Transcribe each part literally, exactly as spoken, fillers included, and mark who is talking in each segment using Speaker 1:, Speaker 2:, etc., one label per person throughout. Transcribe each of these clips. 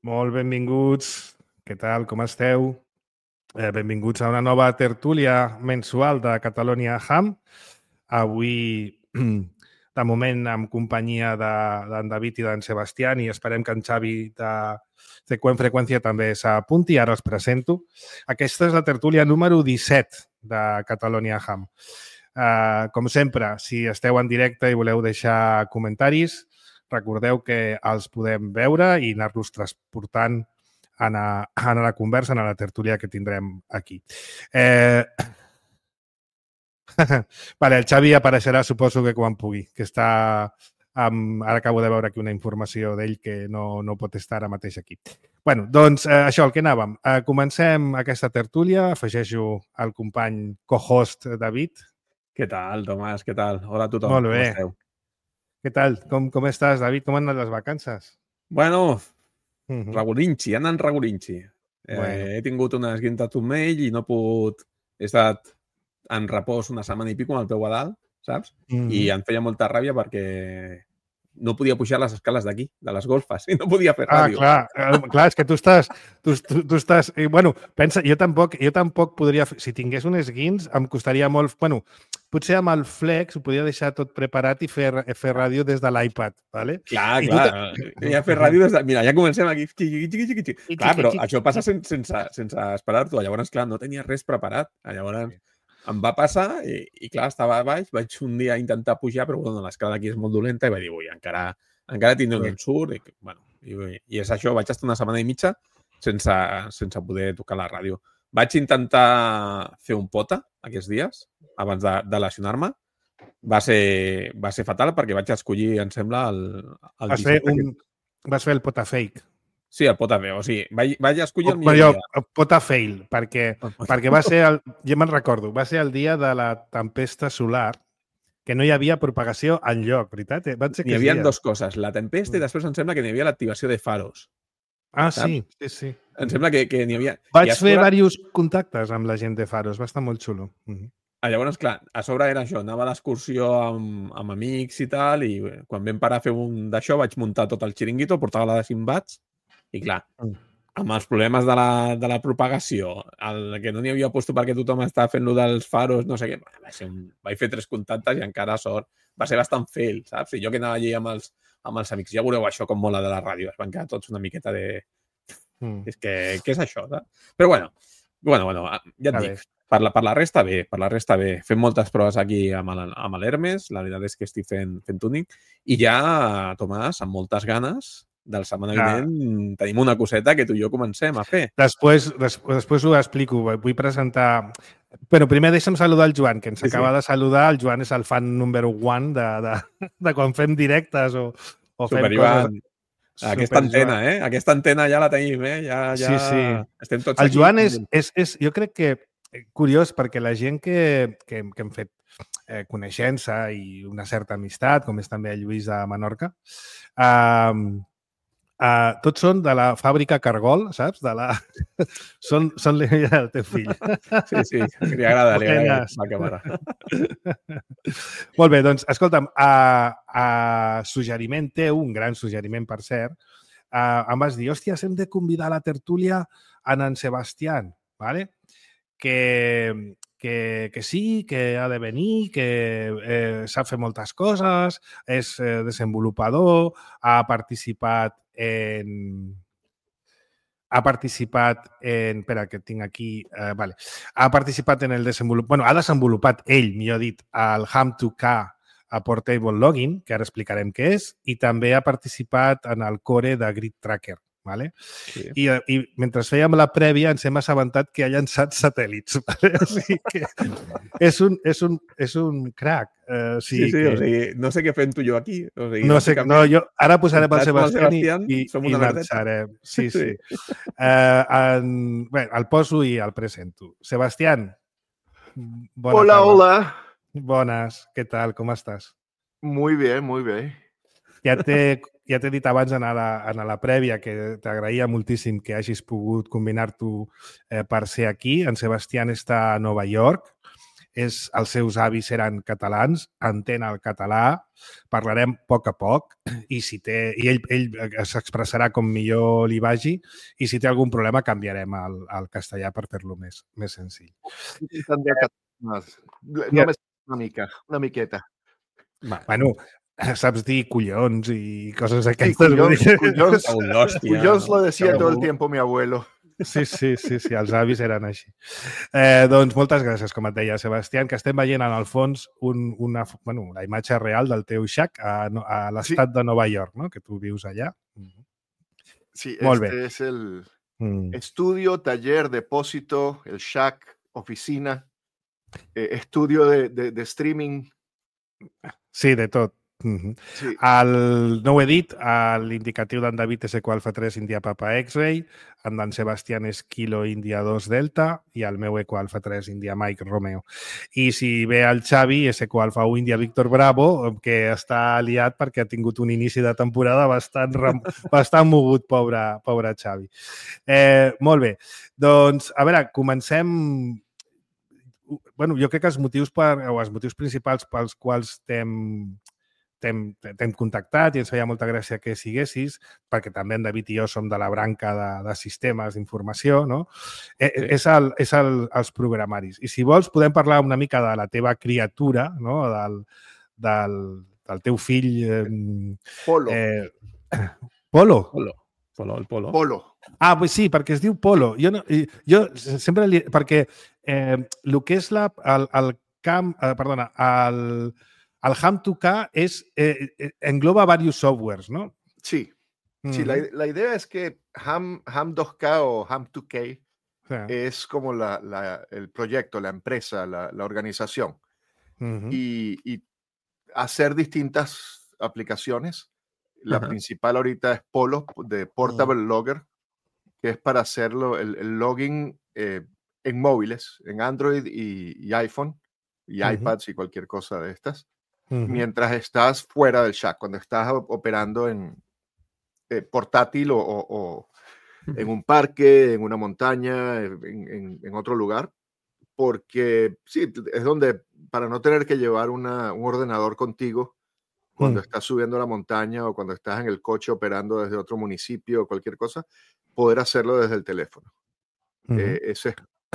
Speaker 1: Molt benvinguts. Què tal? Com esteu? Eh, benvinguts a una nova tertúlia mensual de Catalonia Ham. Avui, de moment, amb companyia d'en de, David i d'en Sebastián, i esperem que en Xavi de Freqüent Freqüència també s'apunti. Ara els presento. Aquesta és la tertúlia número disset de Catalonia Ham. Uh, com sempre, si esteu en directe i voleu deixar comentaris, recordeu que els podem veure i anar-los transportant en a, en a la conversa, en a la tertúlia que tindrem aquí. Eh... vale, el Xavi apareixerà, suposo que quan pugui, que està... Amb... Ara acabo de veure aquí una informació d'ell que no, no pot estar ara mateix aquí. Bueno, doncs eh, això, el que anàvem. Eh, comencem aquesta tertúlia. Afegeixo el company co-host David.
Speaker 2: Què tal, Tomàs? Què tal? Hola a tothom.
Speaker 1: Molt bé.
Speaker 2: Com esteu?
Speaker 1: Què tal? Com, com estàs, David? Com han anat les vacances?
Speaker 2: Bueno,
Speaker 1: uh -huh.
Speaker 2: regulinxi, anant regulinxi. Eh,
Speaker 1: bueno.
Speaker 2: He tingut una esguinta turmell i no he pogut... He estat en repòs una setmana i pico amb el peu a dalt, saps? Uh -huh. I em feia molta ràbia perquè no podia pujar les escales d'aquí, de les golfes, i no podia fer ràdio.
Speaker 1: Ah, clar, clar, és que tu estàs... Tu, tu, tu estàs eh, bueno, pensa, jo tampoc, jo tampoc podria... Si tingués un esguins, em costaria molt... Bueno, potser amb el Flex ho podia deixar tot preparat i fer, fer ràdio des de l'iPad, ¿vale?
Speaker 2: Clar, I clar. Tu... Ja fer ràdio des de... Mira, ja comencem aquí. Xiqui, xiqui, xiqui, xiqui. Clar, però això passa sense, sense, sense esperar-t'ho. Llavors, clar, no tenia res preparat. Llavors, em va passar i, i clar, estava a baix. Vaig un dia intentar pujar, però bueno, l'escala d'aquí és molt dolenta i vaig dir, ui, encara, encara tindré un ensurt. I, bueno, i, i és això, vaig estar una setmana i mitja sense, sense poder tocar la ràdio. Vaig intentar fer un pota aquests dies, abans de, de lesionar-me. Va ser, va ser fatal perquè vaig escollir, em sembla, el... el
Speaker 1: vas, fer un, que... vas fer el pota fake.
Speaker 2: Sí, el pota fake. O sigui, vaig, vaig escollir el
Speaker 1: millor
Speaker 2: jo,
Speaker 1: dia. El pota fail, perquè, perquè va ser, el, jo me'n recordo, va ser el dia de la tempesta solar, que no hi havia propagació enlloc, veritat? Van ser
Speaker 2: N'hi havia dues coses, la tempesta i després em sembla que n'hi havia l'activació de faros.
Speaker 1: Ah, saps? sí, sí, sí.
Speaker 2: Em sembla que, que n'hi havia...
Speaker 1: Vaig fer sobre... diversos contactes amb la gent de faros, va estar molt xulo. Uh -huh.
Speaker 2: Ah, llavors, clar, a sobre era això, anava a l'excursió amb, amb amics i tal, i bé, quan vam parar a fer un d'això vaig muntar tot el xiringuito, portava la de cinc watts, i clar, amb els problemes de la, de la propagació, el que no n'hi havia posat perquè tothom estava fent-lo dels faros, no sé què, va ser un... vaig fer tres contactes i encara sort, va ser bastant fail, saps? I jo que anava allí amb els, amb els amics, ja veureu això com mola de la ràdio, es van quedar tots una miqueta de... Mm. És que, què és això? No? Però bueno, bueno, bueno, ja et a dic, bé. Per la, per la resta bé, per la resta bé. Fem moltes proves aquí amb l'Hermes, la veritat és que estic fent, fent tuning, i ja, Tomàs, amb moltes ganes, del setmana vinent, tenim una coseta que tu i jo comencem a fer.
Speaker 1: Després, des, després ho explico, vull presentar... Però primer deixa'm saludar el Joan, que ens sí, acaba sí. de saludar. El Joan és el fan número one de, de, de quan fem directes o, o fem
Speaker 2: Super coses... Aquesta antena, eh? Aquesta antena ja la tenim, eh? Ja, ja...
Speaker 1: Sí, sí.
Speaker 2: Estem tots
Speaker 1: el
Speaker 2: aquí.
Speaker 1: Joan és, és, és, jo crec que curiós, perquè la gent que, que, que hem fet eh, coneixença i una certa amistat, com és també el Lluís de Menorca, eh, Uh, tots són de la fàbrica Cargol, saps? De la... són, són l'illa del teu fill.
Speaker 2: Sí, sí, li agrada, li agrada la càmera.
Speaker 1: Molt bé, doncs, escolta'm, a, a suggeriment teu, un gran suggeriment, per cert, uh, em vas dir, hòstia, hem de convidar a la tertúlia en en Sebastián, ¿vale? Que, que, que sí, que ha de venir, que eh, sap fer moltes coses, és eh, desenvolupador, ha participat en... ha participat en... Espera, que tinc aquí... Eh, vale. Ha participat en el desenvolupat... Bueno, ha desenvolupat ell, millor dit, el Ham to K a Portable Login, que ara explicarem què és, i també ha participat en el core de Grid Tracker. Vale? Sí. I, I mentre fèiem la prèvia ens hem assabentat que ha llançat satèl·lits. Vale? O sigui que és un, és un, és un crack. Uh, o sigui
Speaker 2: sí, sí,
Speaker 1: que...
Speaker 2: o sigui, no sé què fem tu i jo aquí. O sigui,
Speaker 1: no sé, no, jo ara posarem el Sebastián,
Speaker 2: Sebastián
Speaker 1: i, i, i marxarem. Sí, sí. sí. Uh, en, bé, el poso i el presento. Sebastián, bona
Speaker 3: hola,
Speaker 1: tarda.
Speaker 3: Hola.
Speaker 1: Bones, què tal, com estàs?
Speaker 3: Muy bien, muy bien.
Speaker 1: Ja t'he ja t'he dit abans en la, en la prèvia que t'agraïa moltíssim que hagis pogut combinar-t'ho eh, per ser aquí. En Sebastián està a Nova York és, els seus avis eren catalans, entén el català, parlarem a poc a poc i, si té, i ell, ell s'expressarà com millor li vagi i si té algun problema canviarem al, al castellà per fer-lo més, més senzill.
Speaker 3: Només una mica, una miqueta.
Speaker 1: Bueno, saps dir collons i coses aquestes.
Speaker 3: Sí, collons, collons,
Speaker 2: collons,
Speaker 3: collons lo decía todo el tiempo mi abuelo.
Speaker 1: Sí, sí, sí, sí, els avis eren així. Eh, doncs moltes gràcies, com et deia, Sebastián, que estem veient en el fons un, una, bueno, la imatge real del teu shack a, a l'estat sí. de Nova York, no? Que tu vius allà.
Speaker 3: Sí,
Speaker 1: Molt
Speaker 3: este
Speaker 1: bé.
Speaker 3: es el
Speaker 1: mm.
Speaker 3: estudio, taller, depósito, el shack, oficina, eh, estudio de, de, de streaming.
Speaker 1: Sí, de tot. Mm-hmm. Sí. El, no ho he dit, l'indicatiu d'en David és Eco Alfa tres India Papa X-Ray, en d'en Sebastián és Kilo India dos Delta i el meu Eco Alfa tres India Mike Romeo. I si ve el Xavi és Eco Alfa u India Víctor Bravo, que està aliat perquè ha tingut un inici de temporada bastant, bastant mogut, pobre, pobre Xavi. Eh, molt bé, doncs, a veure, comencem... Bueno, jo crec que els motius, per, o els motius principals pels quals t'hem t'hem contactat i ens feia molta gràcia que siguessis, perquè també en David i jo som de la branca de, de sistemes d'informació, no? Sí. És, el, és el, els programaris. I si vols podem parlar una mica de la teva criatura, no? del, del, del teu fill... Eh,
Speaker 3: Polo.
Speaker 1: Eh, Polo?
Speaker 2: Polo. Polo, el Polo.
Speaker 3: Polo.
Speaker 1: Ah, pues sí, perquè es diu Polo. Jo, no, jo sempre... Li, perquè eh, el que és la, el, el camp... Eh, perdona, el... El Ham dos K es, eh, engloba varios softwares, ¿no?
Speaker 3: Sí, uh-huh. sí la, la idea es que Ham, Ham dos K o Ham dos K sí. es como la, la, el proyecto, la empresa, la, la organización. Uh-huh. y, y hacer distintas aplicaciones. La uh-huh. principal ahorita es Polo, de Portable uh-huh. Logger, que es para hacerlo el, el login eh, en móviles, en Android y, y iPhone, y uh-huh. iPads y cualquier cosa de estas. Uh-huh. Mientras estás fuera del shack, cuando estás operando en eh, portátil o, o, o uh-huh. en un parque, en una montaña, en, en, en otro lugar, porque sí, es donde, para no tener que llevar una, un ordenador contigo cuando uh-huh. estás subiendo la montaña o cuando estás en el coche operando desde otro municipio o cualquier cosa, poder hacerlo desde el teléfono. Uh-huh. Eh, ese es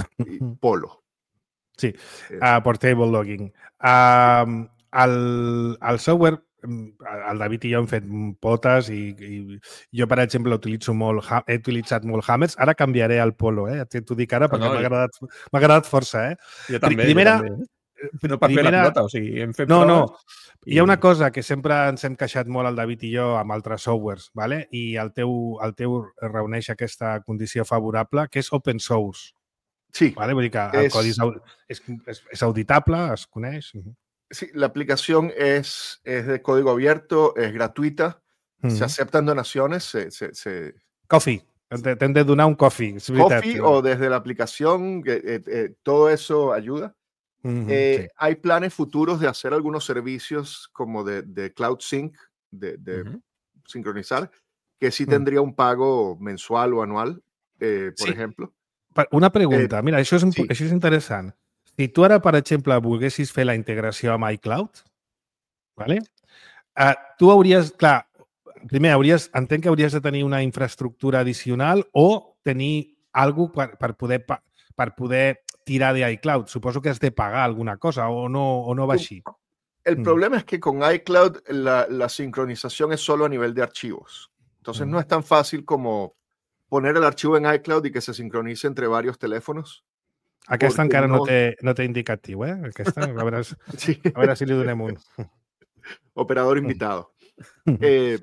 Speaker 3: Polo.
Speaker 1: Sí, uh, Portable Logging. Uh, el, el software, el David i jo hem fet potes i, i jo, per exemple, utilitzo molt, he utilitzat molt Hammers. Ara canviaré al Polo, eh? T'ho dic ara perquè no, no, m'ha agradat, m'ha agradat força, eh?
Speaker 2: Jo també,
Speaker 1: primera,
Speaker 2: jo també. No per primera, fer la pilota, o sigui, hem fet
Speaker 1: no,
Speaker 2: proves.
Speaker 1: No, hi ha una cosa que sempre ens hem queixat molt el David i jo amb altres softwares, ¿vale? I el teu, el teu reuneix aquesta condició favorable, que és open source.
Speaker 3: Sí.
Speaker 1: ¿Vale? Vull dir que el
Speaker 3: es,
Speaker 1: codi és, és, és auditable, es coneix.
Speaker 3: Sí, la aplicación es, es de código abierto, es gratuita, uh-huh. se aceptan donaciones. Se, se, se...
Speaker 1: Coffee, t'hem de donar un coffee.
Speaker 3: Coffee o desde la aplicación, eh, eh, todo eso ayuda. Uh-huh, eh, sí. Hay planes futuros de hacer algunos servicios como de, de Cloud Sync, de, de uh-huh. sincronizar, que sí tendría un pago mensual o anual, eh, por
Speaker 1: sí.
Speaker 3: ejemplo.
Speaker 1: Una pregunta,
Speaker 3: eh,
Speaker 1: mira, això és, sí. això és interessant. Si tu ara, per exemple, volguessis fer la integració amb iCloud, ¿vale? uh, tu hauries, clar, primer, hauries, entenc que hauries de tenir una infraestructura addicional o tenir alguna cosa per, per, poder, per poder tirar de iCloud. Suposo que has de pagar alguna cosa o no, o no va així.
Speaker 3: El mm. problema es que con iCloud la, la sincronización es solo a nivel de archivos. Entonces mm. no es tan fácil como poner el archivo en iCloud y que se sincronice entre varios teléfonos.
Speaker 1: Aquesta encara no, no té, no té indicatiu, eh? Aquesta, a veure, sí. a veure si li donem un.
Speaker 3: Operador invitado. Eh,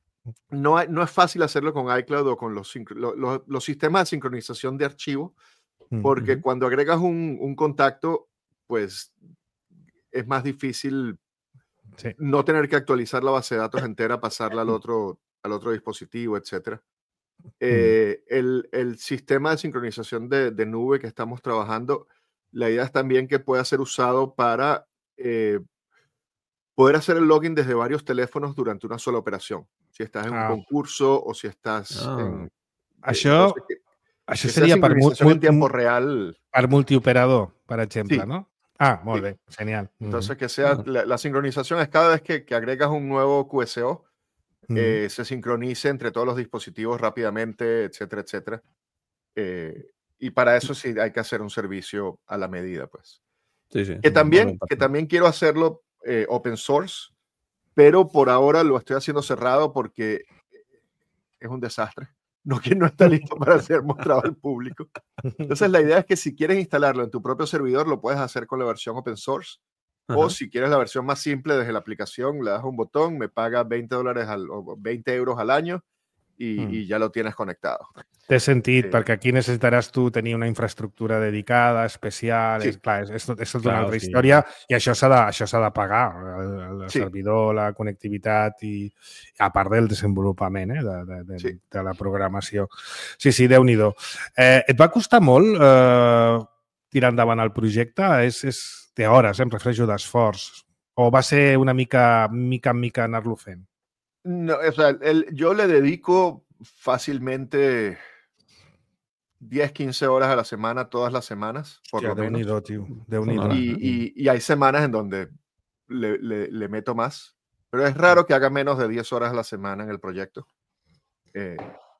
Speaker 3: no, hay, no es fácil hacerlo con iCloud o con los, los, los sistemas de sincronización de archivo, porque uh-huh. cuando agregas un, un contacto, pues es más difícil sí. no tener que actualizar la base de datos entera, pasarla al otro, al otro dispositivo, etcétera. Eh, el, el sistema de sincronización de, de nube que estamos trabajando, la idea es también que pueda ser usado para eh, poder hacer el login desde varios teléfonos durante una sola operación. Si estás en
Speaker 1: ah.
Speaker 3: un concurso o si estás
Speaker 1: ah.
Speaker 3: en...
Speaker 1: Això,
Speaker 3: que,
Speaker 1: això seria per,
Speaker 3: en tiempo real.
Speaker 1: per multioperador, per exemple,
Speaker 3: sí.
Speaker 1: no? Ah, muy bien, genial.
Speaker 3: Entonces, que sea, uh-huh. la, la sincronización es cada vez que, que agregas un nuevo Q S O, uh-huh. eh, se sincronice entre todos los dispositivos rápidamente, etcétera, etcétera. Eh, y para eso sí hay que hacer un servicio a la medida, pues.
Speaker 2: Sí, sí,
Speaker 3: que, también, que también quiero hacerlo eh, open source, pero por ahora lo estoy haciendo cerrado porque es un desastre. No, que no está listo para ser mostrado al público. Entonces, la idea es que si quieres instalarlo en tu propio servidor, lo puedes hacer con la versión open source. Uh-huh. O si quieres la versión más simple desde la aplicación, le das un botón, me pagas veinte dólares al, o veinte euros al año y, mm. y ya lo tienes conectado.
Speaker 1: Té sentit, eh, perquè aquí necessitaràs tu tenir una infraestructura dedicada, especial, sí. és, clar, és, és, tot, és tota una altra sí. història, i això s'ha de, això s'ha de pagar, el, el sí. servidor, la connectivitat i a part del desenvolupament eh, de, de, de, sí. de la programació. Sí, sí, Déu-n'hi-do. Eh, et va costar molt eh, tirar endavant el projecte? És, és de hores, eh, em refereixo d'esforç. O va ser una mica, mica en mica anar-lo fent?
Speaker 3: No, o sea, el, yo le dedico fácilmente diez, quince horas a la semana, todas las semanas, por
Speaker 1: ya,
Speaker 3: lo
Speaker 1: de
Speaker 3: menos.
Speaker 1: Unido, tío, de unido.
Speaker 3: Y, y, y hay semanas en donde le, le, le meto más, pero es raro que haga menos de diez horas a la semana en el proyecto, eh,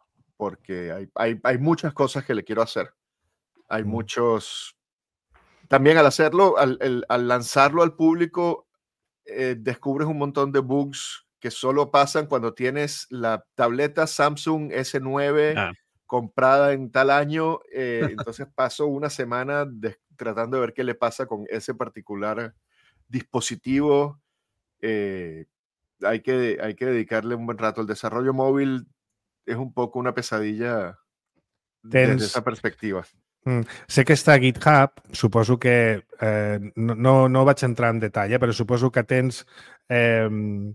Speaker 3: porque hay, hay, hay muchas cosas que le quiero hacer. Hay mm. muchos... También al hacerlo, al, el, al lanzarlo al público, eh, descubres un montón de bugs que solo pasan cuando tienes la tableta Samsung ese nueve ah. comprada en tal año. Eh, entonces paso una semana de, tratando de ver qué le pasa con ese particular dispositivo. Eh, hay, que, hay que dedicarle un buen rato. El desarrollo móvil es un poco una pesadilla Tens... desde esa perspectiva.
Speaker 1: Mm. Sé que està a GitHub, suposo que eh, no, no, no vaig entrar en detall, eh, però suposo que tens eh,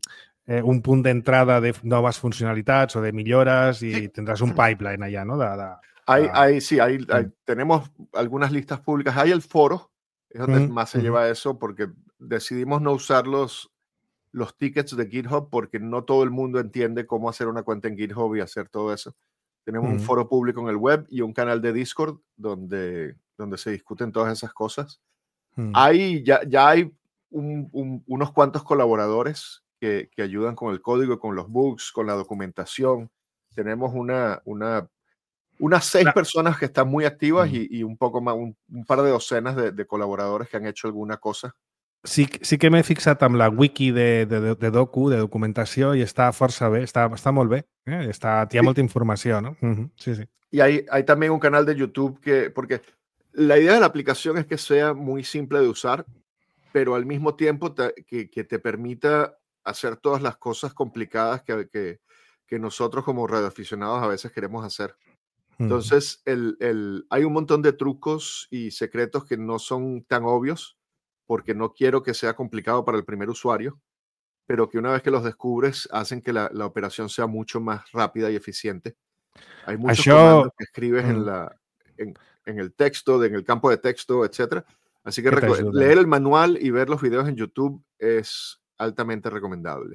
Speaker 1: eh, un punt d'entrada de noves funcionalitats o de millores y sí. tendrás un pipeline allá, ¿no? De, de,
Speaker 3: hay, hay, sí, hay, hay, mm. tenemos algunas listas públicas. Hay el foro, es donde mm. más se mm-hmm. lleva eso, porque decidimos no usar los, los tickets de GitHub porque no todo el mundo entiende cómo hacer una cuenta en GitHub y hacer todo eso. Tenemos mm. un foro público en el web y un canal de Discord donde, donde se discuten todas esas cosas. Mm. Hay, ya, ya hay un, un, unos cuantos colaboradores que, que ayudan con el código, con los bugs, con la documentación. Tenemos una, una, unas seis ah. personas que están muy activas mm. y, y un poco más, un, un par de docenas de, de colaboradores que han hecho alguna cosa.
Speaker 1: Sí, sí que m'he fixat amb la wiki de, de, de docu, de documentació, i està força bé, està, està molt bé. Eh? Està, hi ha sí. molta informació, ¿no? Uh-huh. Sí, sí.
Speaker 3: Y hay, hay también un canal de YouTube que, porque la idea de la aplicación es que sea muy simple de usar, pero al mismo tiempo te, que, que te permita hacer todas las cosas complicadas que, que, que nosotros como radioaficionados a veces queremos hacer. Uh-huh. Entonces, el, el, hay un montón de trucos y secretos que no son tan obvios, porque no quiero que sea complicado para el primer usuario, pero que una vez que los descubres hacen que la, la operación sea mucho más rápida y eficiente. Hay muchos Això... comandos que escribes mm. en, la, en, en el texto, en el campo de texto, etcétera. Así que reco- leer el manual y ver los videos en YouTube es altamente recomendable.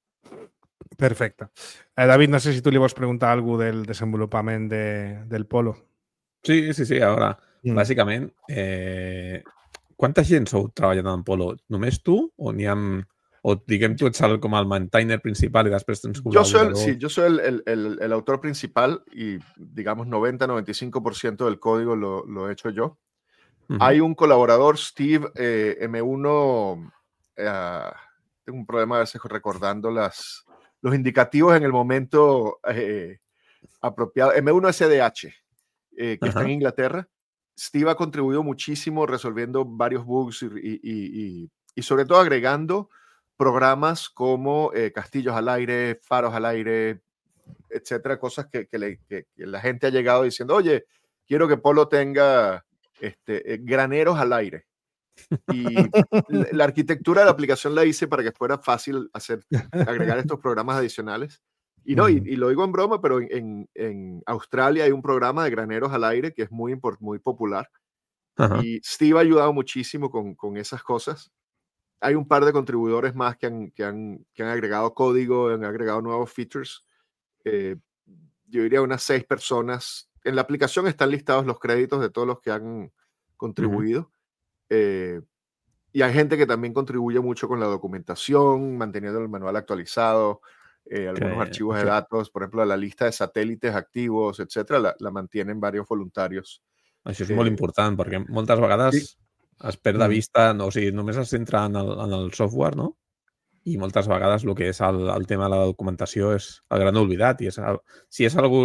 Speaker 1: Perfecte. Eh, David, no sé si tu li vols preguntar alguna cosa del desenvolupament de, del Polo.
Speaker 2: Sí, sí, sí. Ara, mm. bàsicament, eh, quanta gent sou treballant en Polo? Només tu o n'hi ha... O diguem tu ets el, com el maintainer principal y después tens
Speaker 3: yo soy el, Sí, yo soy el, el, el, el autor principal y digamos noventa a noventa y cinco por ciento del código lo, lo he hecho yo. Uh-huh. Hay un colaborador, Steve, eh, eme uno, eh, tengo un problema a veces recordando las, los indicativos en el momento eh, apropiado. eme uno ese de hache, eh, que uh-huh. está en Inglaterra. Steve ha contribuido muchísimo resolviendo varios bugs y, y, y, y sobre todo agregando programas como eh, castillos al aire, faros al aire, etcétera, cosas que, que, le, que, que la gente ha llegado diciendo, oye, quiero que Polo tenga este, eh, graneros al aire. Y la, la arquitectura de la aplicación la hice para que fuera fácil hacer, agregar estos programas adicionales. Y no, y, y lo digo en broma, pero en, en Australia hay un programa de graneros al aire que es muy, muy popular. Uh-huh. Y Steve ha ayudado muchísimo con, con esas cosas. Hay un par de contribuidores más que han, que han, que han agregado código, han agregado nuevos features. Eh, yo diría unas seis personas. En la aplicación están listados los créditos de todos los que han contribuido. Uh-huh. Eh, y hay gente que también contribuye mucho con la documentación, manteniendo el manual actualizado, eh, algunos okay, archivos okay. de datos, por ejemplo, la lista de satélites activos, etcétera, la, la mantienen varios voluntarios.
Speaker 2: Això és eh, molt important, perquè moltes vegades sí. es perd de vista, no, o sigui, només es centra en el, en el software, no? I moltes vegades el que és el, el tema de la documentació és el gran oblidat, i és, si és algú,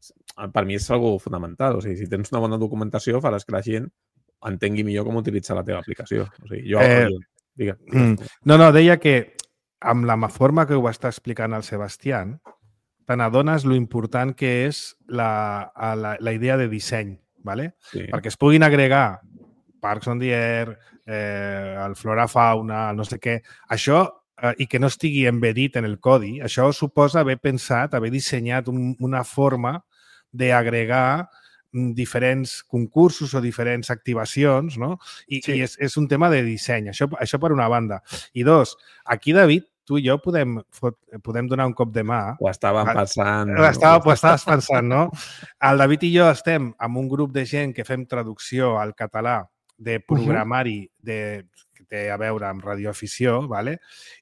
Speaker 2: per mi és algo fundamental, o sigui, si tens una bona documentació faràs que la gent entengui millor com utilitzar la teva aplicació. O sigui, jo...
Speaker 1: Eh,
Speaker 2: jo digue, digue.
Speaker 1: No, no, deia que amb la forma que ho està explicant el Sebastián, te n'adones lo important que és la, la, la idea de disseny, ¿vale? Sí. Perquè es puguin agregar Parks on the Air, eh, el Flora Fauna, el no sé què, això, eh, i que no estigui embedit en el codi, això suposa haver pensat, haver dissenyat un, una forma d'agregar diferents concursos o diferents activacions, no? I, sí. i és, és un tema de disseny, això, això per una banda. I dos, aquí, David, tu i jo podem, podem donar un cop de mà.
Speaker 2: Ho estàvem pensant.
Speaker 1: Ho, estava, ho estaves pensant, no? El David i jo estem amb un grup de gent que fem traducció al català de programari de, que té a veure amb radioafició, ¿vale?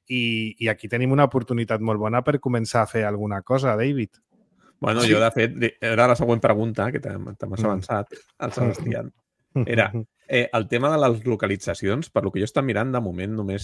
Speaker 1: I, i aquí tenim una oportunitat molt bona per començar a fer alguna cosa, David.
Speaker 2: Bueno, sí. Jo, de fet, era la següent pregunta, que t'has avançat, el Sebastián. Era, eh, el tema de les localitzacions, per lo que jo estic mirant, de moment només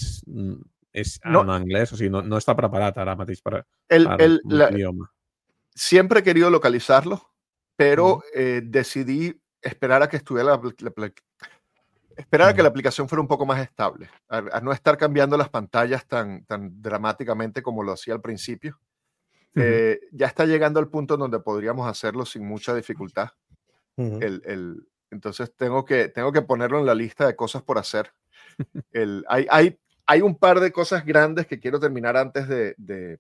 Speaker 2: és no. en anglès, o sigui, no, no està preparat ara mateix per,
Speaker 3: el,
Speaker 2: per
Speaker 3: el,
Speaker 2: la, idioma.
Speaker 3: Siempre he querido localizarlo, pero mm. eh, decidí esperar a que estuviera la, la, la esperar a que la aplicación fuera un poco más estable, a, a no estar cambiando las pantallas tan, tan dramáticamente como lo hacía al principio. Eh, uh-huh. Ya está llegando al punto donde podríamos hacerlo sin mucha dificultad. Uh-huh. el, el, entonces tengo que, tengo que ponerlo en la lista de cosas por hacer. El, hay, hay, hay un par de cosas grandes que quiero terminar antes de, de,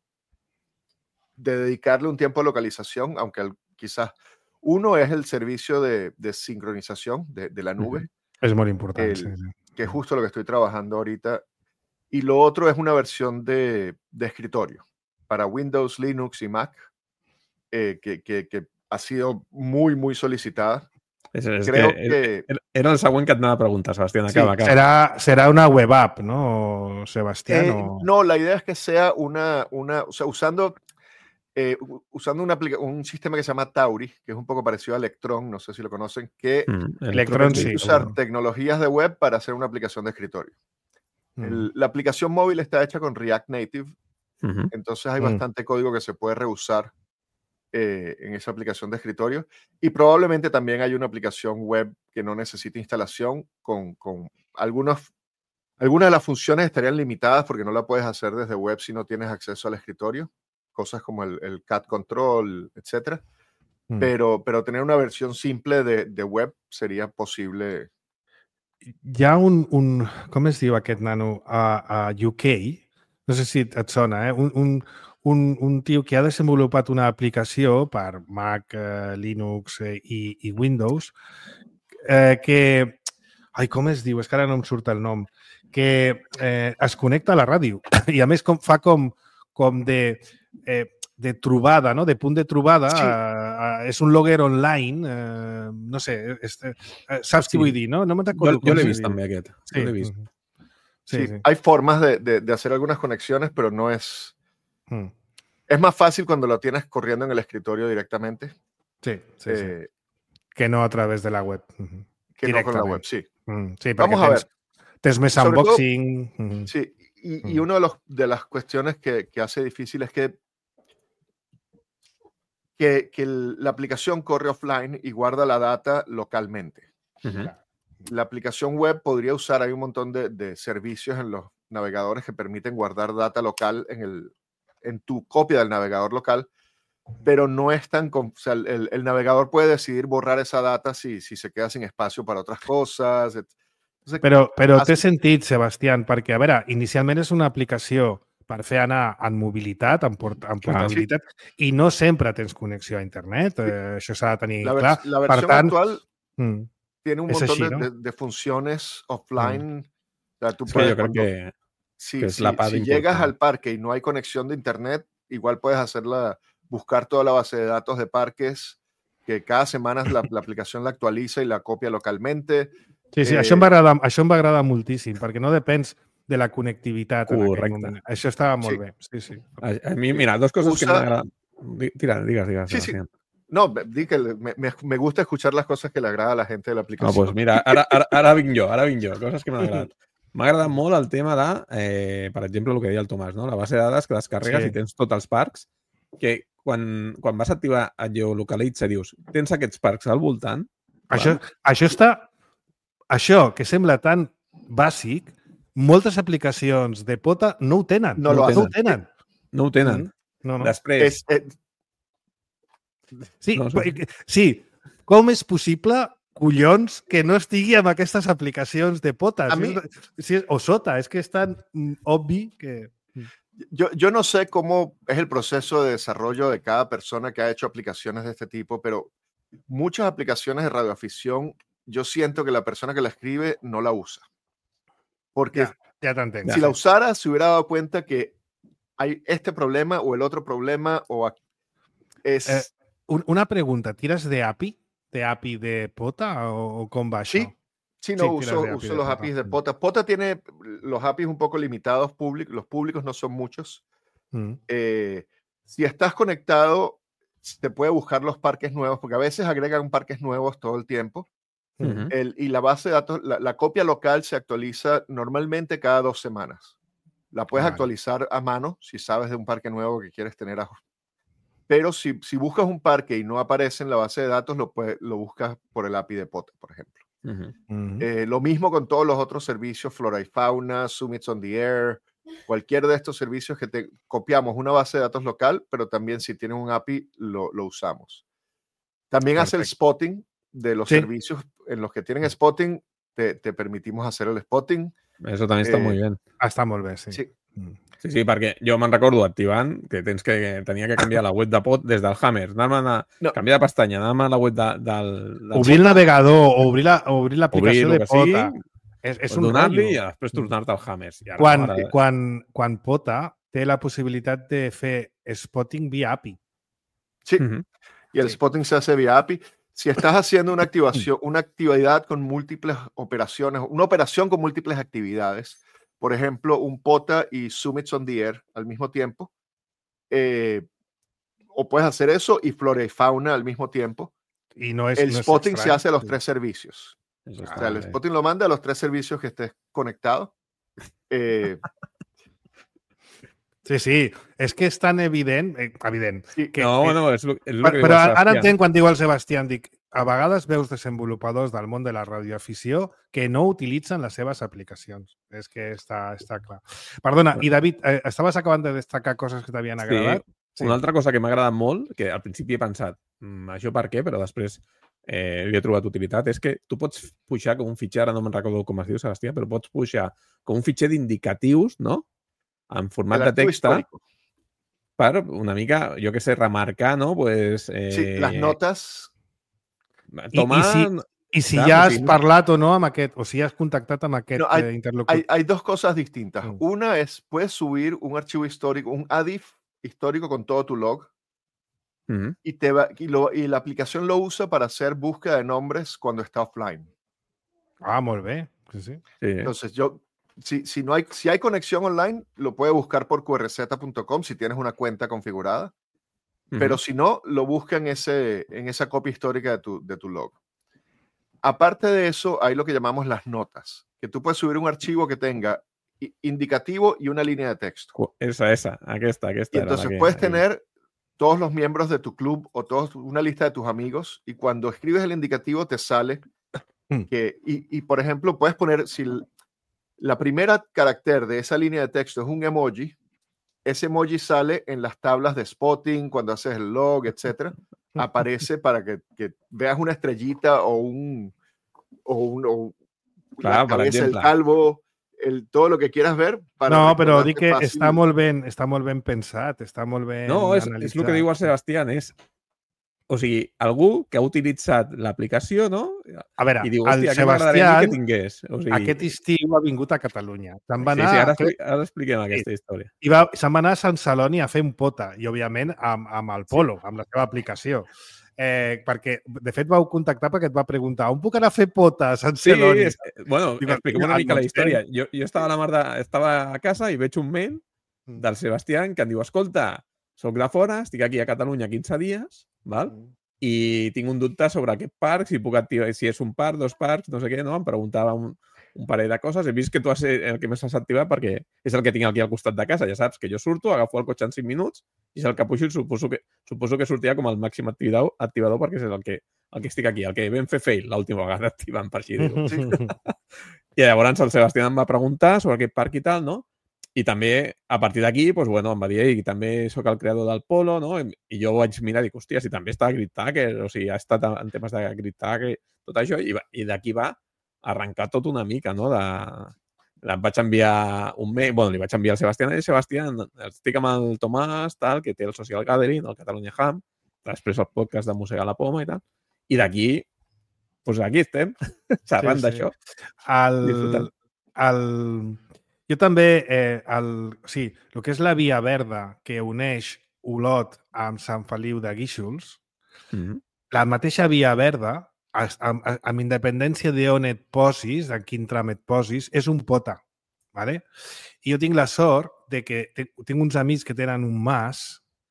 Speaker 3: de dedicarle un tiempo a localización, aunque el, quizás uno es el servicio de, de sincronización de, de la nube.
Speaker 1: Uh-huh. Es muy importante.
Speaker 3: El,
Speaker 1: sí, sí.
Speaker 3: Que es justo lo que estoy trabajando ahorita. Y lo otro es una versión de, de escritorio para Windows, Linux y Mac, eh, que, que, que ha sido muy, muy solicitada.
Speaker 2: És, és Creo que, que... Era el següent que et anava a preguntar, Sebastián. Acaba,
Speaker 1: sí,
Speaker 2: acaba.
Speaker 1: Será, será una web app, ¿no, Sebastián?
Speaker 3: Eh,
Speaker 1: o...
Speaker 3: No, la idea es que sea una... una o sea, usando, eh, usando una un sistema que se llama Tauri, que es un poco parecido a Electron, no sé si lo conocen, que
Speaker 1: mm, Electron sí,
Speaker 3: usar
Speaker 1: bueno.
Speaker 3: tecnologías de web para hacer una aplicación de escritorio. Mm. El, la aplicación móvil está hecha con React Native. Uh-huh. Entonces hay bastante uh-huh. código que se puede reusar eh, en esa aplicación de escritorio, y probablemente también hay una aplicación web que no necesita instalación con, con algunos, algunas de las funciones estarían limitadas porque no la puedes hacer desde web si no tienes acceso al escritorio, cosas como el, el cat control, etcétera. Uh-huh. Pero, pero tener una versión simple de, de web sería posible.
Speaker 1: Hi ha un, un com es diu aquest nano a, a U K? No sé si et sona, eh? Un, un, un, un tio que ha desenvolupat una aplicació per Mac, eh, Linux eh, i, i Windows eh, que... Ai, com es diu? És que ara no em surt el nom. Que eh, es connecta a la ràdio i a més com, fa com, com de, eh, de trobada, no? De punt de trobada. Sí. Eh, eh, és un logger online. Eh, no sé, és, eh, saps què sí. vull dir, no? No me'n recordo.
Speaker 2: Jo, jo l'he vist també aquest.
Speaker 1: Sí.
Speaker 2: Jo l'he vist.
Speaker 3: Sí, sí, sí, hay formas de, de, de hacer algunas conexiones, pero no es... Hmm. Es más fácil cuando lo tienes corriendo en el escritorio directamente.
Speaker 1: Sí, sí, eh, sí. Que no a través de la web.
Speaker 3: Que no con la web, sí.
Speaker 1: Mm, sí,
Speaker 3: Vamos a
Speaker 1: tens,
Speaker 3: ver.
Speaker 1: Tens més
Speaker 3: Sobre
Speaker 1: unboxing.
Speaker 3: Todo, mm. Sí, y, mm. y una de, los, de las cuestiones que, que hace difícil es que, que, que el, la aplicación corre offline y guarda la data localmente. Uh-huh. La aplicación web podría usar, hay un montón de, de servicios en los navegadores que permiten guardar data local en, el, en tu copia del navegador local, pero no es tan... O sea, el, el navegador puede decidir borrar esa data si, si se queda sin espacio para otras cosas. Entonces,
Speaker 1: però però té sentit, Sebastián, perquè, a veure, inicialment és una aplicació per fer anar en mobilitat, en, port, en portabilitat, ah, sí. I no sempre tens connexió a internet, eh, això s'ha de tenir
Speaker 3: la
Speaker 1: clar.
Speaker 3: La versió
Speaker 1: per tant,
Speaker 3: actual...
Speaker 1: Mm.
Speaker 3: Tiene un montón
Speaker 1: así,
Speaker 3: de,
Speaker 1: ¿no?
Speaker 3: de, de funciones offline. Mm. O sea, tú
Speaker 2: sí,
Speaker 3: puedes,
Speaker 2: yo creo
Speaker 3: cuando,
Speaker 2: que,
Speaker 3: si,
Speaker 2: que es
Speaker 3: si,
Speaker 2: la parte
Speaker 3: si llegas al parque y no hay conexión de internet, igual puedes hacerla, buscar toda la base de datos de parques, que cada semana la, la aplicación la actualiza y la copia localmente.
Speaker 1: Sí, sí, eh... això, em va agradar, això em va agradar moltíssim, perquè no depens de la connectivitat en aquell moment. Això estava molt sí. bé. Sí, sí.
Speaker 2: A, a mi, mira, dos coses Usa... que m'agraden. Tira, digues, digues.
Speaker 3: Sí, sí. No, di que me, me gusta escuchar las cosas que le agrada a la gente de la aplicació.
Speaker 2: No, pues mira, ara, ara, ara vinc jo, ara vinc jo, coses que m'han agradat. M'ha agradat molt el tema de, eh, per exemple, el que deia el Tomàs, no? La base de dades que descarregues sí. i tens tots els parcs, que quan, quan vas activar el geolocalitza dius, tens aquests parcs al voltant.
Speaker 1: Això, això està... Això, que sembla tan bàsic, moltes aplicacions de pota no ho tenen.
Speaker 3: No,
Speaker 1: no,
Speaker 3: no
Speaker 1: ho tenen.
Speaker 2: No ho tenen.
Speaker 1: No, no.
Speaker 2: Després... És, és...
Speaker 1: Sí, no, sí, com és possible, collons, que no estigui amb aquestes aplicacions de potes?
Speaker 3: A mi...
Speaker 1: Sí, o sota, és que és tan obvi que...
Speaker 3: Yo, yo no sé cómo es el proceso de desarrollo de cada persona que ha hecho aplicaciones de este tipo, pero muchas aplicaciones de radioafición, yo siento que la persona que la escribe no la usa. Porque
Speaker 1: ya, ya te entiendo.
Speaker 3: Si la usara, se hubiera dado cuenta que hay este problema o el otro problema o es...
Speaker 1: Eh, una pregunta, ¿tiras de A P I? ¿De A P I de Pota o con va
Speaker 3: Sí, sí, no, sí, uso, uso los A P Is de Pota. Pota tiene los A P Is un poco limitados, públic, los públicos no son muchos. Mm. Eh, si estás conectado, te puede buscar los parques nuevos, porque a veces agregan parques nuevos todo el tiempo. Uh-huh. el, y la base de datos, la, la copia local se actualiza normalmente cada dos semanas. La puedes ah, actualizar vale. a mano si sabes de un parque nuevo que quieres tener a... Pero si, si buscas un parque y no aparece en la base de datos, lo, puede, lo buscas por el A P I de Pota, por ejemplo. Uh-huh. Uh-huh. Eh, lo mismo con todos los otros servicios, Flora y Fauna, Summits on the Air, cualquier de estos servicios que te copiamos una base de datos local, pero también si tienes un A P I, lo, lo usamos. También Perfecto. hace el spotting de los sí. servicios en los que tienen spotting, te, te permitimos hacer el spotting.
Speaker 2: Eso también está eh, muy bien.
Speaker 1: Ah, està molt bé, sí.
Speaker 3: Sí.
Speaker 2: Sí, sí, perquè jo me'n recordo activant que tens que tenia que canviar la web de Pot des del Hammer, anar-me a no. canviar de pestanya, anar-me a la web de, del, del
Speaker 1: obrir el navegador, obrir l'aplicació la, de Pota.
Speaker 2: Sí, és, és un donar-li i després tornar-te al Hammer. I
Speaker 1: quan, ara... quan, quan Pota té la possibilitat de fer spotting via A P I.
Speaker 3: Sí, uh-huh. y el sí. spotting se hace vía A P I. Si estás haciendo una activación, una actividad con múltiples operaciones, una operación con múltiples actividades, por ejemplo, un Pota y Summits on the Air al mismo tiempo, eh, o puedes hacer eso y Flora y Fauna al mismo tiempo.
Speaker 1: Y no es,
Speaker 3: el
Speaker 1: no
Speaker 3: spotting
Speaker 1: es
Speaker 3: se hace a los tres servicios. Eso o sea, el spotting lo manda a los tres servicios que estés conectado. Eh,
Speaker 1: Sí, sí, és que és tan evident, eh, evident
Speaker 2: sí.
Speaker 1: que,
Speaker 2: no,
Speaker 1: que,
Speaker 2: no, és, és
Speaker 1: però, però ara entenc quan diu el Sebastián, dic, a vegades veus desenvolupadors del món de la radioafició que no utilitzen les seves aplicacions. És que està, està clar. Perdona, i David, eh, estaves acabant de destacar coses que t'havien agradat?
Speaker 2: Sí. Una altra cosa que m'ha agradat molt, que al principi he pensat, mmm, això per què, però després eh, li he trobat utilitat, és que tu pots pujar com un fitxer, ara no me'n recordo com es diu, Sebastià, però pots pujar com un fitxer d'indicatius, no?, en format de text per una mica, jo que sé, remarcar, no? Pues, eh...
Speaker 3: Sí, les notes...
Speaker 1: Tomar... I, i si, i si clar, ja has sí, parlat o no amb aquest, o si has contactat amb aquest no, hay, interlocutor.
Speaker 3: Hay, hay dos cosas distintas. Mm. Una es, puedes subir un archivo histórico, un A D I F histórico con todo tu log, mm. y, te va, y, lo, y la aplicación lo usa para hacer búsqueda de nombres cuando está offline.
Speaker 1: Ah, molt bé. Sí, sí.
Speaker 3: Sí. Entonces, yo... Si, si, no hay, si hay conexión online, lo puede buscar por Q R Z punto com si tienes una cuenta configurada. Uh-huh. Pero si no, lo busca en, ese, en esa copia histórica de tu, de tu log. Aparte de eso, hay lo que llamamos las notas, que tú puedes subir un archivo que tenga indicativo y una línea de texto.
Speaker 2: Esa, esa, aquí está, aquí está.
Speaker 3: Y entonces que, puedes ahí. tener todos los miembros de tu club o todos, una lista de tus amigos, y cuando escribes el indicativo te sale que, y, y por ejemplo, puedes poner, si la primera carácter de esa línea de texto es un emoji, ese emoji sale en las tablas de spotting, cuando haces el log, etcétera. Aparece para que, que veas una estrellita o un o un o
Speaker 2: claro,
Speaker 3: la cabeza del calvo, el, todo lo que quieras ver. Para
Speaker 1: no, però dic que fàcil. està molt ben, està molt ben pensat, està molt ben
Speaker 2: no, és, analitzat. És el que diu el Sebastián, és o sigui, algú que ha utilitzat l'aplicació, no?
Speaker 1: A veure,
Speaker 2: i diu,
Speaker 1: el
Speaker 2: Sebastián que tingués. O sigui...
Speaker 1: aquest estiu ha vingut a Catalunya. Se'n va anar...
Speaker 2: Sí, sí, ara, expli ara expliquem aquesta sí. història.
Speaker 1: I va, se'n va anar a Sant Celoni a fer un Pota, i òbviament amb, amb el Polo, amb la seva aplicació. Eh, perquè, de fet, vau contactar perquè et va preguntar on puc anar a fer potes en Celoni?
Speaker 2: Sí, és, bueno, expliquem una mica la història. Jo, jo estava, a la mar de, estava a casa i veig un mail del Sebastián que em diu, escolta, soc de fora, estic aquí a Catalunya quinze dies, val? I tinc un dubte sobre aquest parc, si puc activar, si és un parc, dos parcs, no sé què, no? Em preguntava un, un parell de coses. He vist que tu has el que més has activat perquè és el que tinc aquí al costat de casa. Ja saps que jo surto, agafo el cotxe en cinc minuts i és el que pujo i suposo que, suposo que sortirà com el màxim activador, activador perquè és el que, el que estic aquí, el que vam fer fail l'última vegada activant, per així dir-ho. Sí. I llavors el Sebastián em va preguntar sobre aquest parc i tal, no? I també, a partir d'aquí, doncs, bueno, em va dir que també sóc el creador del Polo, no? I jo vaig mirar i dic, hòstia, si també està a Grid Tracker, o sigui, ha estat en temes de Grid Tracker, tot això, i, i d'aquí va arrencar tot una mica, no? De... Em vaig enviar un mail, bueno, li vaig enviar al Sebastián, i Sebastián, estic amb el Tomàs, tal, que té el Social Gathering, el Catalunya Ham, després el podcast de Mossegar la Poma i tal, i d'aquí, doncs aquí estem, xerrant sí, sí. d'això.
Speaker 1: El... el... Jo també, eh, el, sí, el que és la Via Verda que uneix Olot amb Sant Feliu de Guíxols, mm-hmm. la mateixa Via Verda, amb, amb independència d'on et posis, en quin tram et posis, és un pota. ¿Vale? I jo tinc la sort de que tinc uns amics que tenen un mas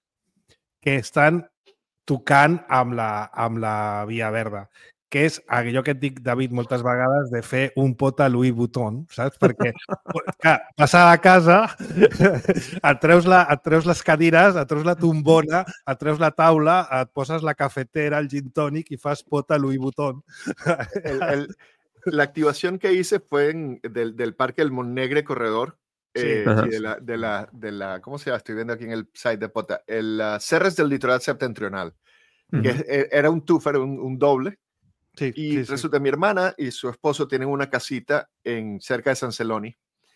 Speaker 1: que estan tocant amb la, amb la Via Verda, que és allò que et dic, David, moltes vegades, de fer un pota Louis Vuitton, saps? Perquè, clar, passar a casa, et treus, la, et treus les cadires, et treus la tombona, et treus la taula, et poses la cafetera, el gin tònic i fas pota Louis Vuitton.
Speaker 3: El, el, la activación que hice fue en, del, del Parque del Montnegre Corredor, eh, sí. y de la, de, la, de la, ¿cómo se llama? Estoy viendo aquí en el site de Pota, el uh, Serres del Litoral Septentrional, uh-huh. que era un twofer, un, un doble. Sí, y sí, resulta sí. mi hermana y su esposo tienen una casita en cerca de San Celoni.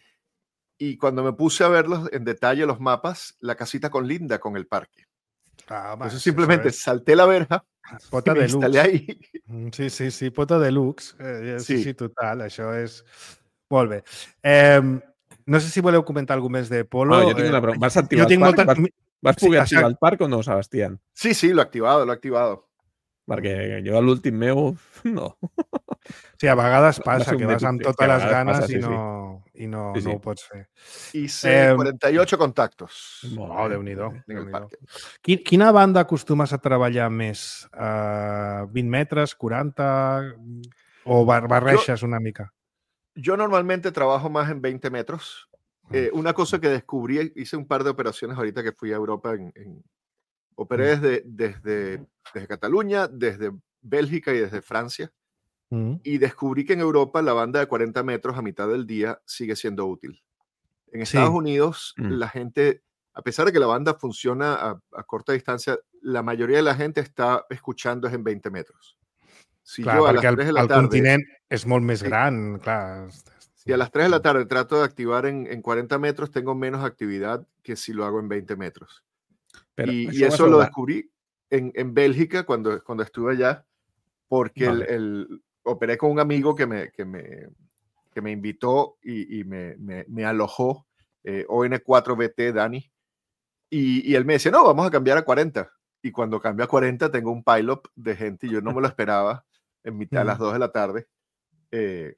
Speaker 3: Y cuando me puse a verlos en detalle los mapas, la casita conlinda con el parque. Ah, Entonces simplemente es... salté la verja
Speaker 1: pota
Speaker 3: i me instal·lé ahí.
Speaker 1: Sí, sí, sí, pota deluxe. Eh, sí, sí, sí, total, això és... Molt bé. Eh, no sé si voleu comentar alguna més de Polo.
Speaker 2: No, jo tinc una pregunta. Vas activar el parc? Molta... Vas, vas poder sí, activar el parc o no, Sebastián?
Speaker 3: Sí, sí, lo he activado, lo he activado.
Speaker 2: Perquè jo a l'últim meu, no.
Speaker 1: Sí, a vegades passa que vas amb totes les ganes passa, sí, i, no, sí. i no, sí, sí. no ho pots fer.
Speaker 3: Hice eh, quaranta y ocho contactos.
Speaker 1: Oh, Déu-n'hi-do. Déu Quina banda acostumes a treballar més? Uh, vint metres, quaranta? O barreges una mica?
Speaker 3: Yo normalmente trabajo más en veinte metros. Eh, una cosa que descubrí, hice un par de operaciones ahorita que fui a Europa en... en Operé desde, desde, desde Cataluña, desde Bélgica y desde Francia. Mm. Y descubrí que en Europa la banda de cuarenta metros a mitad del día sigue siendo útil. En Estados sí. Unidos, mm. la gente, a pesar de que la banda funciona a, a corta distancia, la mayoría de la gente está escuchando es en veinte metros. Si
Speaker 1: clar,
Speaker 3: yo a
Speaker 1: las
Speaker 3: tres de la
Speaker 1: el
Speaker 3: tarde,
Speaker 1: continent és molt més gran, sí. clar.
Speaker 3: Si a las tres de la tarde trato de activar en, en cuarenta metros, tengo menos actividad que si lo hago en veinte metros. Pero y, eso, y eso lo descubrí en, en Bélgica cuando, cuando estuve allá, porque vale. el, el, operé con un amigo que me, que me, que me invitó y, y me, me, me alojó, eh, O N cuatro B T, Dani, y, y él me decía, no, vamos a cambiar a cuarenta. Y cuando cambio a cuarenta tengo un pile-up de gente y yo no me lo esperaba en mitad, a las dos de la tarde. Eh,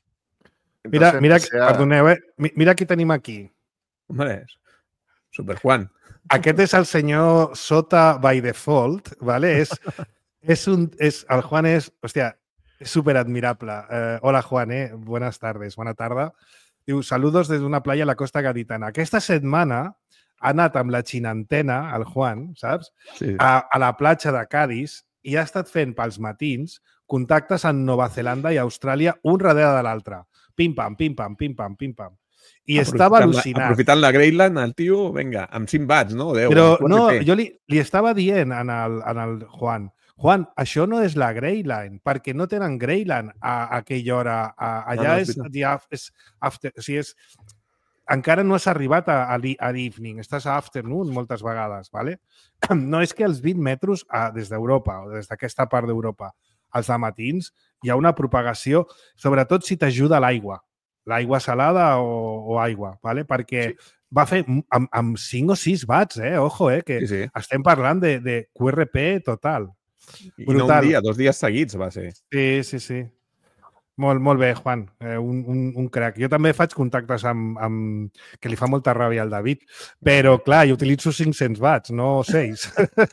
Speaker 1: mira, mira, a... perdoneu, eh? Mira qui tenim aquí.
Speaker 2: Hombre, Super Juan.
Speaker 1: Aquest és el senyor Sota by default, ¿vale? És, és un, és, el Juan és, hòstia, és súper admirable. Eh, hola, Juan, eh? Buenas tardes, bona tarda. Diu, saludos des d'una playa a la costa gaditana. Aquesta setmana ha anat amb la xinantena, el Juan, saps? Sí. A, a la platja de Cádiz i ha estat fent pels matins contactes amb Nova Zelanda i Austràlia un darrere de l'altre. Pim-pam, pim-pam, pim-pam, pim-pam. I estava al·lucinant.
Speaker 2: Aprofitant la Greyland, el tio, vinga, amb cinc watts, no? deu,
Speaker 1: Però no, jo li, li estava dient en el, en el Juan, Juan, això no és la Greyline, perquè no tenen Greyline a, a aquella hora. A, allà no, no, és, és after, o sigui, és, encara no has arribat a, a, a l'evening, estàs a afternoon moltes vegades, ¿vale? No és que els vint metres a, des d'Europa, o des d'aquesta part d'Europa, als matins, hi ha una propagació, sobretot si t'ajuda l'aigua. L'aigua salada o, o aigua, ¿vale? Perquè sí. va fer amb, amb cinc o sis watts, eh? Ojo, eh? Que sí, sí. estem parlant de, de Q R P total.
Speaker 2: I Brutal. No un dia, dos dies seguits va ser.
Speaker 1: Sí, sí, sí. Molt, molt bé, Juan. Eh, un, un, un crac. Jo també faig contactes amb, amb... que li fa molta ràbia al David, però, clar, jo utilitzo cinc-cents watts, no sis.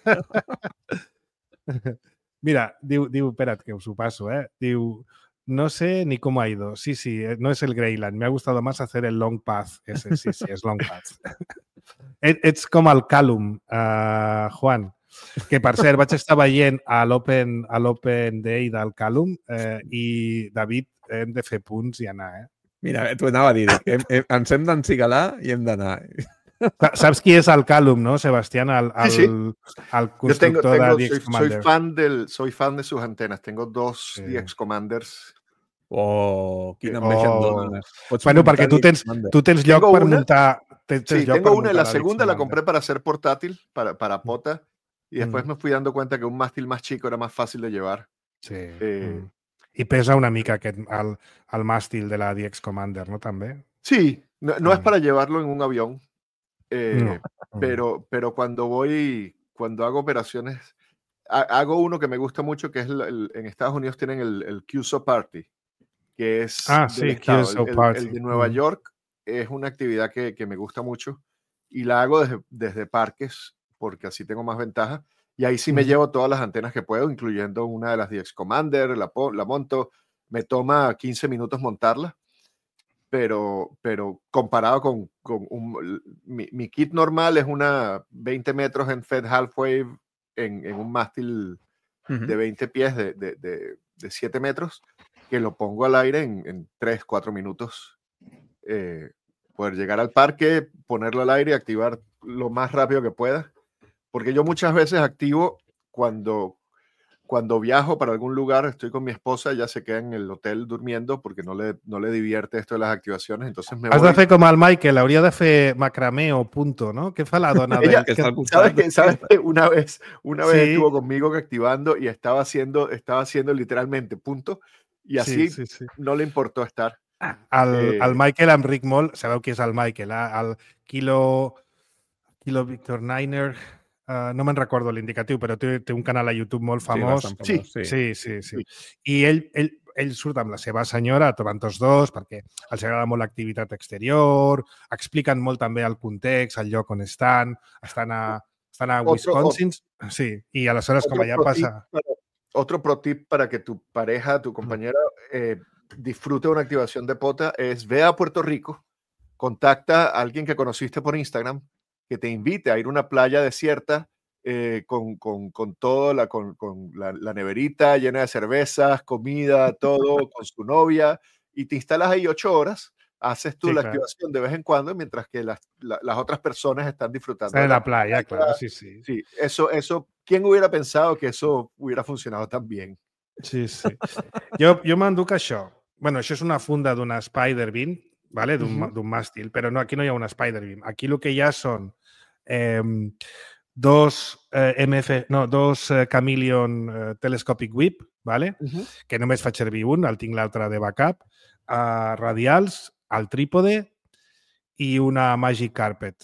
Speaker 1: Mira, diu, diu, espera't, que us ho passo, eh? Diu, no sé ni cómo ha ido. Sí, sí, no es el Greyland. Me ha gustado más hacer el Long Path. Ese, sí, sí, es Long Path. Ets com el Callum, uh, Juan. Que, per cert, vaig estar veient a l'Open a l'Open Day del Callum eh, i, David, hem de fer punts i anar, eh?
Speaker 2: Mira, t'ho anava a dir, hem, hem, ens hem d'encigalar i hem d'anar.
Speaker 1: Saps qui és el Callum, no, Sebastián? El, el,
Speaker 3: sí, sí.
Speaker 1: el constructor tengo, tengo,
Speaker 3: de
Speaker 1: D X Commander.
Speaker 3: Soy fan, del, soy fan de sus antenas. Tengo dos sí. D X Commanders.
Speaker 2: Oh, quina enveja oh. em dones.
Speaker 1: Bueno, perquè tu tens, tu tens lloc tengo per
Speaker 3: una,
Speaker 1: muntar... Tens,
Speaker 3: sí,
Speaker 1: lloc
Speaker 3: tengo
Speaker 1: per
Speaker 3: una. La segunda la compré para hacer portátil, para, para pota. Y después mm. me fui dando cuenta que un mástil más chico era más fácil de llevar.
Speaker 1: Sí. Eh, mm. I pesa una mica aquest, el, el mástil de la D X Commander, ¿no? També.
Speaker 3: Sí, no, no mm. es para llevarlo en un avión, eh, no. pero, pero cuando voy, cuando hago operaciones, ha, hago uno que me gusta mucho, que es el, el, en Estados Unidos tienen el, el Q S O Party, que es
Speaker 1: ah, sí,
Speaker 3: Q S O el, Party. El, el de Nueva mm. York es una actividad que, que me gusta mucho y la hago desde, desde parques, porque así tengo más ventaja. Y ahí sí me llevo todas las antenas que puedo, incluyendo una de las D X Commander, la, la monto. Me toma quince minutos montarla, pero, pero comparado con, con un, mi, mi kit normal es una veinte metros en Fed Halfwave en, en un mástil uh-huh. de veinte pies de, de, de, de siete metros, que lo pongo al aire en, en tres, cuatro minutos. Eh, poder llegar al parque, ponerlo al aire y activar lo más rápido que pueda. Porque yo muchas veces activo cuando, cuando viajo para algún lugar, estoy con mi esposa, ella se queda en el hotel durmiendo porque no le, no le divierte esto de las activaciones, entonces me
Speaker 1: Has
Speaker 3: voy...
Speaker 1: de fer com el Michael, hauria de fer macramé o punto, ¿no? Què fa la dona
Speaker 3: ella,
Speaker 1: del que
Speaker 3: que,
Speaker 1: està al
Speaker 3: ¿sabes que, ¿sabes que una vez, una vez sí. estuvo conmigo activando y estaba haciendo, estaba haciendo literalmente punto y así sí, sí, sí. no le importó estar.
Speaker 1: El, eh... el Michael em ric molt, sabeu qui és el Michael, eh? El Kilo, Kilo Victor Niner... Uh, no me'n recordo l'indicatiu, però té, té un canal a YouTube molt famós.
Speaker 2: Sí, famós, sí.
Speaker 1: sí, sí, sí. I ell, ell, ell surt amb la seva senyora, trobant tots dos, perquè els agrada molt l'activitat exterior, expliquen molt també el context, el lloc on estan, estan a, estan a Wisconsin, otro, sí, i aleshores com allà passa...
Speaker 3: Para, otro pro tip para que tu pareja, tu compañera, eh, disfrute una activación de pota es ve a Puerto Rico, contacta a alguien que conociste por Instagram, que te invite a ir a una playa desierta eh, con, con, con todo, la, con, con la, la neverita llena de cervezas, comida, todo, con su novia, y te instalas ahí ocho horas, haces tú sí, la claro. activación de vez en cuando, mientras que las, la, las otras personas están disfrutando.
Speaker 1: Está en la, la playa, playa, claro, sí, sí.
Speaker 3: Sí, eso, eso, ¿quién hubiera pensado que eso hubiera funcionado tan bien?
Speaker 1: Sí, sí. Jo, jo m'enduc això. Bueno, això és una funda d'una Spider-Beam, ¿vale? d'un uh-huh. màstil, però no, aquí no hi ha una Spider-Beam. Aquí el que hi ha són eh, dos, eh, M F, no, dos eh, Chameleon eh, Telescopic Whip, ¿vale? Uh-huh. que només faig servir un, el tinc l'altre de backup, eh, radials, el trípode i una Magic Carpet.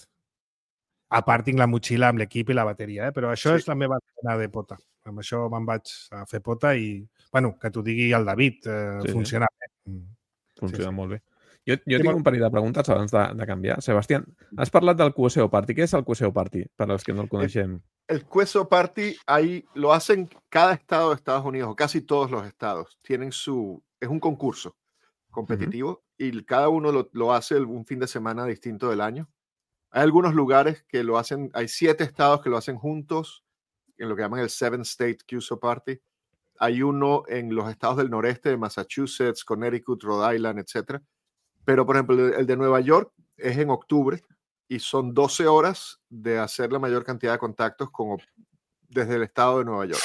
Speaker 1: A part tinc la motxilla amb l'equip i la bateria, eh? però això sí. és la meva antena de pota. Amb això me'n vaig a fer pota i, bueno, que t'ho digui el David, eh, sí, funciona bé.
Speaker 2: Sí. Funciona sí, sí. molt bé. Jo, jo tinc un parell de preguntes abans de, de canviar. Sebastián, has parlat del Q S O Party. ¿Qué es el Q S O Party? Para los que no lo conocen.
Speaker 3: El, el Q S O Party, ahí lo hacen cada estado de Estados Unidos, o casi todos los estados. Tienen su... Es un concurso competitivo uh-huh. y cada uno lo, lo hace un fin de semana distinto del año. Hay algunos lugares que lo hacen, hay siete estados que lo hacen juntos, en lo que llaman el Seven State Q S O Party. Hay uno en los estados del noreste de Massachusetts, Connecticut, Rhode Island, etcétera. Pero, por ejemplo, el de Nueva York es en octubre y son doce horas de hacer la mayor cantidad de contactos como desde el estado de Nueva York.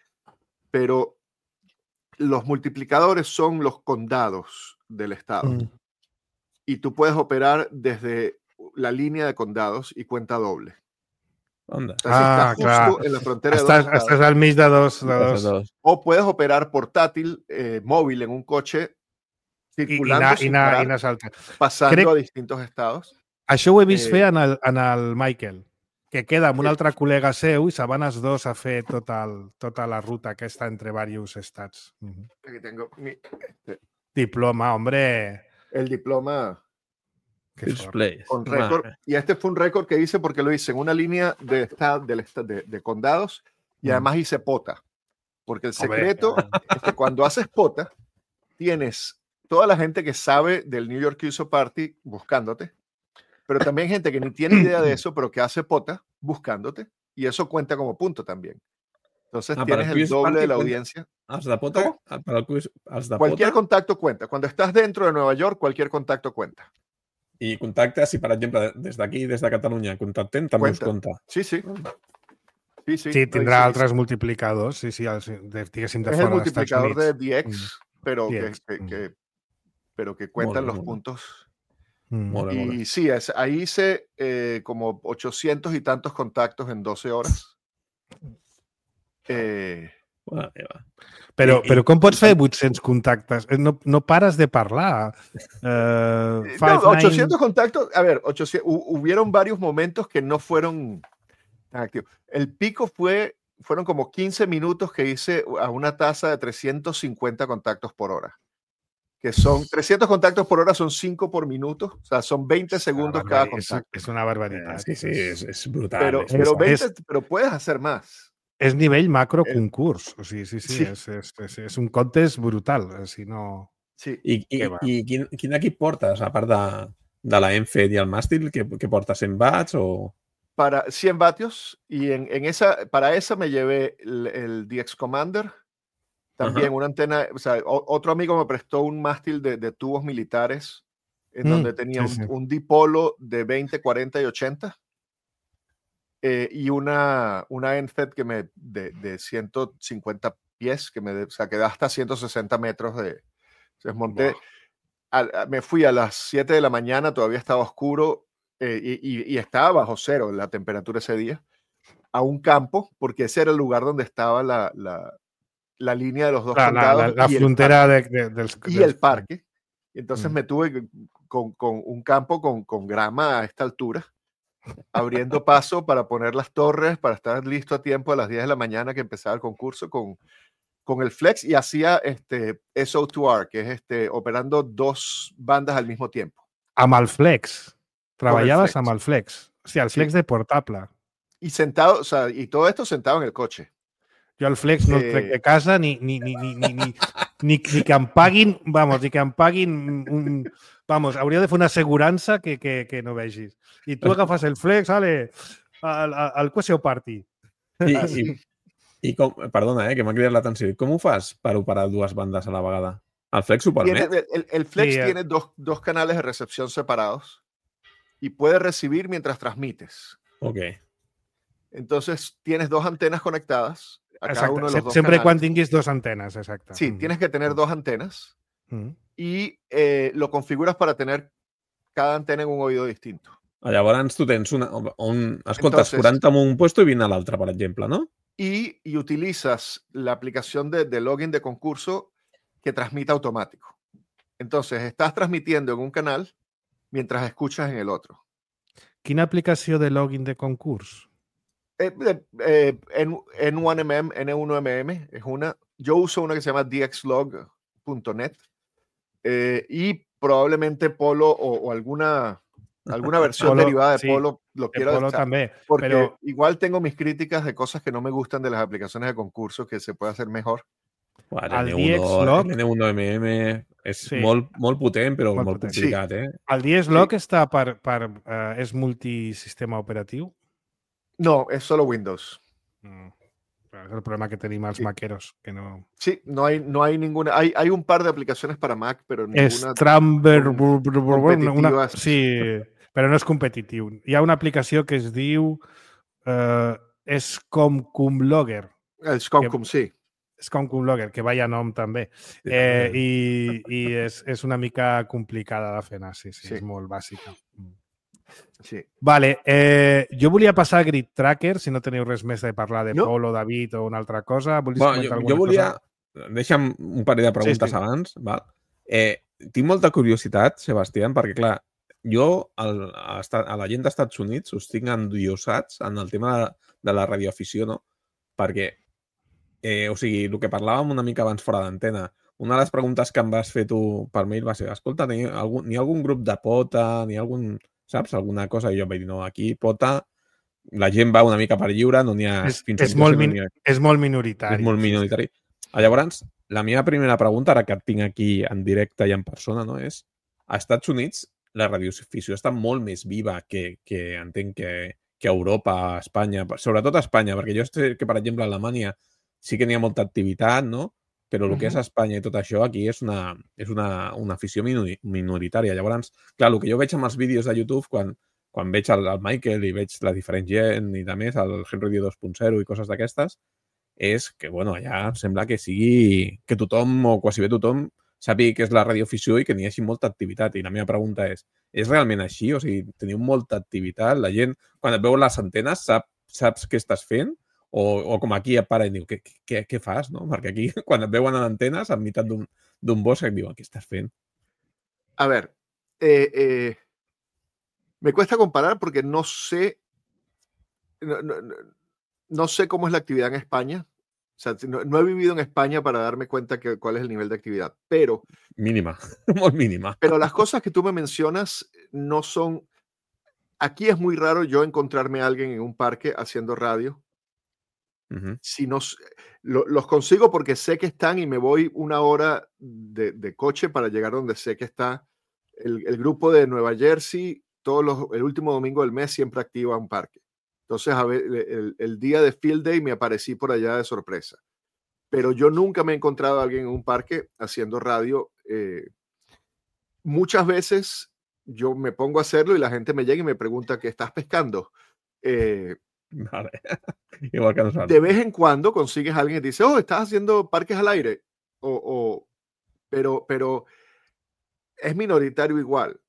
Speaker 3: Pero los multiplicadores son los condados del estado. Mm. Y tú puedes operar desde la línea de condados y cuenta doble.
Speaker 2: Onda.
Speaker 3: O sea, si ah, estás
Speaker 1: claro.
Speaker 3: justo en la frontera
Speaker 1: estás,
Speaker 3: de dos
Speaker 1: estás al mig de dos, de dos.
Speaker 2: dos.
Speaker 3: O puedes operar portátil, eh, móvil en un coche circulando
Speaker 1: I, i, anar, i anar saltant.
Speaker 3: Passant Crec... a distintos estados.
Speaker 1: Això ho he vist eh... fer en el, en el Michael. que queda amb un altre col·lega seu i se van els dos a fer tota, el, tota la ruta aquesta entre diversos estats. Uh-huh.
Speaker 3: Aquí tengo mi... este.
Speaker 1: Diploma, hombre.
Speaker 3: El diploma
Speaker 2: con
Speaker 3: récord. Y este fue un récord que hice porque lo hice en una línea de, estado, de, de, de condados y además hice pota. Porque el secreto es que cuando haces pota, tienes toda la gente que sabe del New York User Party buscándote, pero también gente que ni tiene idea de eso, pero que hace pota buscándote, y eso cuenta como punto también. Entonces ah, tienes el, el doble de la audiencia.
Speaker 2: ¿Has de pota? Para el quiz, ¿has de
Speaker 3: cualquier
Speaker 2: pota?
Speaker 3: contacto cuenta. Cuando estás dentro de Nueva York, cualquier contacto cuenta.
Speaker 2: I contactes, si per exemple des d'aquí, des de Catalunya, contactem, també us compta.
Speaker 3: Sí, sí. Sí, sí.
Speaker 1: Sí, tindrà no, altres sí. multiplicadors, sí, sí, de, diguéssim, de
Speaker 3: es
Speaker 1: fora
Speaker 3: el multiplicador
Speaker 1: de
Speaker 3: D X, mm. pero, D X. Que, que, que, pero que cuentan mola, los mola. puntos. Mm. Mola, y mola. sí, es, ahí hice eh, como ochocientos y tantos contactos en doce horas. Eh,
Speaker 2: bueno,
Speaker 1: però, I, però com pots fer vuit-cents contactes? No, no pares de parlar. Uh,
Speaker 3: five, no, ochocientos nine... contactos. A ver, ochocientos, hubieron varios momentos que no fueron tan activos. El pico fue, fueron como quince minutos que hice a una tasa de trescientos cincuenta contactos por hora. Que son trescientos contactos por hora, son cinco por minuto, o sea, son veinte segundos cada contacto.
Speaker 1: Es una barbaridad.
Speaker 2: Sí, sí, es, es brutal.
Speaker 3: Pero,
Speaker 2: es,
Speaker 3: pero, veinte,
Speaker 1: es,
Speaker 3: pero puedes hacer más.
Speaker 1: És nivell macro concurs. O sigui, sí, sí, sí. És, és, és, és un contest brutal. Si no...
Speaker 3: Sí.
Speaker 2: I, i, i quin, quin equip portes, a part de, de la Enfed i el màstil, que, que portes cent watts o...?
Speaker 3: Para cien vatios, y en, en esa, para esa me llevé el, el D X Commander. También uh-huh. una antena, o sea, o, otro amigo me prestó un mástil de, de tubos militares en mm, donde tenía sí, un, sí. un dipolo de veinte, cuarenta y ochenta eh, y una, una Enfed que me, de, de ciento cincuenta pies, que me, de, o sea, que da hasta ciento sesenta metros de... Desmonté, wow. a, a, me fui a las siete de la mañana, todavía estaba oscuro eh, y, y, y estaba bajo cero la temperatura ese día, a un campo, porque ese era el lugar donde estaba la... la la línea de los dos
Speaker 1: la,
Speaker 3: condados
Speaker 1: la, la, la frontera de, de, del,
Speaker 3: y
Speaker 1: del,
Speaker 3: el parque. Y entonces mm. me tuve con, con un campo con, con grama a esta altura, abriendo paso para poner las torres, para estar listo a tiempo a las diez de la mañana que empezaba el concurso con, con el Flex, y hacía este S O dos R, que es este, operando dos bandas al mismo tiempo.
Speaker 1: Amb el Flex. Trabajabas amb el Flex. O sea, el Flex sí. de portable.
Speaker 3: Y sentado, o sea, y todo esto sentado en el coche.
Speaker 1: Jo el Flex no el trec de casa ni, ni, ni, ni, ni, ni, ni, ni que em paguin, vamos, ni que em paguin un, vamos, hauria de fer una assegurança que, que, que no vegis. I tu agafes el Flex, ale, al, al Quasio Party.
Speaker 2: I, i, i com, perdona, eh, que m'ha cridat l'atenció. Com ho fas per operar dues bandes a la vegada? El Flex ho permet?
Speaker 3: Tiene, el, el Flex sí, tiene dos, dos canales de recepción separados y puede recibir mientras transmites.
Speaker 2: Ok.
Speaker 3: Entonces tienes dos antenas conectadas. A cada uno de los dos
Speaker 1: Siempre
Speaker 3: canales.
Speaker 1: cuando tinguis dos antenas, exacto.
Speaker 3: Sí, mm. tienes que tener dos antenas mm. y eh, lo configuras para tener cada antena en un oído distinto.
Speaker 2: Llavors tu tens una, un, escoltes Entonces, quaranta en un puesto y vint a l'altre, per exemple, ¿no?
Speaker 3: Y, y utilizas la aplicación de, de login de concurso que transmite automático. Entonces estás transmitiendo en un canal mientras escuchas en el otro.
Speaker 1: ¿Quina aplicació de login de concurs?
Speaker 3: Eh, eh, N uno M M, N uno M M es una. Yo uso una que se llama D X log punto net eh, y probablemente Polo o, o alguna, alguna versión Polo, derivada de sí, Polo lo quiero
Speaker 1: Polo también,
Speaker 3: porque
Speaker 1: pero...
Speaker 3: igual tengo mis críticas de cosas que no me gustan de las aplicaciones de concurso que se puede hacer mejor.
Speaker 2: Bueno, el D X log, N uno M M és sí. molt, molt potent, però molt, molt potent. complicat. Sí. Eh?
Speaker 1: El D X log sí. està per, per, uh, és multisistema operatiu?
Speaker 3: No, es solo Windows.
Speaker 1: Mm. Es el problema que tenemos sí. maqueros, que no...
Speaker 3: Sí, no hay, no hay ninguna... Hay, hay un par de aplicaciones para Mac, pero ninguna...
Speaker 1: Stramber... Una... Sí, però no és competitiu. Hi ha una aplicació que es diu uh, Scomcum Logger.
Speaker 3: El Scomcum, que... sí.
Speaker 1: Scomcum Logger, que vaya nom també. Sí, eh, I i és, és una mica complicada de fer, sí, sí, sí. És molt bàsica.
Speaker 3: Sí.
Speaker 1: Vale, eh, jo volia passar a Grid Tracker, si no teniu res més de parlar de no. Polo, David o una altra cosa.
Speaker 2: Bueno, jo, jo volia... Cosa? Deixa'm un parell de preguntes sí, sí. abans. Val? Eh, tinc molta curiositat, Sebastián, perquè, clar, jo el, a, a la gent dels Estats Units us tinc endiosats en el tema de, de la radioafició, no? Perquè, eh, o sigui, el que parlàvem una mica abans fora d'antena, una de les preguntes que em vas fer tu per mail va ser, escolta, n'hi ha algun, n'hi ha algun grup de pota, n'hi ha algun, saps, alguna cosa? I jo vaig dir, no, aquí pota, la gent va una mica per lliure, no n'hi ha...
Speaker 1: És, és, molt, min, no ha... és molt minoritari.
Speaker 2: És molt minoritari. Sí, sí. Llavors, la meva primera pregunta, ara que et tinc aquí en directe i en persona, no, és, als Estats Units la radioafició està molt més viva que, que entenc que, que a Europa, a Espanya, sobretot a Espanya, perquè jo sé que, per exemple, a Alemanya sí que n'hi ha molta activitat, no? Però el uh-huh. que és Espanya i tot això aquí és una, és una, una afició minoritària. Llavors, clar, el que jo veig amb els vídeos de YouTube, quan, quan veig el, el Michael i veig la diferent gent i de més, el Henry dos punt zero i coses d'aquestes, és que, bueno, allà sembla que sigui que tothom, o quasi bé tothom, sàpiga què és la radioafició i que n'hi hagi molta activitat. I la meva pregunta és, és realment així? O sigui, teniu molta activitat? La gent, quan et veu les antenes, sap, saps què estàs fent? O, o com aquí et para i diu, què, què, què fas? No? Perquè aquí, quan et veuen en antenes, en meitat d'un bosc, et diuen, què estàs fent?
Speaker 3: A ver, eh, eh, me cuesta comparar porque no sé, no, no, no sé cómo es la actividad en España. O sea, no, no he vivido en España para darme cuenta que cuál es el nivel de actividad, pero...
Speaker 2: Mínima, muy mínima.
Speaker 3: Pero las cosas que tú me mencionas no son... Aquí es muy raro yo encontrarme a alguien en un parque haciendo radio. Uh-huh. Si no, lo, los consigo porque sé que están y me voy una hora de, de coche para llegar donde sé que está el, el grupo de Nueva Jersey. Todos los, el último domingo del mes siempre activa un parque. Entonces, a ver, el, el día de Field Day me aparecí por allá de sorpresa. Pero yo nunca me he encontrado a alguien en un parque haciendo radio. Eh, muchas veces yo me pongo a hacerlo y la gente me llega y me pregunta, ¿qué estás pescando? Eh,
Speaker 2: vale. Igual que nosotros.
Speaker 3: De vez en cuando consigues a alguien que dice, oh, estás haciendo parques al aire. O, o, pero, pero es minoritario igual.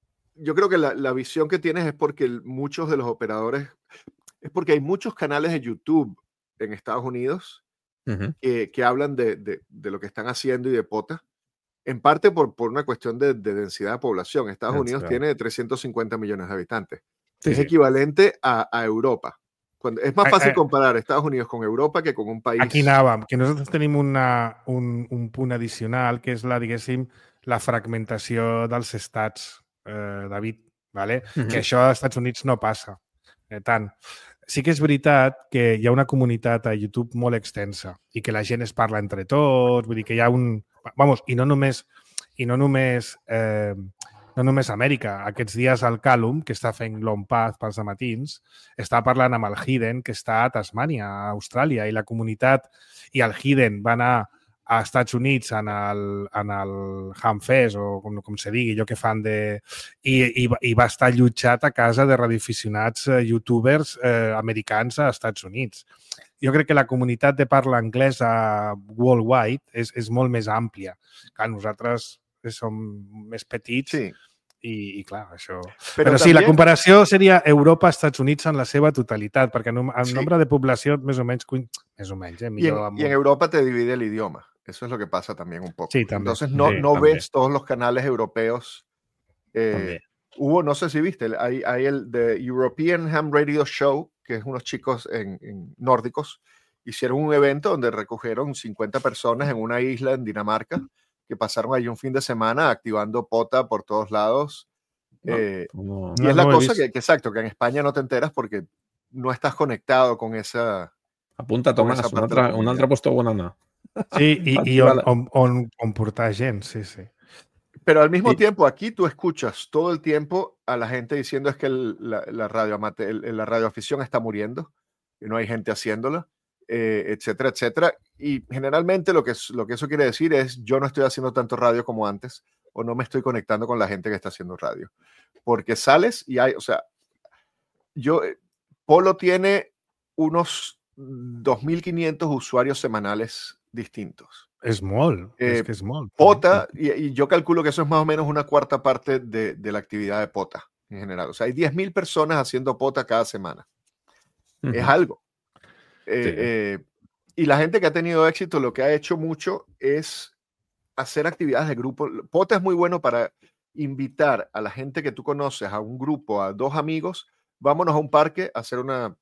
Speaker 3: Yo creo que la, la visión que tienes es porque el, muchos de los operadores, es porque hay muchos canales de YouTube en Estados Unidos uh-huh. que, que hablan de, de, de lo que están haciendo y de pota, en parte por, por una cuestión de, de densidad de población. Estados That's Unidos right. tiene trescientos cincuenta millones de habitantes. Sí. Es equivalente a, a Europa. Cuando, es más fácil comparar Estados Unidos con Europa que con un país...
Speaker 1: Aquí anàvem, que nosaltres tenim una, un, un punt addicional, que és la, diguéssim, la fragmentació dels estats, eh, David, vale? Mm-hmm. Que això als Estats Units no passa. Eh, tant. Sí que és veritat que hi ha una comunitat a YouTube molt extensa i que la gent es parla entre tots, vull dir que hi ha un... Vamos, i no només, i no només, eh, no només Amèrica. Aquests dies el Callum, que està fent Long Path pels matins, està parlant amb el Hidden, que està a Tasmània, a Austràlia, i la comunitat i el Hidden va anar a Estats Units en el, en el Hamfest, o com, com se digui, allò que fan de... I, i, i va estar allotjat a casa de radioaficionats eh, youtubers eh, americans a Estats Units. Jo crec que la comunitat de parla anglesa worldwide és, és molt més àmplia. Clar, nosaltres som més petits sí. i, i clar, això... Però, Però sí, també... la comparació seria Europa-Estats Units en la seva totalitat, perquè en, en sí. nombre de població més o menys... Més o menys, eh?
Speaker 3: Millor y, en, amb... y en Europa te divide el idioma. Eso es lo que pasa también un poco.
Speaker 1: Sí, también.
Speaker 3: Entonces no,
Speaker 1: sí,
Speaker 3: no
Speaker 1: también.
Speaker 3: ves todos los canales europeos. Eh, hubo, no sé si viste, hay, hay el de European Ham Radio Show, que es unos chicos en, en nórdicos, hicieron un evento donde recogieron cincuenta personas en una isla en Dinamarca, que pasaron ahí un fin de semana activando pota por todos lados. No, eh, no, y no, es la no cosa que, que, exacto, que en España no te enteras porque no estás conectado con esa...
Speaker 2: Apunta, Tomàs, un altre, un altre posto on anar.
Speaker 1: Sí, y, y on, on, on, on portar gent, sí, sí.
Speaker 3: Pero al mismo
Speaker 1: y,
Speaker 3: tiempo aquí tú escuchas todo el tiempo a la gente diciendo es que el, la, la, radio, el, la radioafición está muriendo, que no hay gente haciéndola, eh, etcétera, etcétera. Y generalmente lo que, lo que eso quiere decir es yo no estoy haciendo tanto radio como antes o no me estoy conectando con la gente que está haciendo radio. Porque sales y hay, o sea, yo, Polo tiene unos dos mil quinientos usuarios semanales distintos.
Speaker 1: Es molt, eh, es que es molt.
Speaker 3: Pota, y, y yo calculo que eso es más o menos una cuarta parte de, de la actividad de Pota en general. O sea, hay diez mil personas haciendo Pota cada semana. Uh-huh. Es algo. Eh, sí. eh, y la gente que ha tenido éxito lo que ha hecho mucho es hacer actividades de grupo. Pota es muy bueno para invitar a la gente que tú conoces, a un grupo, a dos amigos, vámonos a un parque a hacer una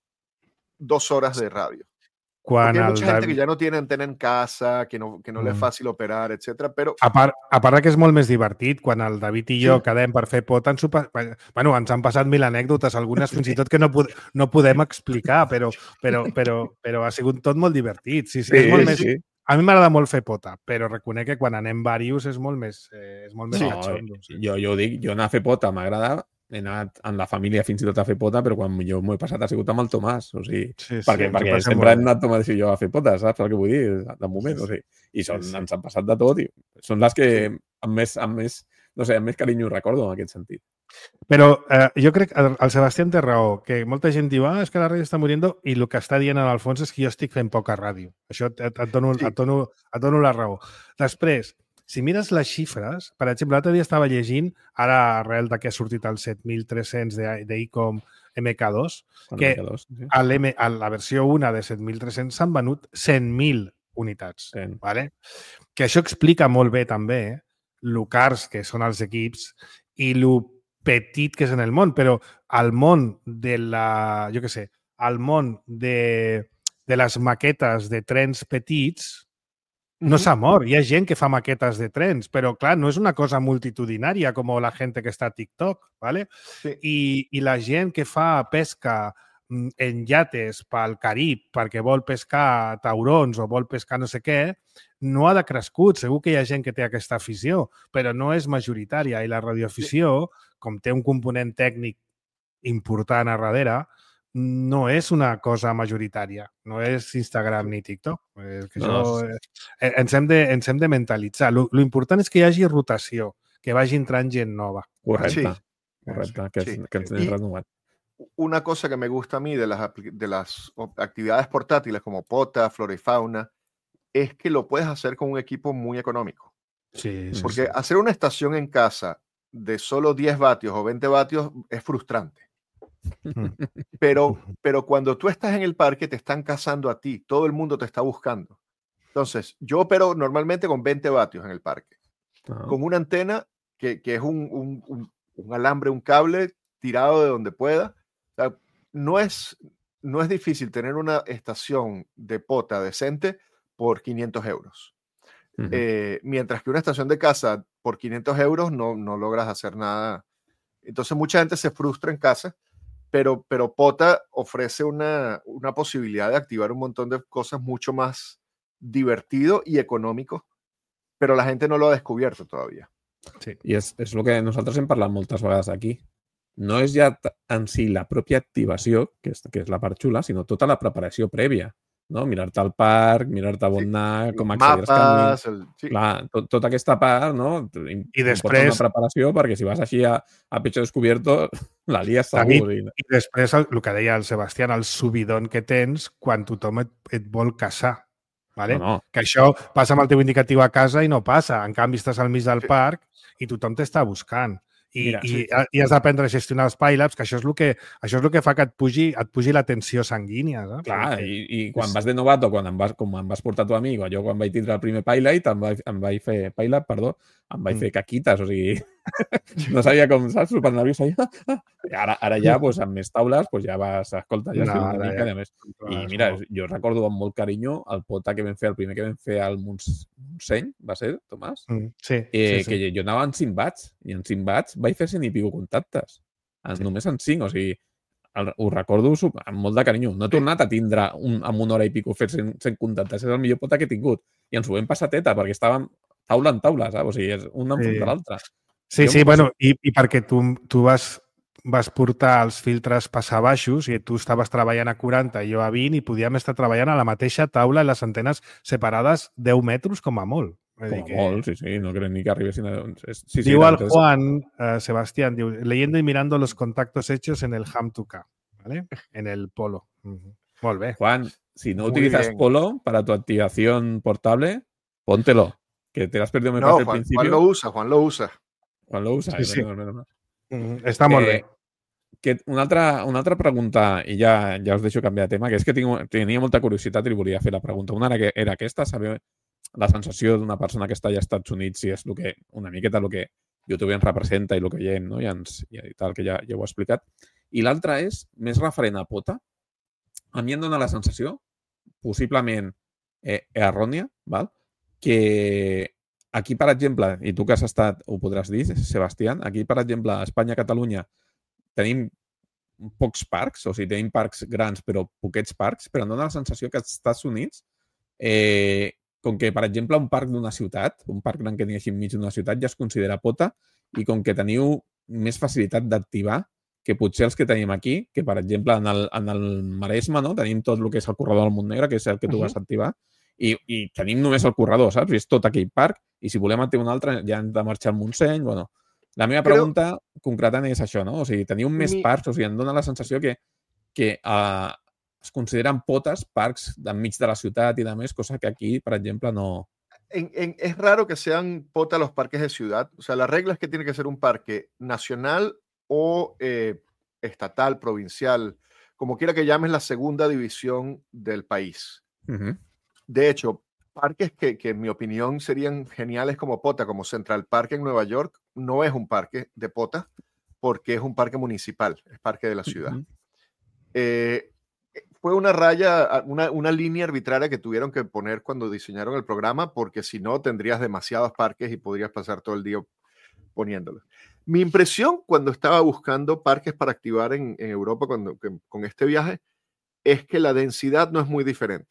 Speaker 3: dos horas de radio.
Speaker 1: Quan
Speaker 3: Porque hay
Speaker 1: el
Speaker 3: mucha gente
Speaker 1: David...
Speaker 3: que ja no tiene antena en casa, que no, que no mm. li és fàcil operar, etcètera. Però...
Speaker 1: A part, a part que és molt més divertit, quan el David i jo sí. quedem per fer pot, ens, bueno, ens han passat mil anècdotes, algunes fins i tot que no, pod no podem explicar, però, però, però, però ha sigut tot molt divertit. Sí, sí, sí, és molt sí. més... A mi m'agrada molt fer pota, però reconec que quan anem diversos és molt més, eh, és molt més
Speaker 2: no,
Speaker 1: catxondo. Sí.
Speaker 2: Jo, jo ho dic, jo anar a fer pota m'agrada. He anat en la família fins i tot a fer pota, però quan jo m'ho he passat ha sigut amb el Tomàs. O sigui, sí, sí, perquè perquè sempre hem anat Tomàs i jo a fer pota, saps el que vull dir? De moment, sí, sí. O sigui, i són, sí, sí. ens han passat de tot i són les que sí. amb, més, amb, més, no sé, amb més carinyo recordo en aquest sentit.
Speaker 1: Però eh, jo crec que el Sebastián té raó, que molta gent diu, ah, és que la ràdio està morint, i el que està dient en el fons és que jo estic fent poca ràdio. Això et, et, dono, sí. et, dono, et dono la raó. Després, si mires les xifres, per exemple, l'altre dia estava llegint, ara arrel de que ha sortit el set mil tres-cents d'Icom M K dos, que M K dos, sí. a, a la versió una de set mil tres-cents s'han venut cent mil unitats. Sí. ¿Vale? Que això explica molt bé també eh, lo cars que són els equips i lo petit que és en el món, però al món de la, jo què sé, al món de, de les maquetes de trens petits no s'ha mort. Hi ha gent que fa maquetes de trens, però, clar, no és una cosa multitudinària com la gent que està a TikTok, ¿vale? Sí. I, I la gent que fa pesca en llates pel Carib perquè vol pescar taurons o vol pescar no sé què, no ha decrescut. Segur que hi ha gent que té aquesta afició, però no és majoritària. I la radioafició, com té un component tècnic important a darrere, no és una cosa majoritària, no és Instagram ni TikTok. És que no, això, no. Eh, ens, hem de, ens hem de mentalitzar. Lo, lo important és que hi hagi rotació, que vagi entrant gent nova.
Speaker 2: Correcte, sí. Correcte, que, sí. que ens anem renovant.
Speaker 3: Una cosa que me gusta a mí de las, de las actividades portátiles como Pota, Flora y Fauna, es que lo puedes hacer con un equipo muy económico.
Speaker 1: Sí, sí,
Speaker 3: Porque
Speaker 1: sí.
Speaker 3: hacer una estación en casa de solo diez vatios o veinte vatios es frustrante. Pero, pero cuando tú estás en el parque te están cazando a ti, todo el mundo te está buscando. Entonces, yo opero normalmente con veinte vatios en el parque, uh-huh. con una antena que, que es un, un, un, un alambre, un cable tirado de donde pueda. O sea, no es, no es difícil tener una estación de pota decente por quinientos euros. Uh-huh. Eh, mientras que una estación de casa por quinientos euros no, no logras hacer nada. Entonces, mucha gente se frustra en casa. Pero, pero Pota ofrece una, una posibilidad de activar un montón de cosas mucho más divertido y económico, pero la gente no lo ha descubierto todavía.
Speaker 2: Sí. I és, és el que nosaltres hem parlat moltes vegades aquí. No és ja en si la pròpia activació, que és, que és la part xula, sinó tota la preparació prèvia. No? Mirar-te al parc, mirar-te on anar, sí. com accedir als camins... El... Sí. Clar, tot, tota aquesta part, no?
Speaker 1: I després...
Speaker 2: una preparació, perquè si vas així a, a pecho descubierto, la lies segur.
Speaker 1: David, I després, el, el que deia el Sebastián, el subidón que tens quan tothom et, et vol caçar. Vale? No, no. Que això passa amb el teu indicatiu a casa i no passa. En canvi, estàs al mig del sí. parc i tothom t'està buscant. I, Mira, i, sí. i has d'aprendre a gestionar els pileups, que això és el que, això és el que fa que et pugi, et pugi la tensió sanguínia. Saps?
Speaker 2: Clar, Perquè... i, i quan vas de novato, quan em vas, com em vas portar tu amic, jo quan vaig tindre el primer pilot, em vaig, em vaig fer pilot, perdó, em vaig mm. fer caquites, o sigui, no sabia com, saps, super nerviós. Ah, ah. Ara, ara ja, pues, amb més taules, pues, ja vas, escolta, ja no, una mica, ja. més. I mira, jo recordo amb molt carinyo el pota que vam fer, el primer que vam fer al Montseny, va ser, Tomàs?
Speaker 1: Mm, sí,
Speaker 2: eh,
Speaker 1: sí, sí.
Speaker 2: Que jo anava en cinc watts, i en cinc watts vaig fer cent i pico contactes. En, sí. Només en cinc, o sigui, el, ho recordo amb molt de carinyo. No he tornat a tindre un, amb una hora i pico fer cent, cent contactes. És el millor pota que he tingut. I ens ho vam passar teta, perquè estàvem taula en taula, saps? O sigui, és un enfront sí. de l'altre.
Speaker 1: Sí, jo sí, bueno, i, i perquè tu, tu vas, vas portar els filtres passabaixos i tu estaves treballant a quaranta i jo a vint i podíem estar treballant a la mateixa taula i les antenes separades deu metres com a molt.
Speaker 2: Com a que... molt, sí, sí, no crec ni que arribessin a... Sí, sí,
Speaker 1: diu el Juan, uh, Sebastián, diu, leyendo y mirando los contactos hechos en el Ham to K, ¿vale? En el Polo. Uh-huh. Molt bé.
Speaker 2: Juan, si no Muy utilizas bien. Polo para tu activación portable, póntelo, que te has perdido me
Speaker 3: no,
Speaker 2: parece
Speaker 3: Juan,
Speaker 2: al principio.
Speaker 3: Juan lo usa, Juan lo usa.
Speaker 2: Juan lo usa,
Speaker 1: sí,
Speaker 2: eh?
Speaker 1: sí.
Speaker 2: Menos, menos, menos.
Speaker 1: Mm, està molt
Speaker 2: eh,
Speaker 1: bé.
Speaker 2: Que una, altra, una altra pregunta, i ja, ja us deixo canviar de tema, que és que tinc, tenia molta curiositat i li volia fer la pregunta. Una era, era aquesta, saber la sensació d'una persona que està allà als Estats Units, si és el que, una miqueta el que YouTube ens representa i el que veiem, no? I, ens, i tal, que ja, ja ho he explicat. I l'altre és, més referent a Pota, a mi em dona la sensació, possiblement eh, errònia, val? Que aquí, per exemple, i tu que has estat, ho podràs dir, Sebastián, aquí, per exemple, a Espanya, Catalunya, tenim pocs parcs, o sigui, tenim parcs grans, però poquets parcs, però em dona la sensació que als Estats Units, eh, com que, per exemple, un parc d'una ciutat, un parc gran que tinguéssim mig d'una ciutat, ja es considera Pota, i com que teniu més facilitat d'activar que potser els que tenim aquí, que, per exemple, en el, en el Maresme, no? Tenim tot el que és el corredor del Montnegre, que és el que tu uh-huh. vas activar, i, i tenim només el corredor, saps? I és tot aquell parc, i si volem activar un altre, ja hem de marxar al Montseny, bueno... La meva pregunta Però... concretant és això, no? O sigui, teniu més Mi... parcs, o sigui, em dona la sensació que, que uh, es consideren potes parcs enmig de la ciutat i de més, cosa que aquí, per exemple, no...
Speaker 3: En, en, es raro que sean potas los parques de ciudad. O sea, la regla es que tiene que ser un parque nacional o eh, estatal, provincial, como quiera que llames la segunda división del país.
Speaker 2: Uh-huh.
Speaker 3: De hecho, parques que, que en mi opinión serían geniales como Pota, como Central Park en Nueva York, no es un parque de Pota porque es un parque municipal, es parque de la ciudad. Uh-huh. Eh, fue una raya, una, una línea arbitraria que tuvieron que poner cuando diseñaron el programa, porque si no tendrías demasiados parques y podrías pasar todo el día poniéndolos. Mi impresión cuando estaba buscando parques para activar en, en Europa cuando, que, con este viaje es que la densidad no es muy diferente.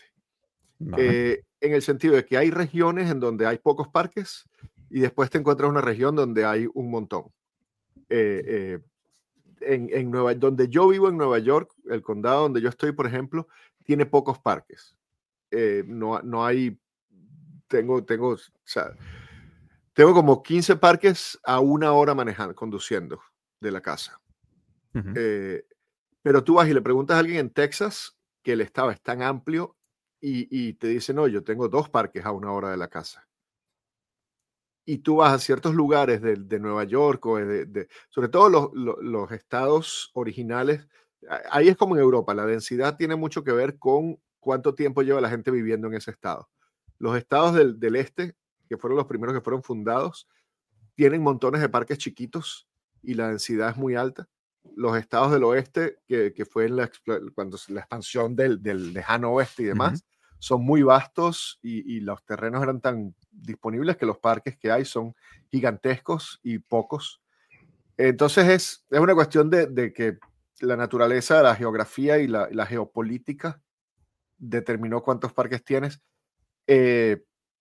Speaker 3: Eh, en el sentido de que hay regiones en donde hay pocos parques y después te encuentras una región donde hay un montón. Eh, eh, en, en Nueva, donde yo vivo en Nueva York, el condado donde yo estoy, por ejemplo, tiene pocos parques. Eh, no, no hay, tengo, tengo, o sea, tengo como quince parques a una hora manejando, conduciendo de la casa.
Speaker 2: Uh-huh.
Speaker 3: Eh, pero tú vas y le preguntas a alguien en Texas que el estado es tan amplio y, y te dice, no, yo tengo dos parques a una hora de la casa. Y tú vas a ciertos lugares de, de Nueva York, o de, de, sobre todo los, los, los estados originales, ahí es como en Europa, la densidad tiene mucho que ver con cuánto tiempo lleva la gente viviendo en ese estado. Los estados del, del este, que fueron los primeros que fueron fundados, tienen montones de parques chiquitos y la densidad es muy alta. Los estados del oeste, que, que fue en la, cuando la expansión del, del lejano oeste y demás, uh-huh. son muy vastos y, y los terrenos eran tan disponibles que los parques que hay son gigantescos y pocos. Entonces es, es una cuestión de, de que la naturaleza, la geografía y la, la geopolítica determinó cuántos parques tienes. Eh,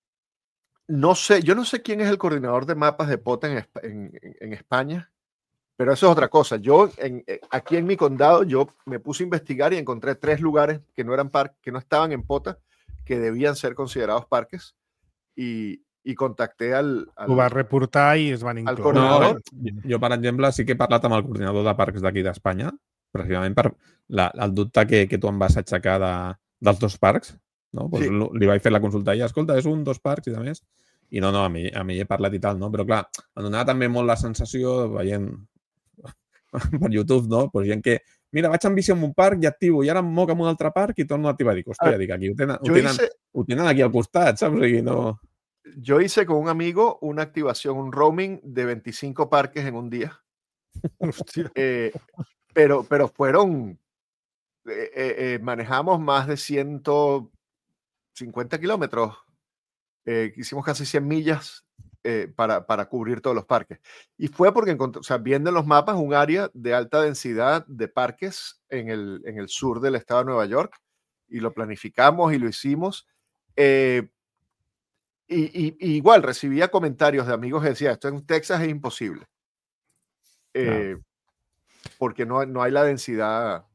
Speaker 3: no sé, yo no sé quién es el coordinador de mapas de Pota en, en, en España, pero eso es otra cosa. Yo, en, aquí en mi condado, yo me puse a investigar y encontré tres lugares que no eran parques, que no estaban en Pota, que debían ser considerados parques. Y, i contacté al... al
Speaker 1: Ho vas reportar i es van incloure.
Speaker 2: No, jo, per exemple, sí que he parlat amb el coordinador de parcs d'aquí d'Espanya, precisament per la, el dubte que, que tu em vas aixecar de, dels dos parcs. No? Pues sí. Li vaig fer la consulta i, escolta, és un, dos parcs i de més. I no, no, a mi, a mi he parlat i tal, no? Però clar, em donava també molt la sensació, veient per YouTube, no? Pues gent que mira, vaig en bici en un parc i activo, i ara em moc en un altre parc i torno a activar. Dic, hòstia, ah, dic, aquí ho tenen, ho, tenen, hice, ho tenen aquí al costat, saps? O sigui, no...
Speaker 3: Yo hice con un amigo una activación, un roaming de veinticinco parques en un día. eh, pero, pero fueron, eh, eh, manejamos más de ciento cincuenta kilómetros, eh, hicimos casi cien millas eh, para, para cubrir todos los parques. Y fue porque encontré, o sea, viendo en los mapas un área de alta densidad de parques en el, en el sur del estado de Nueva York, y lo planificamos y lo hicimos. Eh, y, y, y igual recibía comentarios de amigos que decían, esto en Texas es imposible. Eh, no. Porque no, no hay la densidad.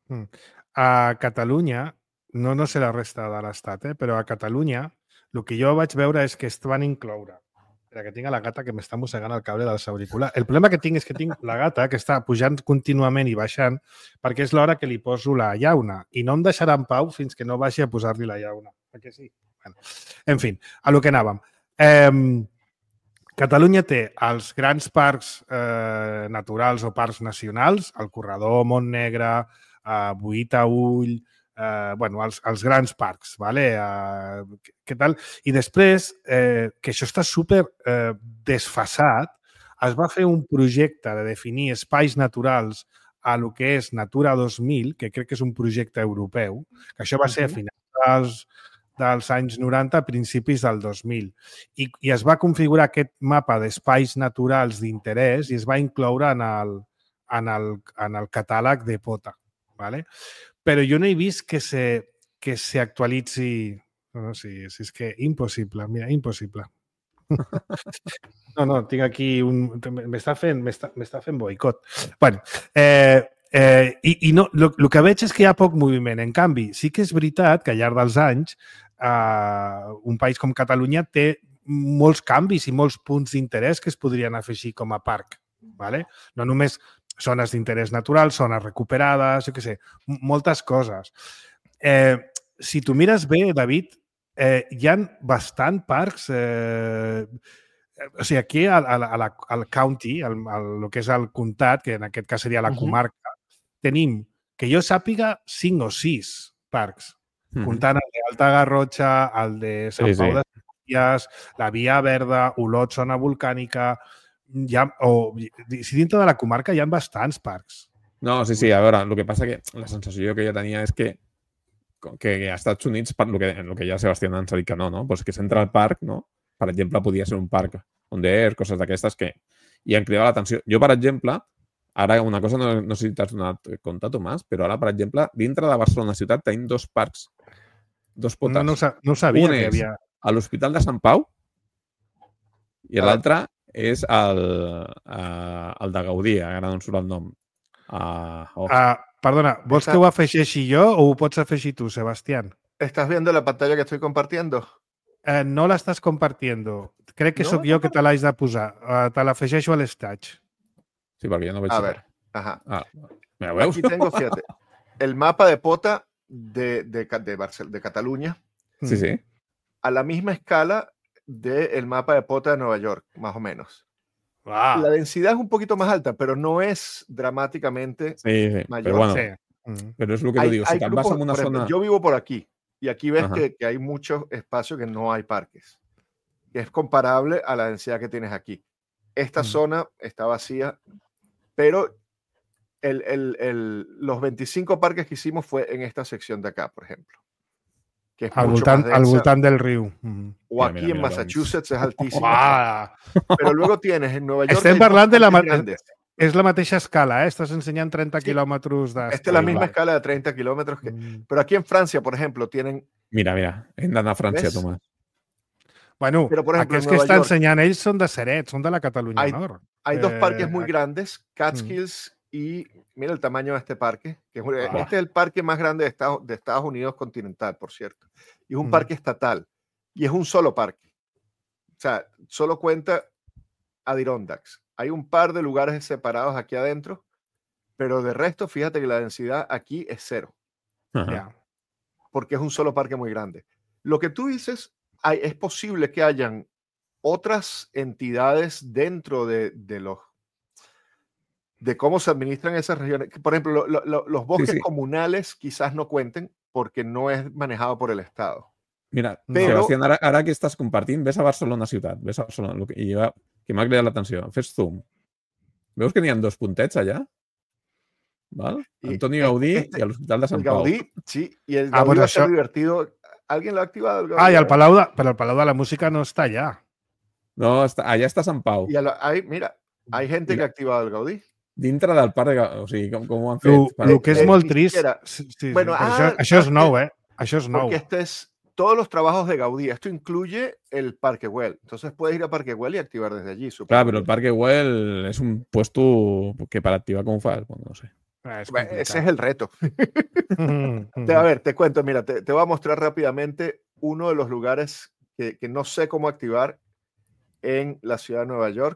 Speaker 1: A Catalunya, no, no sé la resta de l'estat, eh, però a Catalunya el que jo vaig veure és que es van incloure. Espera, que tinc a la gata que m'està mossegant el cable dels auriculars. El problema que tinc és que tinc la gata que està pujant contínuament i baixant perquè és l'hora que li poso la llauna i no em deixarà en pau fins que no vagi a posar-li la llauna. Perquè sí? Bueno, en fi, a lo que anàvem. Eh, Catalunya té els grans parcs eh, naturals o parcs nacionals, el Corredor, Montnegre, eh, Boí-Taüll, eh, bueno, els, els grans parcs, ¿vale? Eh, què tal? I després, eh, que això està super eh, desfasat es va fer un projecte de definir espais naturals a lo que és Natura dos mil, que crec que és un projecte europeu, que això va ser a finals dels, dels anys noranta, a principis del dos mil. I, i es va configurar aquest mapa d'espais naturals d'interès i es va incloure en el, en el, en el catàleg de POTA. ¿vale? Però jo no he vist que se, que se actualitzi... No, no, si, si és que impossible, mira, impossible. No, no, tinc aquí un... M'està fent, fent boicot. Bueno, eh, eh, i, i no, el que veig és que hi ha poc moviment. En canvi, sí que és veritat que al llarg dels anys eh, un país com Catalunya té molts canvis i molts punts d'interès que es podrien afegir com a parc. ¿vale? No només zones d'interès natural, zones recuperades, jo què sé, moltes coses. Eh, si tu mires bé, David, eh, hi ha bastant parcs... Eh, o sigui, aquí al, al, al county, al, al, el que és el comtat, que en aquest cas seria la comarca, uh-huh. tenim, que jo sàpiga, cinc o sis parcs, uh-huh. comptant el d'Alta Garrotxa, el de Sant sí, Pau sí. de Segúries, la Via Verda, Olot, zona volcànica... Ha, o, si dintre de la comarca hi ha bastants parcs.
Speaker 2: No, sí, sí, a veure, el que passa que la sensació que jo tenia és que que a Estats Units, per lo que, lo que ja Sebastián ens ha dit que no, no? Pues que Central Park, no? Per exemple, podia ser un parc on there, coses d'aquestes que hi han cridat l'atenció. Jo, per exemple, ara una cosa, no, no sé si t'has donat compte, Tomàs, però ara, per exemple, dintre de Barcelona ciutat tenim dos parcs, dos potes.
Speaker 1: No, no, no sabia
Speaker 2: un
Speaker 1: que hi havia...
Speaker 2: a l'Hospital de Sant Pau i ah. l'altre és el, uh, el de Gaudí, ara no em surt el nom. Uh, oh.
Speaker 1: uh, perdona, vols Está... que ho afegeixi jo o ho pots afegir tu, Sebastián?
Speaker 3: ¿Estás viendo la pantalla que estoy compartiendo?
Speaker 1: Uh, no la estás compartiendo. Crec que no? sóc jo que te l'haig de posar. Uh, te l'afegeixo a l'estatge.
Speaker 2: Sí, perquè jo no veig...
Speaker 3: A ver, ajá.
Speaker 2: Ah, ¿me veus?
Speaker 3: Aquí tengo, fíjate, el mapa de POTA de, de, de, Barcel de Cataluña.
Speaker 2: Sí, sí.
Speaker 3: A la misma escala del mapa de POTA de Nueva York, más o menos.
Speaker 1: Wow.
Speaker 3: La densidad es un poquito más alta, pero no es dramáticamente
Speaker 2: sí, sí.
Speaker 3: mayor.
Speaker 2: Pero bueno,
Speaker 3: sí.
Speaker 2: pero es lo que hay, te digo. Si te vas a una
Speaker 3: ejemplo,
Speaker 2: zona...
Speaker 3: Yo vivo por aquí y aquí ves que, que hay muchos espacios que no hay parques. Que es comparable a la densidad que tienes aquí. Esta mm. zona está vacía, pero el, el, el, los veinticinco parques que hicimos fue en esta sección de acá, por ejemplo. Que es
Speaker 1: al, voltant, al voltant del riu.
Speaker 3: Mm. O aquí mira, mira, en Massachusetts mira. Es altísimo.
Speaker 1: Ah.
Speaker 3: Però luego tienes en Nueva York...
Speaker 1: Estem parlant de la mateixa... És la mateixa escala, eh? Estàs ensenyant treinta sí. kilómetros de...
Speaker 3: Esta es la misma escala de treinta kilómetros. Que... Mm. Pero aquí en Francia, por ejemplo, tienen...
Speaker 2: Mira, mira, hem d'anar a França, ¿ves? Tomàs.
Speaker 1: Bueno, pero por ejemplo, aquests que estan York, ensenyant ells són de Ceret, són de la Catalunya
Speaker 3: hay,
Speaker 1: Nord.
Speaker 3: Hay dos parques muy grandes, Catskills mm. y... Mira el tamaño de este parque. Que es, ah. Este es el parque más grande de Estados, de Estados Unidos continental, por cierto. Y es un mm. parque estatal. Y es un solo parque. O sea, solo cuenta Adirondacks. Hay un par de lugares separados aquí adentro, pero de resto, fíjate que la densidad aquí es cero.
Speaker 1: Yeah.
Speaker 3: Porque es un solo parque muy grande. Lo que tú dices, hay, es posible que hayan otras entidades dentro de, de los de cómo se administran esas regiones. Por ejemplo, lo, lo, los bosques sí, sí. comunales quizás no cuenten porque no es manejado por el Estado.
Speaker 2: Mira, però... Sebastián, ara, ara que estàs compartint, ves a Barcelona ciutat, ves a Barcelona, que, i jo, que m'ha cridat l'atenció. Fes zoom. Veus que n'hi ha dos puntets allà? ¿Val?
Speaker 3: Y
Speaker 2: Antonio Gaudí este, y al Hospital de Sant Pau.
Speaker 3: Gaudí, sí, y el Gaudí ah, pues va a ser això... divertido. ¿Alguien lo ha activado? El
Speaker 1: ah, y el Palau de, pero el Palau de la Música no está allá.
Speaker 2: No, está, allá está Sant Pau.
Speaker 3: Y la, hay, mira, hay gente que ha activado el Gaudí.
Speaker 2: Dintre del parc de Gaudí, o sigui, com, com ho han fet?
Speaker 1: Lo, per... lo que és molt trist... Sí, sí,
Speaker 3: bueno,
Speaker 1: sí,
Speaker 3: ah,
Speaker 1: això, això és nou, eh? Això és nou.
Speaker 3: Porque este es todos los trabajos de Gaudí. Esto incluye el Parque Güell. Entonces puedes ir a Parque Güell y activar desde allí.
Speaker 2: Claro, pero el Parque Güell es un puesto que para activar ¿cómo fas? Bueno, no sé.
Speaker 3: Ah, es ese es el reto. te, a ver, te cuento, mira, te, te voy a mostrar rápidamente uno de los lugares que, que no sé cómo activar en la ciudad de Nueva York,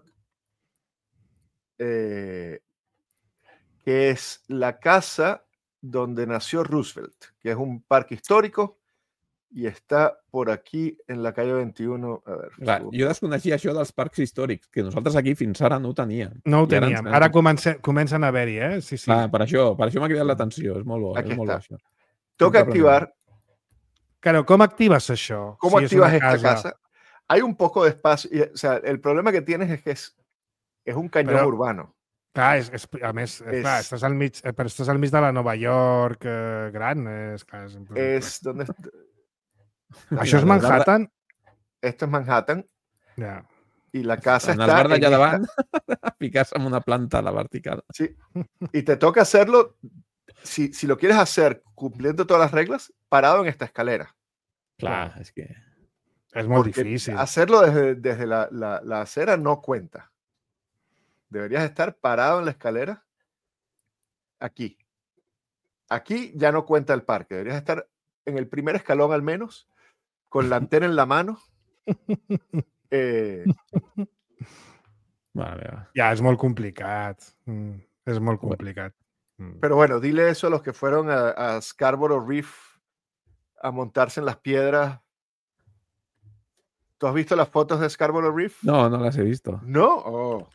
Speaker 3: eh, que es la casa donde nació Roosevelt, que es un parque histórico y está por aquí en la calle veintiuno. A ver,
Speaker 2: clar, jo desconeixia això dels parcs històrics, que nosaltres aquí fins ara no ho teníem.
Speaker 1: No ho teníem. Ara, ara comença, comencen a haver-hi, eh? Sí, sí.
Speaker 2: Clar, per això, per això m'ha cridat l'atenció. És molt bo.
Speaker 3: Aquí
Speaker 2: és molt
Speaker 3: està.
Speaker 2: bo això.
Speaker 3: Tengo que activar.
Speaker 1: Claro, ¿cómo activas eso?
Speaker 3: ¿Cómo
Speaker 1: si
Speaker 3: activas
Speaker 1: es
Speaker 3: esta
Speaker 1: casa?
Speaker 3: casa? Hay un poco de espacio. Y, o sea, el problema que tienes es que es es un cañón
Speaker 1: però,
Speaker 3: urbano.
Speaker 1: Clar, és, és, a més, és, clar, estàs al mig, però estàs al mig de la Nova York eh, gran. És, clar, és,
Speaker 3: es donde
Speaker 1: Això és Manhattan?
Speaker 3: Esto es Manhattan.
Speaker 1: Yeah.
Speaker 3: Y la casa
Speaker 2: en
Speaker 3: está
Speaker 2: el bar d'allà
Speaker 3: esta...
Speaker 2: davant, ficar-se en una planta a la vertical.
Speaker 3: Sí. Y te toca hacerlo, si, si lo quieres hacer cumpliendo todas las reglas, parado en esta escalera.
Speaker 2: Claro, claro. Es que...
Speaker 1: Es muy
Speaker 3: Porque
Speaker 1: difícil.
Speaker 3: Hacerlo desde, desde la, la, la acera no cuenta. Deberías estar parado en la escalera aquí. Aquí ya no cuenta el parque. Deberías estar en el primer escalón al menos, con la antena en la mano. Eh...
Speaker 2: Vale, va.
Speaker 1: Ja, és molt complicat. Mm, és molt complicat. Mm.
Speaker 3: Pero bueno, dile eso a los que fueron a, a Scarborough Reef a montarse en las piedras. ¿Tú has visto las fotos de Scarborough Reef?
Speaker 2: No, no las he visto.
Speaker 3: ¿No? Oh.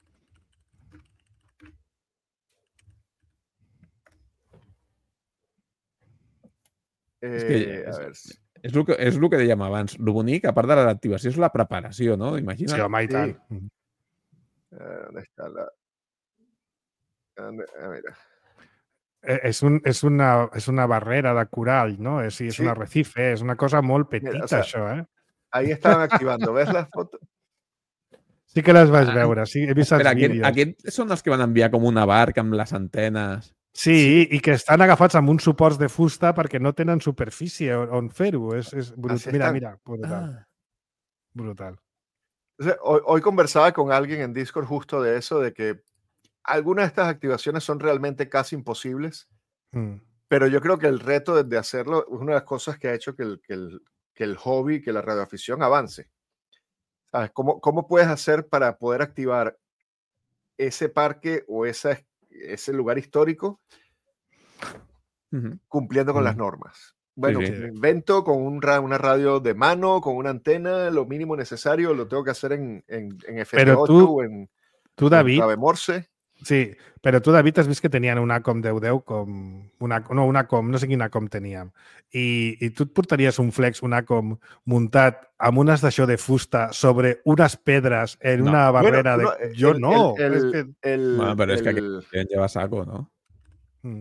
Speaker 2: És que
Speaker 3: Eh,
Speaker 2: és,
Speaker 3: a ver.
Speaker 2: és, el que, és el que dèiem abans. El bonic, a part de l'adaptació, és la preparació, no? Imagina't.
Speaker 1: Sí, home, i tant.
Speaker 3: Sí. Uh, ¿Dónde está la...? ¿Dónde? Ah, mira.
Speaker 1: És, un, és, una, és una barrera de corall, no? És, és
Speaker 3: sí.
Speaker 1: un arrecife, és una cosa molt petita,
Speaker 3: mira, o sea,
Speaker 1: això, eh?
Speaker 3: Ahí estaban activando. ¿Ves las fotos?
Speaker 1: Sí que les vaig veure, sí, he vist
Speaker 2: Espera,
Speaker 1: els vídeos.
Speaker 2: Aquests aquest són els que van enviar com una barca amb les antenes.
Speaker 1: Sí, sí, i que estan agafats amb uns suports de fusta perquè no tenen superfície on fer-ho. És, és brutal. Mira, mira, brutal. Ah. Brutal.
Speaker 3: Hoy, hoy conversaba con alguien en Discord justo de eso, de que algunas de estas activaciones son realmente casi imposibles, mm. pero yo creo que el reto de hacerlo es una de las cosas que ha hecho que el, que el, que el hobby, que la radioafición avance. ¿Sabes? ¿Cómo, ¿Cómo puedes hacer para poder activar ese parque o esa, ese lugar histórico uh-huh. cumpliendo con uh-huh. las normas? Bueno, sí, sí. me invento con un, una radio de mano, con una antena, lo mínimo necesario, lo tengo que hacer en, en, en F P ocho
Speaker 1: tú,
Speaker 3: o en,
Speaker 1: tú, David,
Speaker 3: en clave Morse.
Speaker 1: Sí, però tu, David, has vist que tenien una com deu deu, com una, no, una com, no sé quina com teníem, i, i tu et portaries un flex, una com muntat amb unes d'això de fusta sobre unes pedres en no. una barrera bueno, de... Jo
Speaker 3: el,
Speaker 1: no.
Speaker 3: El, el,
Speaker 1: és que...
Speaker 3: el,
Speaker 2: bueno, però
Speaker 3: el,
Speaker 2: és que aquest lleva saco, no?
Speaker 1: Mm.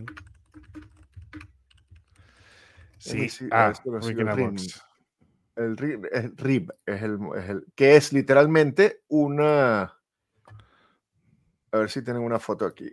Speaker 1: Sí, sí. Ah,
Speaker 3: Weekend el RIB, el RIB es el, es el que es literalmente una... A ver si tienen una foto aquí.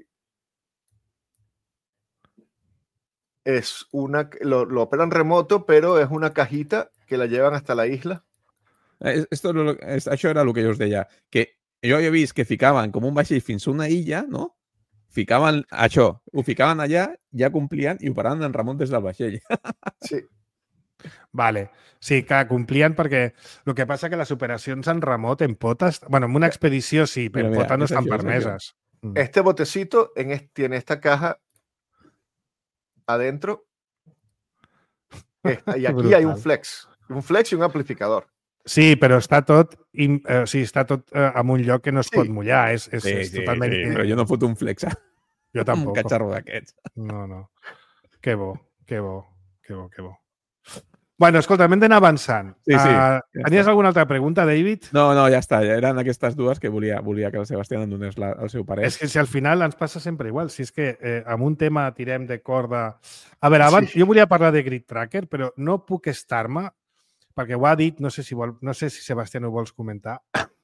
Speaker 3: Es una, lo, lo operan remoto, pero es una cajita que la llevan hasta la isla.
Speaker 2: Esto, això era el que jo us deia, que jo he vist que ficaven com un vaixell fins a una illa, no? Ficaven això, ho ficaven allà, ja complien i operaven en remot des del vaixell.
Speaker 3: Sí.
Speaker 1: Vale. Sí, que complien perquè el que passa que les operacions en remot en potes, bueno, en una expedició sí, però en pota no estan permeses.
Speaker 3: Este botecito en este, tiene esta caja adentro esta, y aquí hay un flex, un flex y un amplificador.
Speaker 1: Sí, però està tot, in, eh, sí, està tot eh, en un lloc que no es sí. pot mullar. És, és,
Speaker 2: sí,
Speaker 1: és
Speaker 2: sí,
Speaker 1: totalment...
Speaker 2: sí, però jo no foto un flex.
Speaker 1: Jo tampoc.
Speaker 2: Un catxarro d'aquests.
Speaker 1: No, no. Que bo, que bo, que bo, que bo. Bueno, escolta, hem d'anar avançant.
Speaker 2: Sí, sí,
Speaker 1: uh,
Speaker 2: ja
Speaker 1: tenies
Speaker 2: està.
Speaker 1: alguna altra pregunta, David?
Speaker 2: No, no, ja està. Ja eren aquestes dues que volia, volia que el Sebastián en donés la, el seu parer.
Speaker 1: És que si al final ens passa sempre igual. Si és que eh, amb un tema tirem de corda... A veure, abans, sí. jo volia parlar de Grid Tracker, però no puc estar-me, perquè ho ha dit, no sé si, vol, no sé si Sebastián ho vols comentar.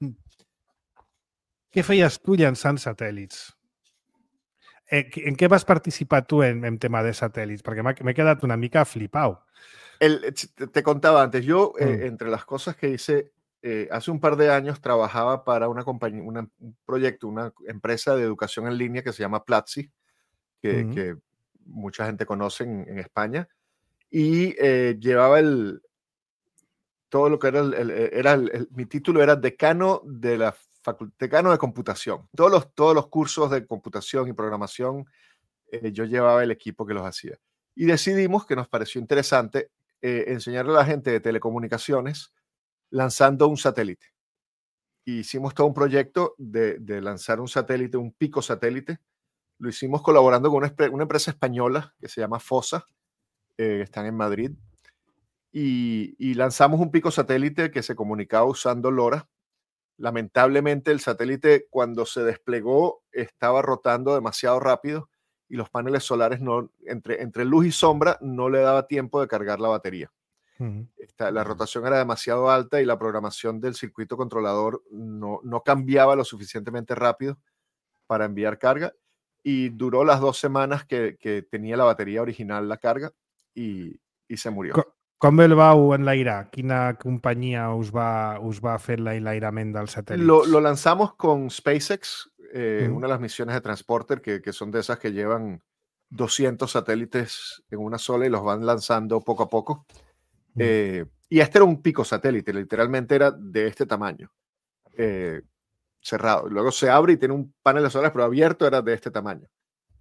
Speaker 1: Què feies tu llançant satèl·lits? Eh, en què vas participar tu en, en tema de satèl·lits? Perquè m'he quedat una mica flipau.
Speaker 3: El, te contaba antes, yo eh, mm. entre las cosas que hice, eh, hace un par de años trabajaba para una compañía, una, un proyecto, una empresa de educación en línea que se llama Platzi, que, mm. que mucha gente conoce en, en España, y eh, llevaba el, todo lo que era, el, el, era el, el, mi título era decano de la decano de computación. Todos los, todos los cursos de computación y programación, eh, yo llevaba el equipo que los hacía. Y decidimos que nos pareció interesante eh, enseñarle a la gente de telecomunicaciones lanzando un satélite. Y hicimos todo un proyecto de, de lanzar un satélite, un pico satélite. Lo hicimos colaborando con una, una empresa española que se llama FOSA, eh, están en Madrid. Y, y lanzamos un pico satélite que se comunicaba usando LoRa. lamentablemente el satélite cuando se desplegó estaba rotando demasiado rápido y los paneles solares, no, entre, entre luz y sombra, no le daba tiempo de cargar la batería. Uh-huh. Esta, la rotación era demasiado alta y la programación del circuito controlador no, no cambiaba lo suficientemente rápido para enviar carga, y duró las dos semanas que, que tenía la batería original la carga y, y se murió.
Speaker 1: Com, com el vau enlairar? Quina companyia us va, us va fer l'enlairament del satèl·lit?
Speaker 3: Lo, lo lanzamos con SpaceX, eh, mm. una de las misiones de Transporter, que, que son de esas que llevan doscientos satélites en una sola y los van lanzando poco a poco. Mm. Eh, y este era un pico satélite, literalmente era de este tamaño. Eh, cerrado. Luego se abre y tiene un panel de solares, pero abierto era de este tamaño.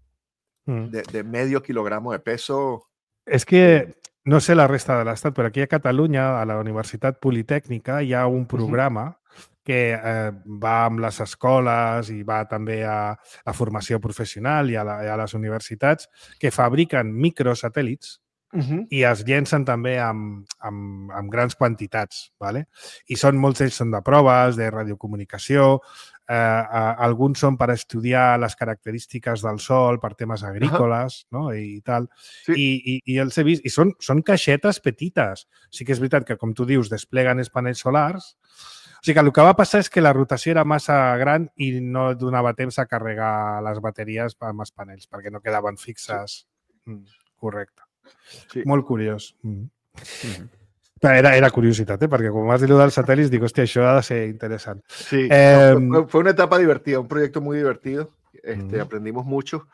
Speaker 3: Mm. De, de medio kilogramo de peso.
Speaker 1: És que, no sé la resta de l'estat, però aquí a Catalunya, a la Universitat Politècnica, hi ha un programa uh-huh. que eh, va amb les escoles i va també a la formació professional i a, la, a les universitats, que fabriquen microsatèl·lits uh-huh. i es llencen també amb, amb, amb grans quantitats. ¿Vale? I són, molts d'ells són de proves, de radiocomunicació, eh, eh, alguns són per estudiar les característiques del sol per temes agrícoles, uh-huh. no? I, i tal. Sí. I, i, i els he vist, i són, són caixetes petites. Sí que és veritat que, com tu dius, despleguen els panells solars. O sigui que el que va passar és que la rotació era massa gran i no donava temps a carregar les bateries amb els panells, perquè no quedaven fixes. Sí. Mm, correcte. Sí. Molt curiós. Mm. Mm-hmm. Era, era curiositat, ¿eh? Perquè com has dit dels satèl·lits, dic, hòstia, això ha de ser interesant.
Speaker 3: Sí, eh, fue, fue una etapa divertida, un proyecto muy divertido. Este, mm. Aprendimos mucho.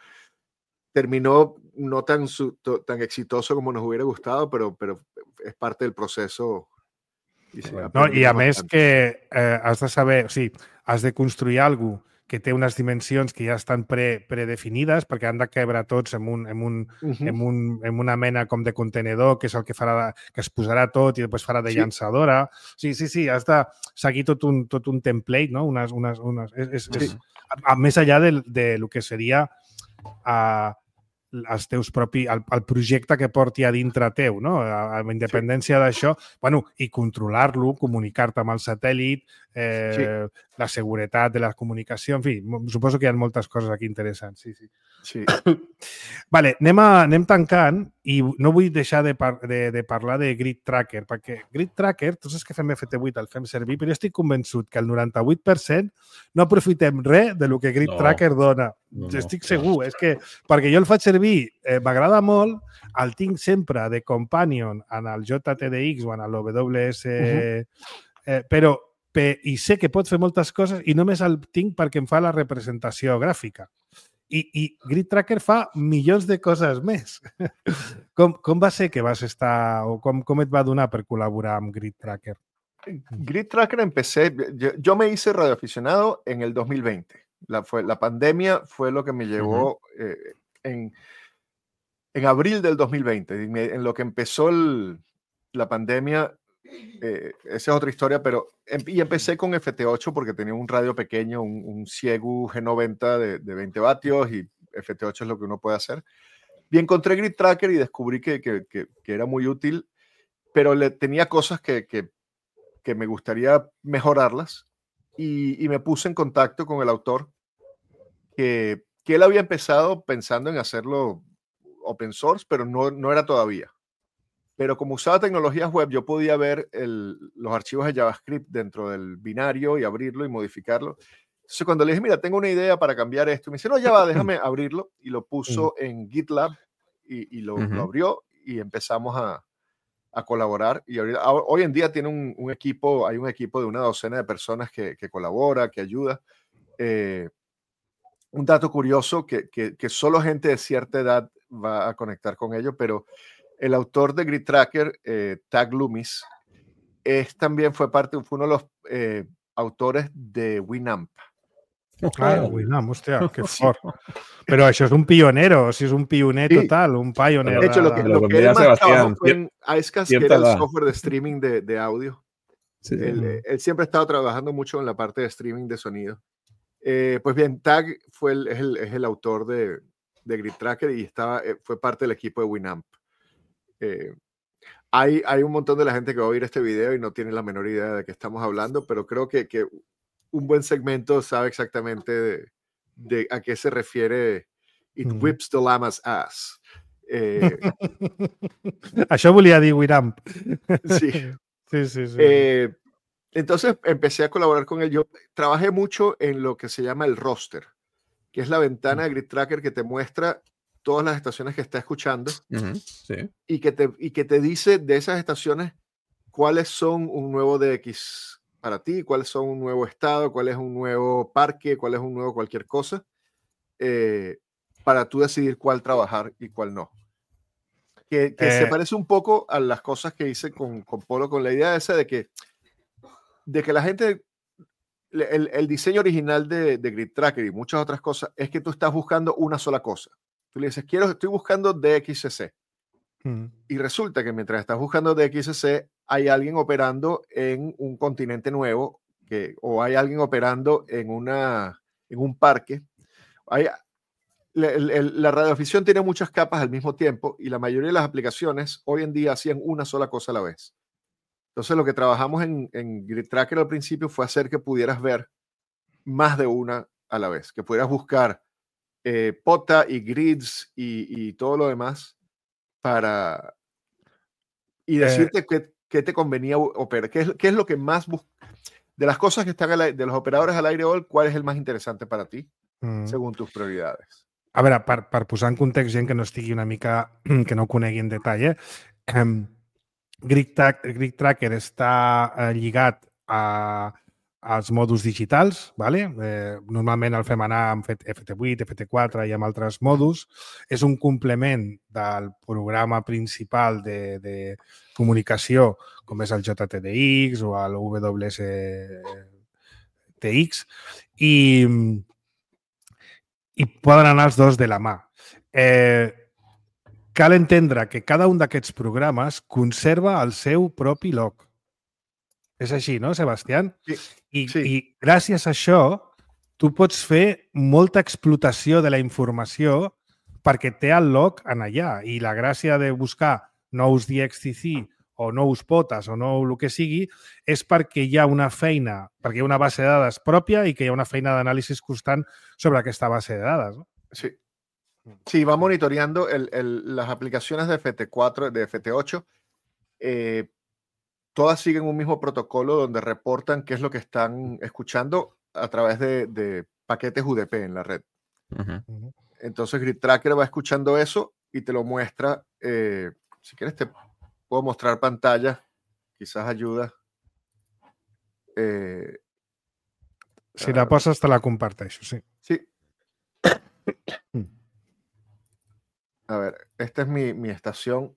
Speaker 3: Terminó no tan, tan exitoso como nos hubiera gustado, pero, pero es parte del proceso.
Speaker 1: I, sí, no, i a més que eh, has de saber, o sigui, has de construir alguna cosa que té unes dimensions que ja estan pre, predefinides perquè han de quebre tots en, un, en, un, uh-huh. en, un, en una mena com de contenedor, que és el que farà, que es posarà tot i després farà de sí. llançadora. Sí, sí, sí, has de seguir tot un, tot un template, no? Unes, unes, unes, és, és, sí. és, a, a, més allà de, de lo que seria uh, els teus propi, el, el projecte que porti a dintre teu, no? A, a independència sí. d'això, bueno, i controlar-lo, comunicar-te amb el satèl·lit, eh, sí. la seguretat de la comunicació, en fi, suposo que hi ha moltes coses aquí interessants, sí, sí.
Speaker 3: sí.
Speaker 1: Vale, anem, a, anem tancant i no vull deixar de, par de, de parlar de Grid Tracker, perquè Grid Tracker, tots els que fem F T vuit el fem servir, però jo estic convençut que el noranta-vuit per cent no aprofitem res de lo que Grid no. Tracker dona. No, no, estic segur, no. És que perquè jo el faig servir, eh, m'agrada molt, el tinc sempre de companion en el J T D X o en el W S, uh-huh. eh, però pe, i sé que pot fer moltes coses i només el tinc perquè em fa la representació gràfica. I, i Grid Tracker fa milions de coses més. Com, com va ser que vas estar, o com, com et va donar per col·laborar amb Grid Tracker?
Speaker 3: Grid Tracker empecé, yo, yo me hice radioaficionado en el dos mil veinte. La, fue, la pandemia fue lo que me llevó uh-huh. eh, en, en abril del dos mil veinte. En lo que empezó el, la pandemia, eh, esa es otra historia, pero y empecé con F T ocho porque tenía un radio pequeño, un, un Xiegu G noventa de, de veinte vatios y F T ocho es lo que uno puede hacer. Y encontré Grid Tracker y descubrí que, que, que, que era muy útil, pero le tenía cosas que, que, que me gustaría mejorarlas y, y me puse en contacto con el autor que, que él había empezado pensando en hacerlo open source, pero no, no era todavía. Pero como usaba tecnologías web, yo podía ver el, los archivos de JavaScript dentro del binario y abrirlo y modificarlo. Entonces, cuando le dije, mira, tengo una idea para cambiar esto, me dice, no, ya va, déjame abrirlo. Y lo puso uh-huh. en GitLab y, y lo, uh-huh. lo abrió y empezamos a, a colaborar. Y ahorita, hoy en día tiene un, un equipo, hay un equipo de una docena de personas que, que colabora, que ayuda. Eh, un dato curioso que, que, que solo gente de cierta edad va a conectar con ello, pero el autor de Grid Tracker, eh, Tag Loomis, es, también fue parte, fue uno de los eh, autores de Winamp.
Speaker 1: Claro, Winamp, hostia, qué fort. Pero eso es un pionero, si es un pioner sí. total, un pionero.
Speaker 3: De hecho, lo que, lo que él más trabajó fue en Icecast, que era el software de streaming de, de audio. Sí. Él, él siempre ha estado trabajando mucho en la parte de streaming de sonido. Eh, pues bien, Tag fue el, es, el, es el autor de, de Grid Tracker y estaba, fue parte del equipo de Winamp. Eh, hay, hay un montón de la gente que va a oír este video y no tiene la menor idea de qué estamos hablando, pero creo que, que un buen segmento sabe exactamente de, de a qué se refiere It mm. whips the llama's ass. Eh,
Speaker 1: Això volia dir Wiramp.
Speaker 3: Sí.
Speaker 1: Sí, sí, sí.
Speaker 3: Eh, entonces empecé a colaborar con él. Yo trabajé mucho en lo que se llama el roster, que es la ventana de Grid Tracker que te muestra todas las estaciones que está escuchando
Speaker 2: uh-huh, sí.
Speaker 3: y, que te, y que te dice de esas estaciones cuáles son un nuevo D X para ti, cuáles son un nuevo estado, cuál es un nuevo parque, cuál es un nuevo cualquier cosa, eh, para tú decidir cuál trabajar y cuál no. Que, que eh, se parece un poco a las cosas que hice con, con Polo, con la idea esa de que, de que la gente, el, el diseño original de, de Grid Tracker y muchas otras cosas es que tú estás buscando una sola cosa. Tú le dices, quiero, estoy buscando D X C. Hmm. Y resulta que mientras estás buscando D X C, hay alguien operando en un continente nuevo, que, o hay alguien operando en, una, en un parque. Hay, la, la, la radioafición tiene muchas capas al mismo tiempo y la mayoría de las aplicaciones hoy en día hacían una sola cosa a la vez. Entonces lo que trabajamos en, en Grid Tracker al principio fue hacer que pudieras ver más de una a la vez, que pudieras buscar eh, P O T A y grids y, y todo lo demás para y decirte eh, qué, qué te convenía operar, qué es, qué es lo que más bus de las cosas que están al, de los operadores al aire hoy, cuál es el más interesante para ti mm. según tus prioridades.
Speaker 1: A veure, per, per posar en context gent que no estigui una mica, que no conegui en detall, eh? Um, Grid, Track, Grid Tracker està eh, lligat a, als mòduls digitals, ¿vale? Eh, normalment el fem anar amb F T vuit, F T quatre i amb altres mòduls. És un complement del programa principal de, de comunicació, com és el J T D X o el W S T X, i i poden anar els dos de la mà. Eh, cal entendre que cada un d'aquests programes conserva el seu propi log. És així, no, Sebastián?
Speaker 3: Sí.
Speaker 1: I,
Speaker 3: sí.
Speaker 1: I gràcies a això tu pots fer molta explotació de la informació perquè té el log en allà. I la gràcia de buscar nous D X T C o nous potes o nou el que sigui, és perquè hi ha una feina, perquè hi ha una base de dades pròpia i que hi ha una feina d'anàlisi constant sobre aquesta base de dades, ¿no?
Speaker 3: Sí. Sí, va monitoreando el, el, las aplicaciones de F T cuatro, de F T ocho, eh, todas siguen un mismo protocolo donde reportan qué es lo que están escuchando a través de, de paquetes U D P en la red. Uh-huh. Entonces Grid Tracker va escuchando eso y te lo muestra, eh, si quieres te puedo mostrar pantalla, quizás ayuda. Eh,
Speaker 1: si la poses te la comparteixo, sí.
Speaker 3: Sí. A ver, esta es mi, mi estación.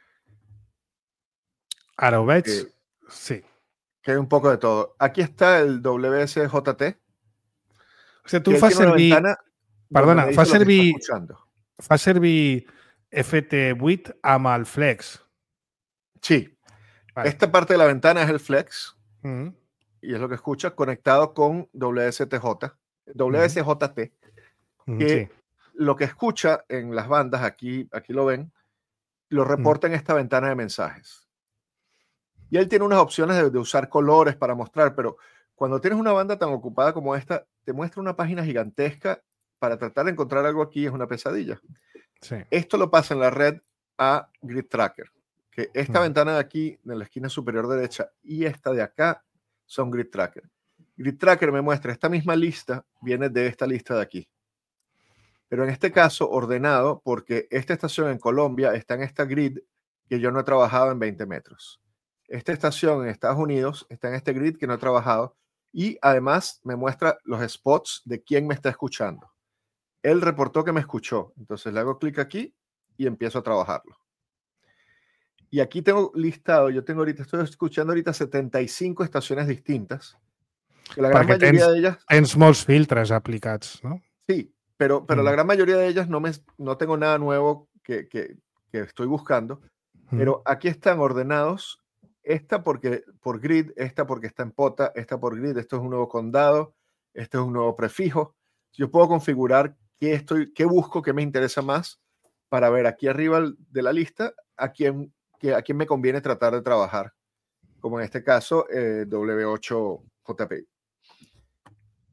Speaker 1: Ara ho veig? Eh, sí.
Speaker 3: Que hay un poco de todo. Aquí está el W S J T.
Speaker 1: O sigui, tu fas servir... Perdona, fa servir... Fa servir F T vuit amb el Flex.
Speaker 3: Sí. Vale. Esta parte de la ventana es el Flex. Uh-huh. Y es lo que escucha conectado con W S T J. W S J T. Uh-huh. Que sí. Lo que escucha en las bandas, aquí, aquí lo ven, lo reporta uh-huh. en esta ventana de mensajes. Y él tiene unas opciones de, de usar colores para mostrar, pero cuando tienes una banda tan ocupada como esta, te muestra una página gigantesca. Para tratar de encontrar algo aquí es una pesadilla.
Speaker 1: Sí.
Speaker 3: Esto lo pasa en la red a Grid Tracker, que esta uh-huh. ventana de aquí, en la esquina superior derecha, y esta de acá son Grid Tracker. Grid Tracker me muestra esta misma lista, viene de esta lista de aquí. Pero en este caso ordenado, porque esta estación en Colombia está en esta grid que yo no he trabajado en veinte metros. Esta estación en Estados Unidos está en este grid que no he trabajado y además me muestra los spots de quién me está escuchando. Él reportó que me escuchó, entonces le hago clic aquí y empiezo a trabajarlo. Y aquí tengo listado, yo tengo ahorita, estoy escuchando ahorita setenta y cinco estaciones distintas. Que la gran
Speaker 1: Perquè
Speaker 3: mayoría
Speaker 1: tens,
Speaker 3: de ellas...
Speaker 1: tens molts filtres aplicats, ¿no?
Speaker 3: Sí, pero, pero mm. la gran mayoría de ellas no, me, no tengo nada nuevo que, que, que estoy buscando, mm. pero aquí están ordenados. Esta porque, por grid, esta porque está en P O T A, esta por grid, esto es un nuevo condado, este es un nuevo prefijo. Yo puedo configurar qué, estoy, qué busco, qué me interesa más para ver aquí arriba de la lista a quién, que, a quién me conviene tratar de trabajar, como en este caso eh, W ocho J P I.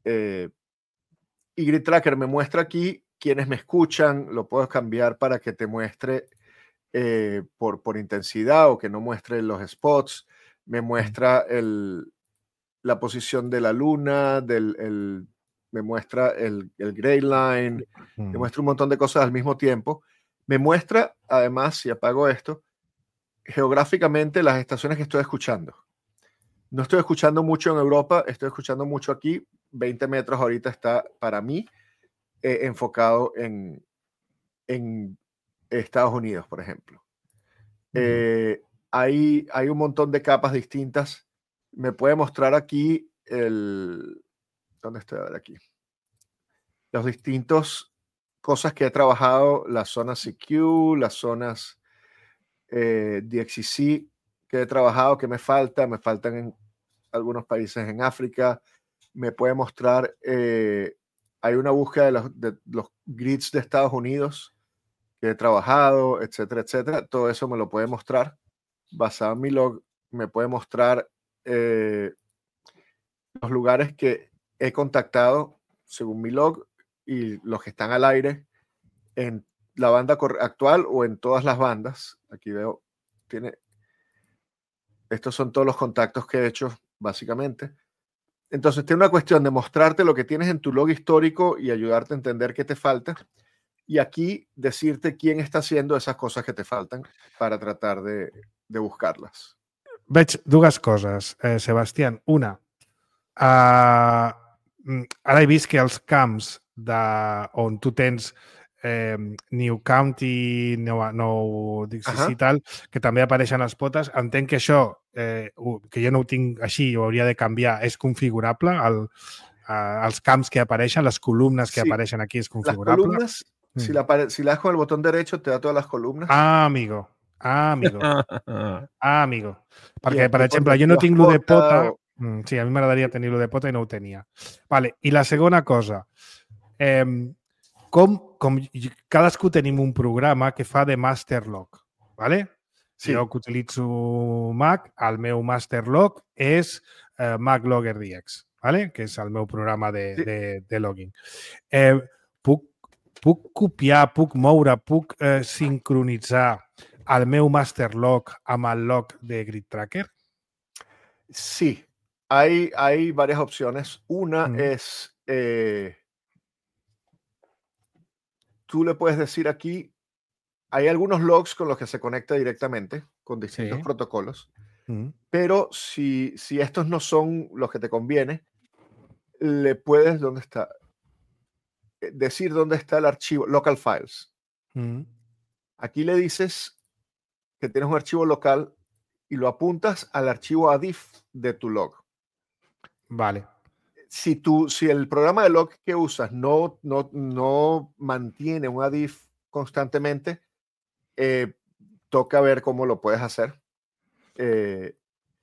Speaker 3: Eh, y Grid Tracker me muestra aquí quienes me escuchan, lo puedo cambiar para que te muestre eh, por, por intensidad o que no muestre los spots, me muestra el, la posición de la luna, del, el, me muestra el, el gray line, me muestra un montón de cosas al mismo tiempo. Me muestra, además, si apago esto, geográficamente las estaciones que estoy escuchando. No estoy escuchando mucho en Europa, estoy escuchando mucho aquí. veinte metros ahorita está para mí eh, enfocado en, en Estados Unidos, por ejemplo. Uh-huh. Eh, hay, hay un montón de capas distintas. Me puede mostrar aquí el... ¿Dónde estoy ahora aquí? Los distintos cosas que he trabajado, las zonas C Q, las zonas eh, D X C que he trabajado, que me falta, me faltan en algunos países en África. Me puede mostrar, eh, hay una búsqueda de los, de los grids de Estados Unidos que he trabajado, etcétera, etcétera. Todo eso me lo puede mostrar. Basado en mi log, me puede mostrar eh, los lugares que he contactado según mi log y los que están al aire en la banda actual o en todas las bandas. Aquí veo, tiene, estos son todos los contactos que he hecho, básicamente. Entonces, tiene una cuestión de mostrarte lo que tienes en tu log histórico y ayudarte a entender qué te falta. Y aquí decirte quién está haciendo esas cosas que te faltan para tratar de, de buscarlas.
Speaker 1: Veig dues coses, eh, Sebastián. Una, uh, ara he vist que els camps de, on tu tens eh, New County, Nou, nou Dixie i tal, que també apareixen les potes, entenc que això, eh, que jo no ho tinc així, ho hauria de canviar, és configurable, el, eh, els camps que apareixen, les columnes que sí, apareixen aquí és configurable.
Speaker 3: Les columnes, mm. si, la, si le das con el botón derecho, te da todas las columnas.
Speaker 1: Ah, amigo. Ah, amigo. Ah, amigo. Perquè, per exemple, jo no tinc lo de pota. O... Sí, a mi m'agradaria tenir lo de pota i no ho tenia. Vale. I la segona cosa, eh, com, com cadascú tenim un programa que fa de masterlog, ¿vale? Sí. Jo que utilitzo Mac, el meu masterlog és eh, MacLogger D X, ¿vale? Que és el meu programa de, sí. de, de logging. Eh, puc, puc copiar, puc moure, puc eh, sincronitzar el meu masterlog amb el log de Grid Tracker?
Speaker 3: Sí, hay, hay varias opciones. Una mm. es... Eh, tú le puedes decir aquí, hay algunos logs con los que se conecta directamente, con distintos sí. protocolos, mm. pero si, si estos no son los que te conviene, le puedes, ¿dónde está? Decir dónde está el archivo, local files. Mm. Aquí le dices que tienes un archivo local y lo apuntas al archivo A D I F de tu log.
Speaker 1: Vale.
Speaker 3: Si, tú, si el programa de log que usas no, no, no mantiene un A D I F constantemente, eh, toca ver cómo lo puedes hacer. Eh,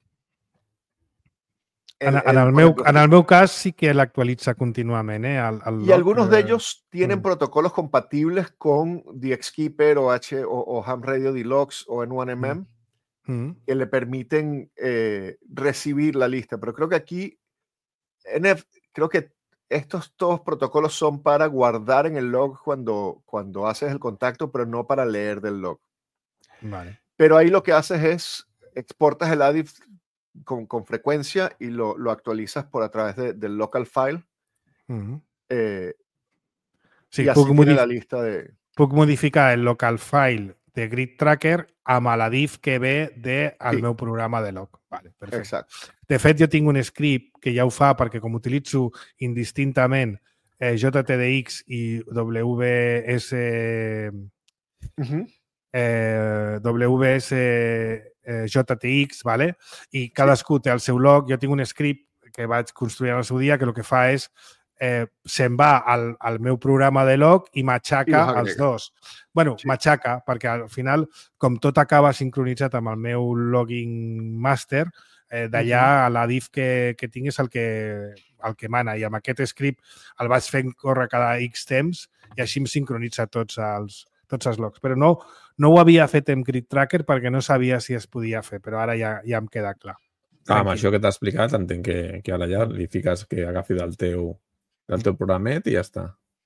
Speaker 1: en, el, en, el meu, en el meu cas sí que l'actualitza contínuament. Eh, el, el
Speaker 3: y
Speaker 1: log,
Speaker 3: algunos
Speaker 1: eh,
Speaker 3: de ellos tienen
Speaker 1: mm.
Speaker 3: protocolos compatibles con DXKeeper o, H, o, o Ham Radio Deluxe o N uno M M mm. que le permiten eh, recibir la lista. Pero creo que aquí N F, creo que estos todos protocolos son para guardar en el log cuando, cuando haces el contacto, pero no para leer del log.
Speaker 1: Vale.
Speaker 3: Pero ahí lo que haces es exportas el A D I F con, con frecuencia y lo, lo actualizas por a través de, del local file. Uh-huh. eh,
Speaker 1: sí,
Speaker 3: y así tiene la lista de...
Speaker 1: Puc modificar el local file de Grid Tracker amb l'A D I F que ve del sí. meu programa de log. Vale, perfecte.
Speaker 3: Exacte.
Speaker 1: De fet, jo tinc un script que ja ho fa perquè com utilitzo indistintament eh, J T D X i W S... Uh-huh. eh, W S eh, J T X, ¿vale? I cadascú té el seu log. Jo tinc un script que vaig construir en el seu dia que el que fa és eh, se'n va al, al meu programa de log i m'aixaca els dos. Bueno, sí. m'aixaca perquè al final, com tot acaba sincronitzat amb el meu logging master, eh, d'allà uh-huh. l'A D I F que, que tinc és el que, el que mana i amb aquest script el vaig fent córrer cada X temps i així em sincronitza tots els, tots els logs. Però no, no ho havia fet amb Grid Tracker perquè no sabia si es podia fer, però ara ja, ja em queda clar.
Speaker 2: Ah, amb això que t'ha explicat, entenc que, que ara ja li fiques que agafi del teu del teu programet i ja està.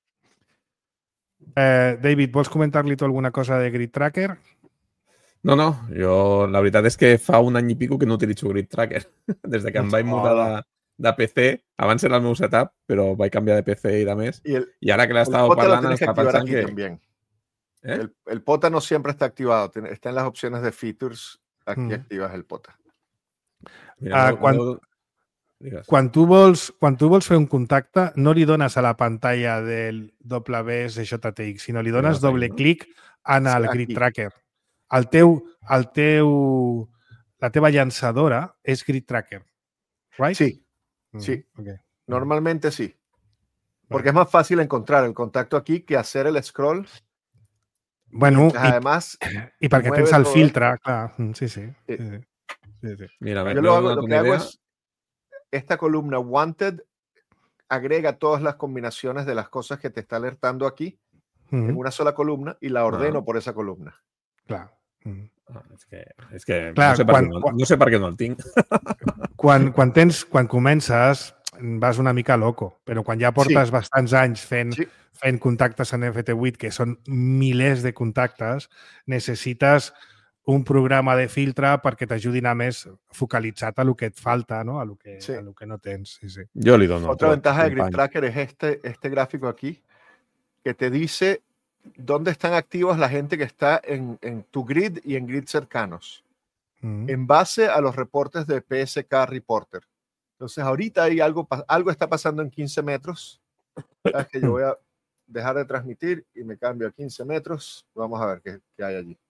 Speaker 1: Eh, David, vols comentar-li tu alguna cosa de Grid Tracker?
Speaker 2: No, no, jo la veritat és que fa un any i pico que no utilitzo Grid Tracker. Des de que em vaig mudar de, de P C, abans era el meu setup, però vaig canviar de P C i de més,
Speaker 3: y el,
Speaker 2: i ara que l'estava parlant
Speaker 3: estava
Speaker 2: pensant
Speaker 3: aquí
Speaker 2: que...
Speaker 3: También.
Speaker 2: ¿Eh?
Speaker 3: El, el P O T A no siempre está activado, está en las opciones de features, aquí mm. activas el P O T A.
Speaker 2: Mira,
Speaker 1: uh,
Speaker 2: no,
Speaker 1: quan,
Speaker 2: no...
Speaker 1: quan, tu vols, quan tu vols fer un contacte, no li dones a la pantalla del W S J T X, sinó li dones sí, doble no? clic en el sí, Grid aquí. Tracker. El teu, el teu, la teva llançadora és Grid Tracker, right?
Speaker 3: Sí, mm, sí. Okay. Normalmente sí. Porque vale. Es más fácil encontrar el contacto aquí que hacer el scroll.
Speaker 1: Bueno,
Speaker 3: i, además,
Speaker 1: i perquè tens el todo. Filtre, clar. Sí, sí. sí. sí, sí, sí.
Speaker 2: Mira,
Speaker 3: Yo lo, hago, lo que hago es esta columna Wanted agrega todas las combinaciones de las cosas que te está alertando aquí uh-huh. en una sola columna y la ordeno uh-huh. por esa columna.
Speaker 1: Clar. Uh-huh.
Speaker 2: Ah, és que, és que
Speaker 1: clar,
Speaker 2: no, sé per
Speaker 1: quan,
Speaker 2: no,
Speaker 1: quan,
Speaker 2: no sé per què no el tinc.
Speaker 1: Quan, quan, tens, quan comences vas una mica loco, però quan ja portes sí. bastants anys fent, sí. fent contactes en F T vuit, que són milers de contactes, necessites un programa de filtre perquè t'ajudi a anar més focalitzat a lo que et falta, ¿no? A lo que, sí. a lo que no tens. Sí, sí.
Speaker 2: Yo le dono.
Speaker 3: Otra ventaja de Grid Tracker es este, este gráfico aquí, que te dice dónde están activos la gente que está en, en tu grid y en grid cercanos, uh-huh. en base a los reportes de P S K Reporter. Entonces, ahorita hay algo, algo está pasando en quince metros. ¿Sabes? Que yo voy a dejar de transmitir y me cambio a quince metros. Vamos a ver qué, qué hay allí.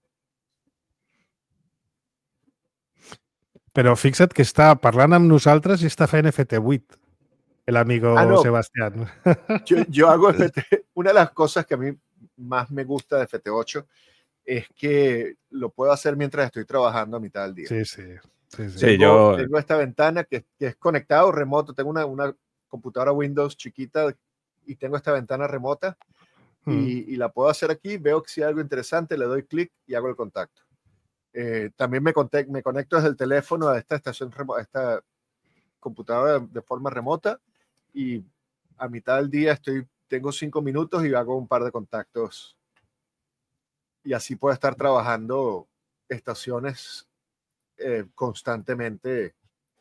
Speaker 1: Però fixa't que està parlant amb nosaltres i està fent F T vuit, el amigo ah, no. Sebastián.
Speaker 3: Yo, yo hago F T. Una de las cosas que a mí más me gusta de F T ocho es que lo puedo hacer mientras estoy trabajando a mitad del día.
Speaker 1: Sí, sí. sí, sí.
Speaker 2: sí
Speaker 3: tengo,
Speaker 2: yo...
Speaker 3: tengo esta ventana que, que es conectado remoto. Tengo una, una computadora Windows chiquita y tengo esta ventana remota mm. y, y la puedo hacer aquí. Veo que si hay algo interesante, le doy clic y hago el contacto. Eh, también me, conect, me conecto desde el teléfono a esta estación, a esta computadora de, de forma remota y a mitad del día estoy, tengo cinco minutos y hago un par de contactos y así puedo estar trabajando estaciones eh, constantemente.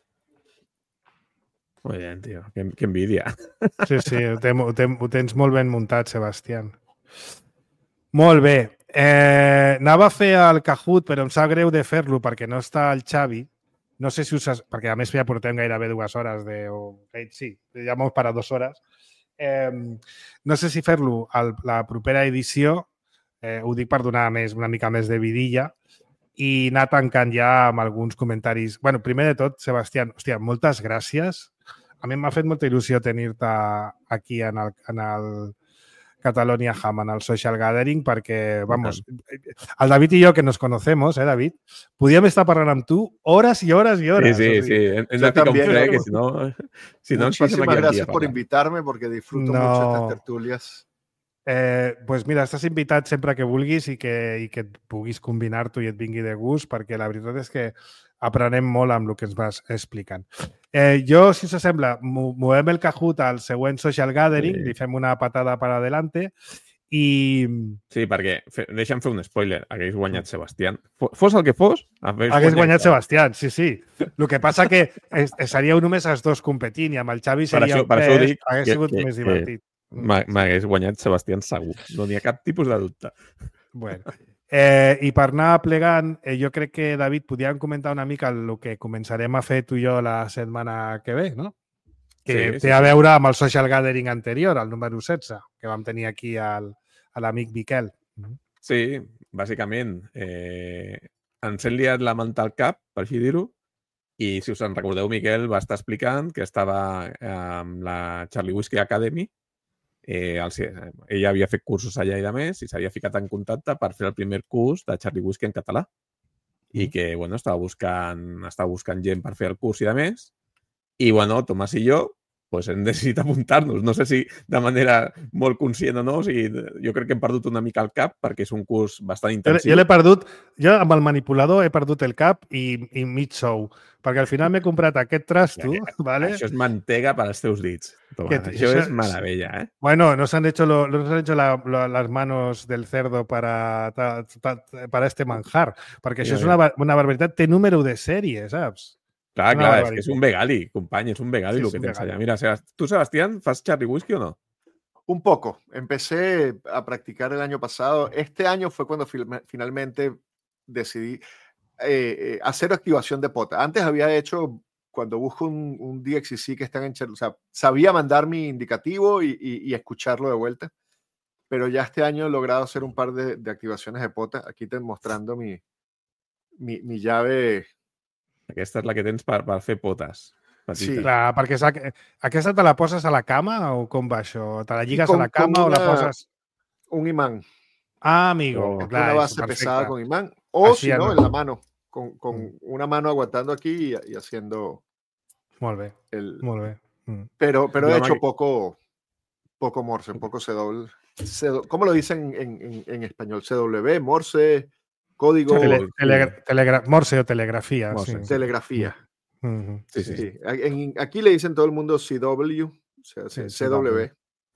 Speaker 2: Muy bien, tío. Qué, qué envidia.
Speaker 1: Sí, sí, ho, ten, ho, ten, ho tens molt ben muntat, Sebastián. Molt bé. Eh, anava a fer el Kahoot, però em sap greu de fer-lo perquè no està el Xavi. No sé si us... Has... Perquè a més ja portem gairebé dues hores de... O... Sí, ja hem parat dues hores. Eh, no sé si fer-lo a la propera edició, eh, ho dic per donar més, una mica més de vidilla, i anar tancant ja amb alguns comentaris. Bueno, primer de tot, Sebastián, hòstia, moltes gràcies. A mi m'ha fet molta il·lusió tenir-te aquí en el, en el Catalonia Ham, en el Social Gathering, perquè, vamos, el David i jo, que nos conocemos, eh, David, podíem estar parlant amb tu hores i hores i hores.
Speaker 2: Sí, sí, o sigui, sí. Hem de ficar un fre, que si no, si no ens passem aquí.
Speaker 3: Muchísimas gracias por invitarme, porque disfruto no. mucho estas tertulias.
Speaker 1: Eh, pues mira, estàs invitat sempre que vulguis i que, i que et puguis combinar tu i et vingui de gust, perquè la veritat és que aprenem molt amb el que ens vas explicant. Eh, jo, si us sembla, movem el Kahoot al següent Social Gathering, sí. Li fem una patada per adelante i...
Speaker 2: Sí, perquè, fe, deixa'm fer un spoiler, hagués guanyat Sebastián. Fos el que fos, hagués,
Speaker 1: hagués guanyat Sebastián, sí, sí. El que passa que es, seríeu només els dos competint i amb el Xavi seria
Speaker 2: per això, per
Speaker 1: tres, hagués
Speaker 2: que,
Speaker 1: sigut
Speaker 2: que,
Speaker 1: més divertit.
Speaker 2: M'hagués guanyat Sebastián segur, no n'hi ha cap tipus de dubte.
Speaker 1: Bueno, eh, i per anar plegant, eh, jo crec que, David, podíem comentar una mica el que començarem a fer tu i jo la setmana que ve, no? Que sí, té sí, a veure amb el Social Gathering anterior, el número setze, que vam tenir aquí al, a l'amic Miquel.
Speaker 2: Sí, bàsicament, eh, ens hem liat la manta al cap, per així dir-ho, i si us en recordeu, Miquel va estar explicant que estava eh, amb la Charlie Whiskey Academy. Eh, el, ella havia fet cursos allà i de més i s'havia ficat en contacte per fer el primer curs de Charlie Whiskey en català i que, bueno, estava buscant, estava buscant gent per fer el curs i de més i, bueno, Tomàs i jo pues hem decidit apuntar-nos. No sé si de manera molt conscient o no, o sigui, jo crec que hem perdut una mica el cap perquè és un curs bastant intensiu.
Speaker 1: Jo l'he perdut, jo amb el manipulador he perdut el cap i, i mig sou, perquè al final m'he comprat aquest trasto, ja, ¿vale?
Speaker 2: Això és mantega per als teus dits. Toma, que, això, això és meravella, ¿eh?
Speaker 1: Bueno, nos han hecho, lo, nos han hecho la, la, las manos del cerdo para, ta, ta, para este manjar, perquè això ja, és una, una barbaritat. Té número de sèrie, saps?
Speaker 2: Clar, clar, és que és un vegali, company, és un vegali sí, el que tens allà. Mira, tu, Sebastián, ¿fas Charlie Whiskey o no?
Speaker 3: Un poco. Empecé a practicar el año pasado. Este año fue cuando finalmente decidí eh, eh, hacer activación de pota. Antes había hecho, cuando busco un, un D X C que están en Charlie, o sea, sabía mandar mi indicativo y, y, y escucharlo de vuelta, pero ya este año he logrado hacer un par de, de activaciones de pota. Aquí te mostrando mi, mi, mi llave.
Speaker 2: Aquesta és la que tens per, per fer potes.
Speaker 1: Petites. Sí, clar, perquè aquesta te la poses a la cama o com va això? Te la lligues con, a la cama una, o la poses...
Speaker 3: Un imán.
Speaker 1: Ah, amigo.
Speaker 3: Oh,
Speaker 1: clar,
Speaker 3: una base pesada con imán. O si no, en la mano. Con, con mm. una mano aguantando aquí y, y haciendo...
Speaker 1: Molt bé, el... molt bé.
Speaker 3: Mm. Pero, pero he hecho poco, poco Morse, poco C W. ¿Cómo lo dicen en, en, en español? C W, Morse... Código...
Speaker 1: Tele, tele, telegra, Morse o telegrafía.
Speaker 3: Morse, sí. Telegrafía.
Speaker 1: Uh-huh.
Speaker 3: Sí, sí. sí. En, aquí le dicen todo el mundo C W, o sea, sí, C W.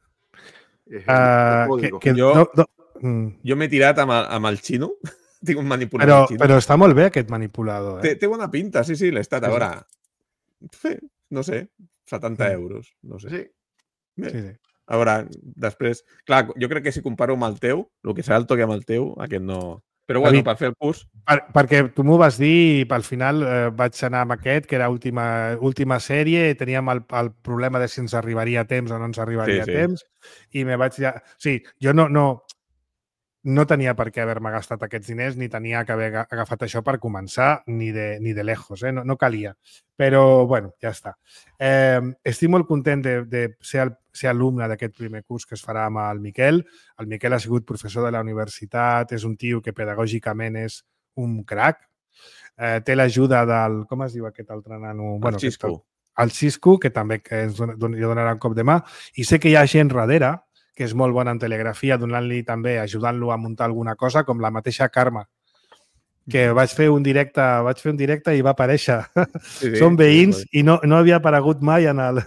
Speaker 1: Es el, uh, el código. Que, que
Speaker 2: jo
Speaker 1: no, no, mm.
Speaker 2: jo m'he tirat amb el, amb el xino. Tinc un manipulador
Speaker 1: però,
Speaker 2: xino.
Speaker 1: Però està molt bé aquest manipulador. Eh?
Speaker 2: Té, té bona pinta, sí, sí, l'he estat. A veure, sí, no sé, setanta mm. euros, no sé.
Speaker 3: Sí.
Speaker 2: Bé.
Speaker 1: sí, sí.
Speaker 2: A veure, després... Clar, jo crec que si comparo amb el teu, el que serà el toque amb el teu, aquest no... Però bueno, David, per fer el curs...
Speaker 1: Per, perquè tu m'ho vas dir i al final eh, vaig anar amb aquest, que era última, última sèrie, i teníem el, el problema de si ens arribaria a temps o no ens arribaria sí, sí. a temps, i me vaig ja... O sigui, jo no, no, no tenia per què haver-me gastat aquests diners, ni tenia que haver agafat això per començar, ni de, ni de lejos, eh? no, no calia. Però, bueno, ja està. Eh, estic molt content de, de ser, el, ser alumne d'aquest primer curs que es farà amb el Miquel. El Miquel ha sigut professor de la universitat, és un tio que pedagògicament és un crac. Eh, té l'ajuda del... Com es diu aquest altre nano?
Speaker 2: El
Speaker 1: bueno,
Speaker 2: Xisco.
Speaker 1: El Xisco, que també que ens don, don, donarà un cop de mà. I sé que hi ha gent darrere que és molt bona en telegrafia, donant-li també, ajudant-lo a muntar alguna cosa, com la mateixa Carme, que vaig fer un directe, vaig fer un directe i va aparèixer. Sí, sí, Són veïns sí, i no, no havia aparegut mai en el...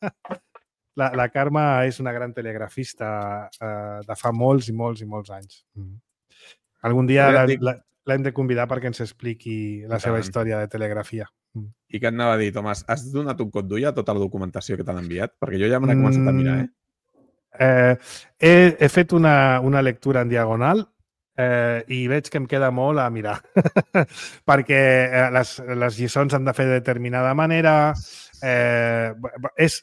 Speaker 1: la, la Carme és una gran telegrafista eh, de fa molts i molts i molts anys. Mm. Algun dia l'hem de convidar perquè ens expliqui la seva història de telegrafia. Mm.
Speaker 2: I què et anava a dir, Tomàs? Has donat un cop d'ull a tota la documentació que t'han enviat? Perquè jo ja me n'he començat a mirar, eh?
Speaker 1: Eh, he, he fet una, una lectura en diagonal eh, i veig que em queda molt a mirar perquè eh, les, les lliçons han de fer de determinada manera eh, és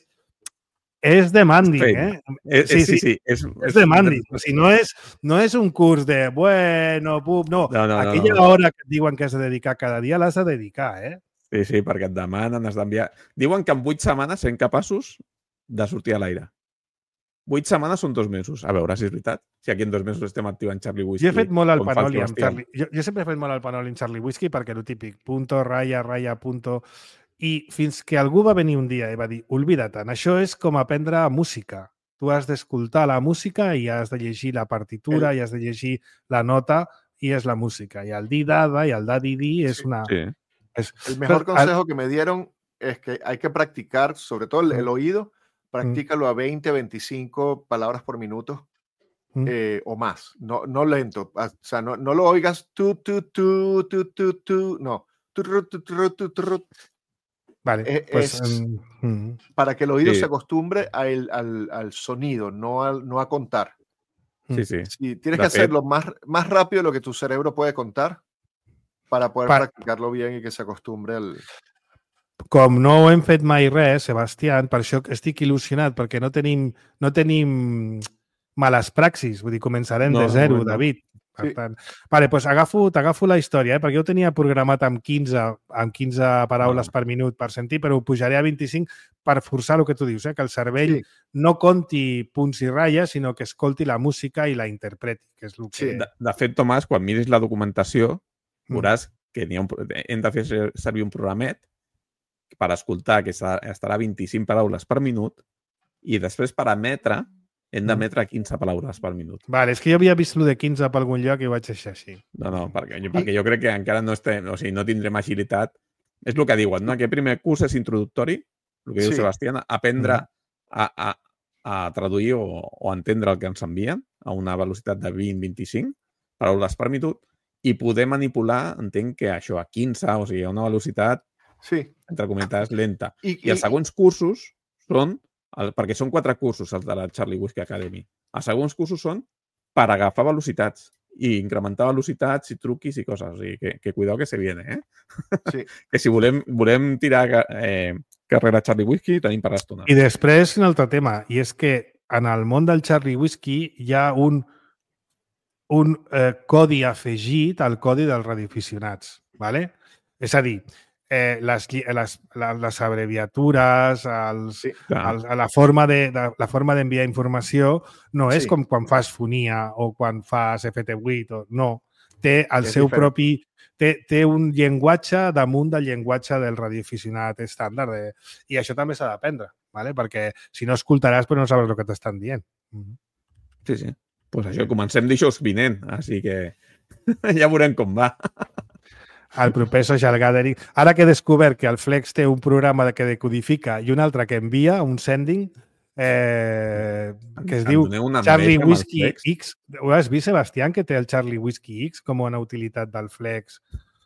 Speaker 1: és demanding, eh?
Speaker 2: És, sí, sí, sí. És,
Speaker 1: és demanding. O sigui, no, és, no és un curs de bueno, pup, no.
Speaker 2: no, no
Speaker 1: Aquella
Speaker 2: no, no.
Speaker 1: hora que et diuen que has de dedicar cada dia l'has de dedicar, eh?
Speaker 2: Sí, sí, perquè et demanen, has d'enviar... Diuen que en vuit setmanes serem capaços de sortir a l'aire. Vuit setmanes són dos mesos. A veure si és veritat. Si aquí en dos mesos estem activant Charlie Whiskey.
Speaker 1: Jo he fet molt al panoli amb Charlie. Jo, jo sempre he fet molt al panoli amb Charlie Whiskey perquè el típic, punto, raya, raya, punto... I fins que algú va venir un dia i va dir, oblida-te'n, això és com aprendre música. Tu has d'escoltar la música i has de llegir la partitura el... i has de llegir la nota i és la música. I el di-dada i el da-di-di és
Speaker 3: sí,
Speaker 1: una...
Speaker 3: Sí. Es... El mejor consejo que me dieron es que hay que practicar, sobre todo el, el oído, practícalo a veinte, veinticinco palabras por minuto mm. eh, o más, no, no lento, o sea, no, no lo oigas tu, tu, tu, tu, tu, tu, no. Tu, tu, tu, tu, tu, tu.
Speaker 1: Vale,
Speaker 3: es,
Speaker 1: pues,
Speaker 3: es um, para que el oído sí. se acostumbre al, al, al sonido, no a, no a contar.
Speaker 2: Sí, sí.
Speaker 3: sí tienes que hacerlo más, más rápido de lo que tu cerebro puede contar para poder para... practicarlo bien y que se acostumbre al...
Speaker 1: Com no hem fet mai res, Sebastián, per això estic il·lusionat, perquè no tenim, no tenim males praxis, vull dir, començarem no, de zero, no, no. David. Per sí. tant, vale, doncs agafo, t'agafo la història, eh? Perquè jo tenia programat amb quinze, amb quinze paraules no. per minut per sentir, però ho pujaré a vint-i-cinc per forçar el que tu dius, eh? Que el cervell sí. no conti punts i ratlles, sinó que escolti la música i la interpreti, que és el que...
Speaker 2: Sí. De, de fet, Tomàs, quan miris la documentació, veuràs mm. que ha un, hem de fer servir un programet per escoltar, que estarà vint-i-cinc paraules per minut, i després per emetre hem d'emetre quinze paraules per minut.
Speaker 1: Vale, és que jo havia vist lo de quinze per algun lloc i ho vaig deixar així.
Speaker 2: No, no, perquè, perquè jo crec que encara no, estem, o sigui, no tindrem agilitat. És el que diuen, no? Aquest primer curs és introductori, el que diu sí. Sebastián, aprendre a, a, a traduir o, o entendre el que ens envien a una velocitat de vint a vint-i-cinc paraules per minut i poder manipular, entenc que això, a quinze, o sigui, a una velocitat,
Speaker 3: sí.
Speaker 2: entre cometes, lenta.
Speaker 3: I,
Speaker 2: I els següents cursos són, el, perquè són quatre cursos els de la Charlie Whiskey Academy, els següents cursos són per agafar velocitats i incrementar velocitats i truquis i coses. O sigui, que, que cuidao que se viene, eh?
Speaker 3: Sí.
Speaker 2: Que si volem, volem tirar eh, carrera Charlie Whiskey, tenim per l'estona.
Speaker 1: I després, un altre tema, i és que en el món del Charlie Whiskey hi ha un, un eh, codi afegit al codi dels radioaficionats, ¿vale? És a dir, eh, les, les, les abreviatures, els,
Speaker 2: sí,
Speaker 1: els, la forma de, de, la forma d'enviar informació no és
Speaker 3: sí.
Speaker 1: com quan fas fonia o quan fas F T vuit, o, no. Té el
Speaker 3: és
Speaker 1: seu
Speaker 3: diferent.
Speaker 1: propi... Té, té un llenguatge damunt del llenguatge del radioaficionat estàndard de, i això també s'ha d'aprendre, ¿vale? Perquè si no escoltaràs però no sabràs el que t'estan dient.
Speaker 2: Sí, sí. Pues això, comencem dijous vinent, així que ja veurem com va.
Speaker 1: El proper Social Gathering. Ara que he descobert que el Flex té un programa que decodifica i un altre que envia, un sending, eh, que es diu Charlie Whiskey X. Ho has vist, Sebastián, que té el Charlie Whiskey X com una utilitat del Flex?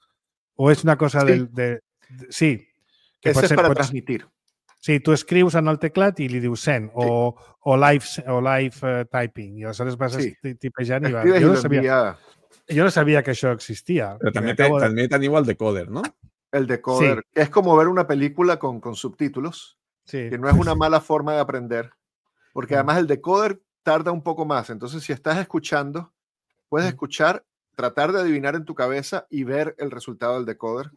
Speaker 1: O és una cosa
Speaker 3: sí.
Speaker 1: del... De, de, sí.
Speaker 3: Que Ese és per pots... transmitir.
Speaker 1: Sí, tu escrius en el teclat i li dius send sí. o, o live, o live uh, typing i aleshores vas sí. tipejant i va. Jo no sabia... Jo no sabía que eso existía.
Speaker 2: Pero también, te, de... también tenido el decoder, ¿no?
Speaker 3: El decoder. Sí. Es como ver una película con, con subtítulos,
Speaker 1: sí.
Speaker 3: que no es una mala forma de aprender, porque además el decoder tarda un poco más. Entonces, si estás escuchando, puedes escuchar, tratar de adivinar en tu cabeza y ver el resultado del decoder.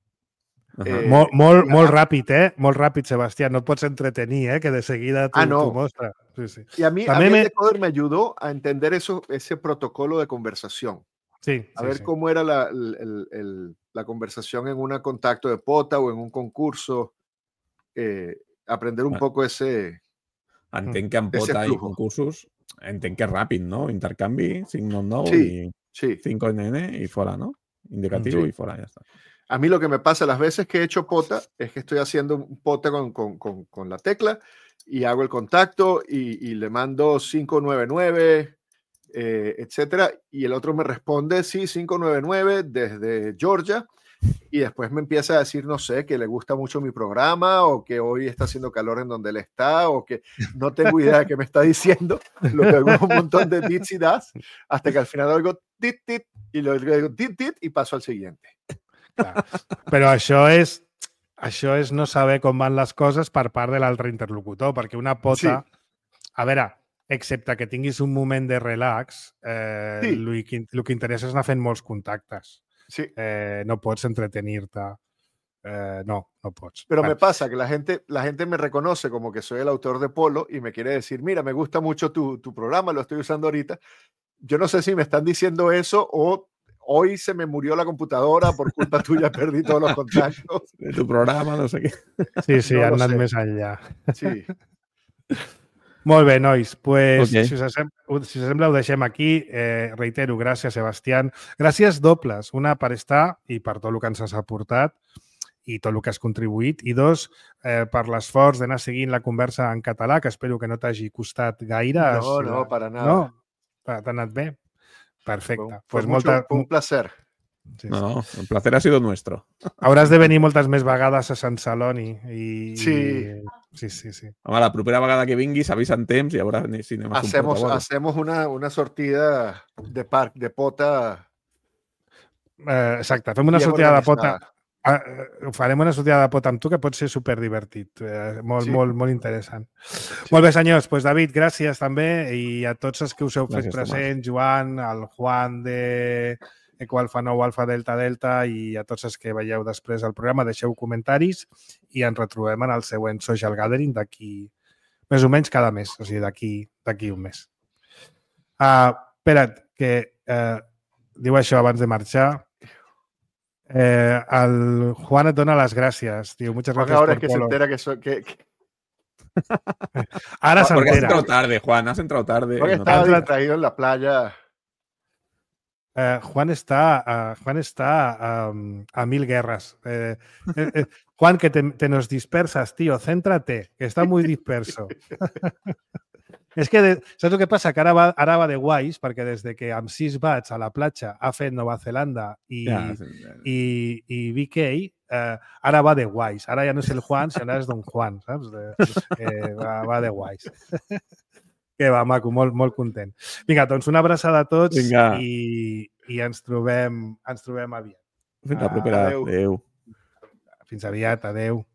Speaker 1: Eh, molt, molt, molt ràpid, eh? Molt ràpid, Sebastián. No et pots entretenir, eh? Que de seguida tu,
Speaker 3: ah, no.
Speaker 1: tu mostra. Sí, sí.
Speaker 3: Y a mí, a mí me... el decoder me ayudó a entender eso, ese protocolo de conversación.
Speaker 1: Sí,
Speaker 3: a
Speaker 1: sí,
Speaker 3: ver
Speaker 1: sí.
Speaker 3: cómo era la, el, el, la conversación en un contacto de pota o en un concurso. Eh, aprender un ah. poco ese...
Speaker 2: Entenc que en pota i concursos, entenc que és ràpid, no? Intercanvi, cinc nou nou
Speaker 3: sí,
Speaker 2: y
Speaker 3: sí.
Speaker 2: cinco N N y fuera, ¿no? Indicativo sí. y fuera, ya está.
Speaker 3: A mí lo que me pasa las veces que he hecho pota es que estoy haciendo un pota con, con, con, con la tecla y hago el contacto y, y le mando cinco nueve nueve, eh, etcétera, y el otro me responde, sí, cinco nueve nueve desde Georgia, y después me empieza a decir, no sé, que le gusta mucho mi programa o que hoy está haciendo calor en donde él está o que no tengo idea de qué me está diciendo, lo que hago un montón de dits y das, hasta que al final oigo tit, tit, y luego digo tit, tit, y paso al siguiente.
Speaker 1: Clar. Però això és, això és no saber com van les coses per part de l'altre interlocutor, perquè una pota... Sí. A veure, excepte que tinguis un moment de relax, eh, sí. el, que, el que interessa és anar fent molts contactes.
Speaker 3: Sí.
Speaker 1: Eh, no pots entretenir-te. Eh, no, no pots.
Speaker 3: Pero claro. Me pasa que la gente, la gente me reconoce como que soy el autor de Polo y me quiere decir, mira, me gusta mucho tu, tu programa, lo estoy usando ahorita. Yo no sé si me están diciendo eso o hoy se me murió la computadora por culpa tuya, perdí todos los contactos.
Speaker 2: De tu programa, no sé què.
Speaker 1: Sí, sí,
Speaker 3: no
Speaker 1: han anat més enllà.
Speaker 3: Sí.
Speaker 1: Molt bé, nois. Pues,
Speaker 2: okay.
Speaker 1: si, us sembla, si us sembla, ho deixem aquí. Eh, reitero, gràcies, Sebastián. Gràcies dobles. Una per estar i per tot el que ens has aportat i tot el que has contribuït. I dos, eh, per l'esforç d'anar seguint la conversa en català, que espero que no t'hagi costat gaire.
Speaker 3: No, no, para nada.
Speaker 1: No? T'ha anat bé? Perfecte.
Speaker 3: Fue,
Speaker 1: pues
Speaker 3: fue, mucho,
Speaker 1: molta...
Speaker 3: fue un placer.
Speaker 1: Sí,
Speaker 2: no,
Speaker 1: sí.
Speaker 2: no, el placer ha sido nuestro.
Speaker 1: Hauràs de venir moltes més vegades a Sant Celoni. I,
Speaker 3: sí.
Speaker 1: I... Sí, sí, sí.
Speaker 2: Home, la propera vegada que vinguis avisa en temps i a veure si anem a
Speaker 3: hacemos, hacemos una, una sortida de parc, de pota.
Speaker 1: Eh, exacte, fem una sortida de pota. Uh, farem una sortida de pota amb tu que pot ser superdivertit. Uh, molt, sí. molt, molt interessant. Sí. Molt bé, senyors. Pues, David, gràcies també i a tots els que us heu fet present, Joan, el Juan de Eco Alfa nou, Alfa Delta Delta i a tots els que veieu després el programa, deixeu comentaris i ens retrobem en el següent Social Gathering d'aquí més o menys cada mes, o sigui, d'aquí d'aquí un mes. Uh, espera't, que uh, diu això abans de marxar. Eh, el Juan et dona les gràcies, tio. Muchas
Speaker 3: Juan
Speaker 1: gracias
Speaker 3: ahora
Speaker 1: por
Speaker 3: es que
Speaker 1: Polo.
Speaker 3: se entera que... So, que, que...
Speaker 1: Ahora se
Speaker 2: Porque has
Speaker 1: entera.
Speaker 2: entrado tarde, Juan, has entrado tarde.
Speaker 3: Porque
Speaker 2: No
Speaker 3: estaba
Speaker 1: te-
Speaker 3: distraído en la playa.
Speaker 1: Eh, Juan está, uh, Juan está um, a mil guerras. Eh, eh, eh, Juan, que te, te nos dispersas, tío. Céntrate, que está muy disperso. És que, de, saps el que passa? Que ara va, ara va de guais, perquè des de que amb sis bats a la platja ha fet Nova Zelanda i,
Speaker 2: Ja, sí, ja.
Speaker 1: i, i B K, eh, ara va de guais. Ara ja no és el Juan, sinó és Don Juan, saps? De, eh, va, va de guais. Que va, maco, molt, molt content. Vinga, doncs una abraçada a tots
Speaker 2: Vinga.
Speaker 1: i, i ens trobem, ens trobem aviat.
Speaker 2: Fins la propera.
Speaker 3: Adéu.
Speaker 2: Adéu.
Speaker 1: Fins aviat, adeu.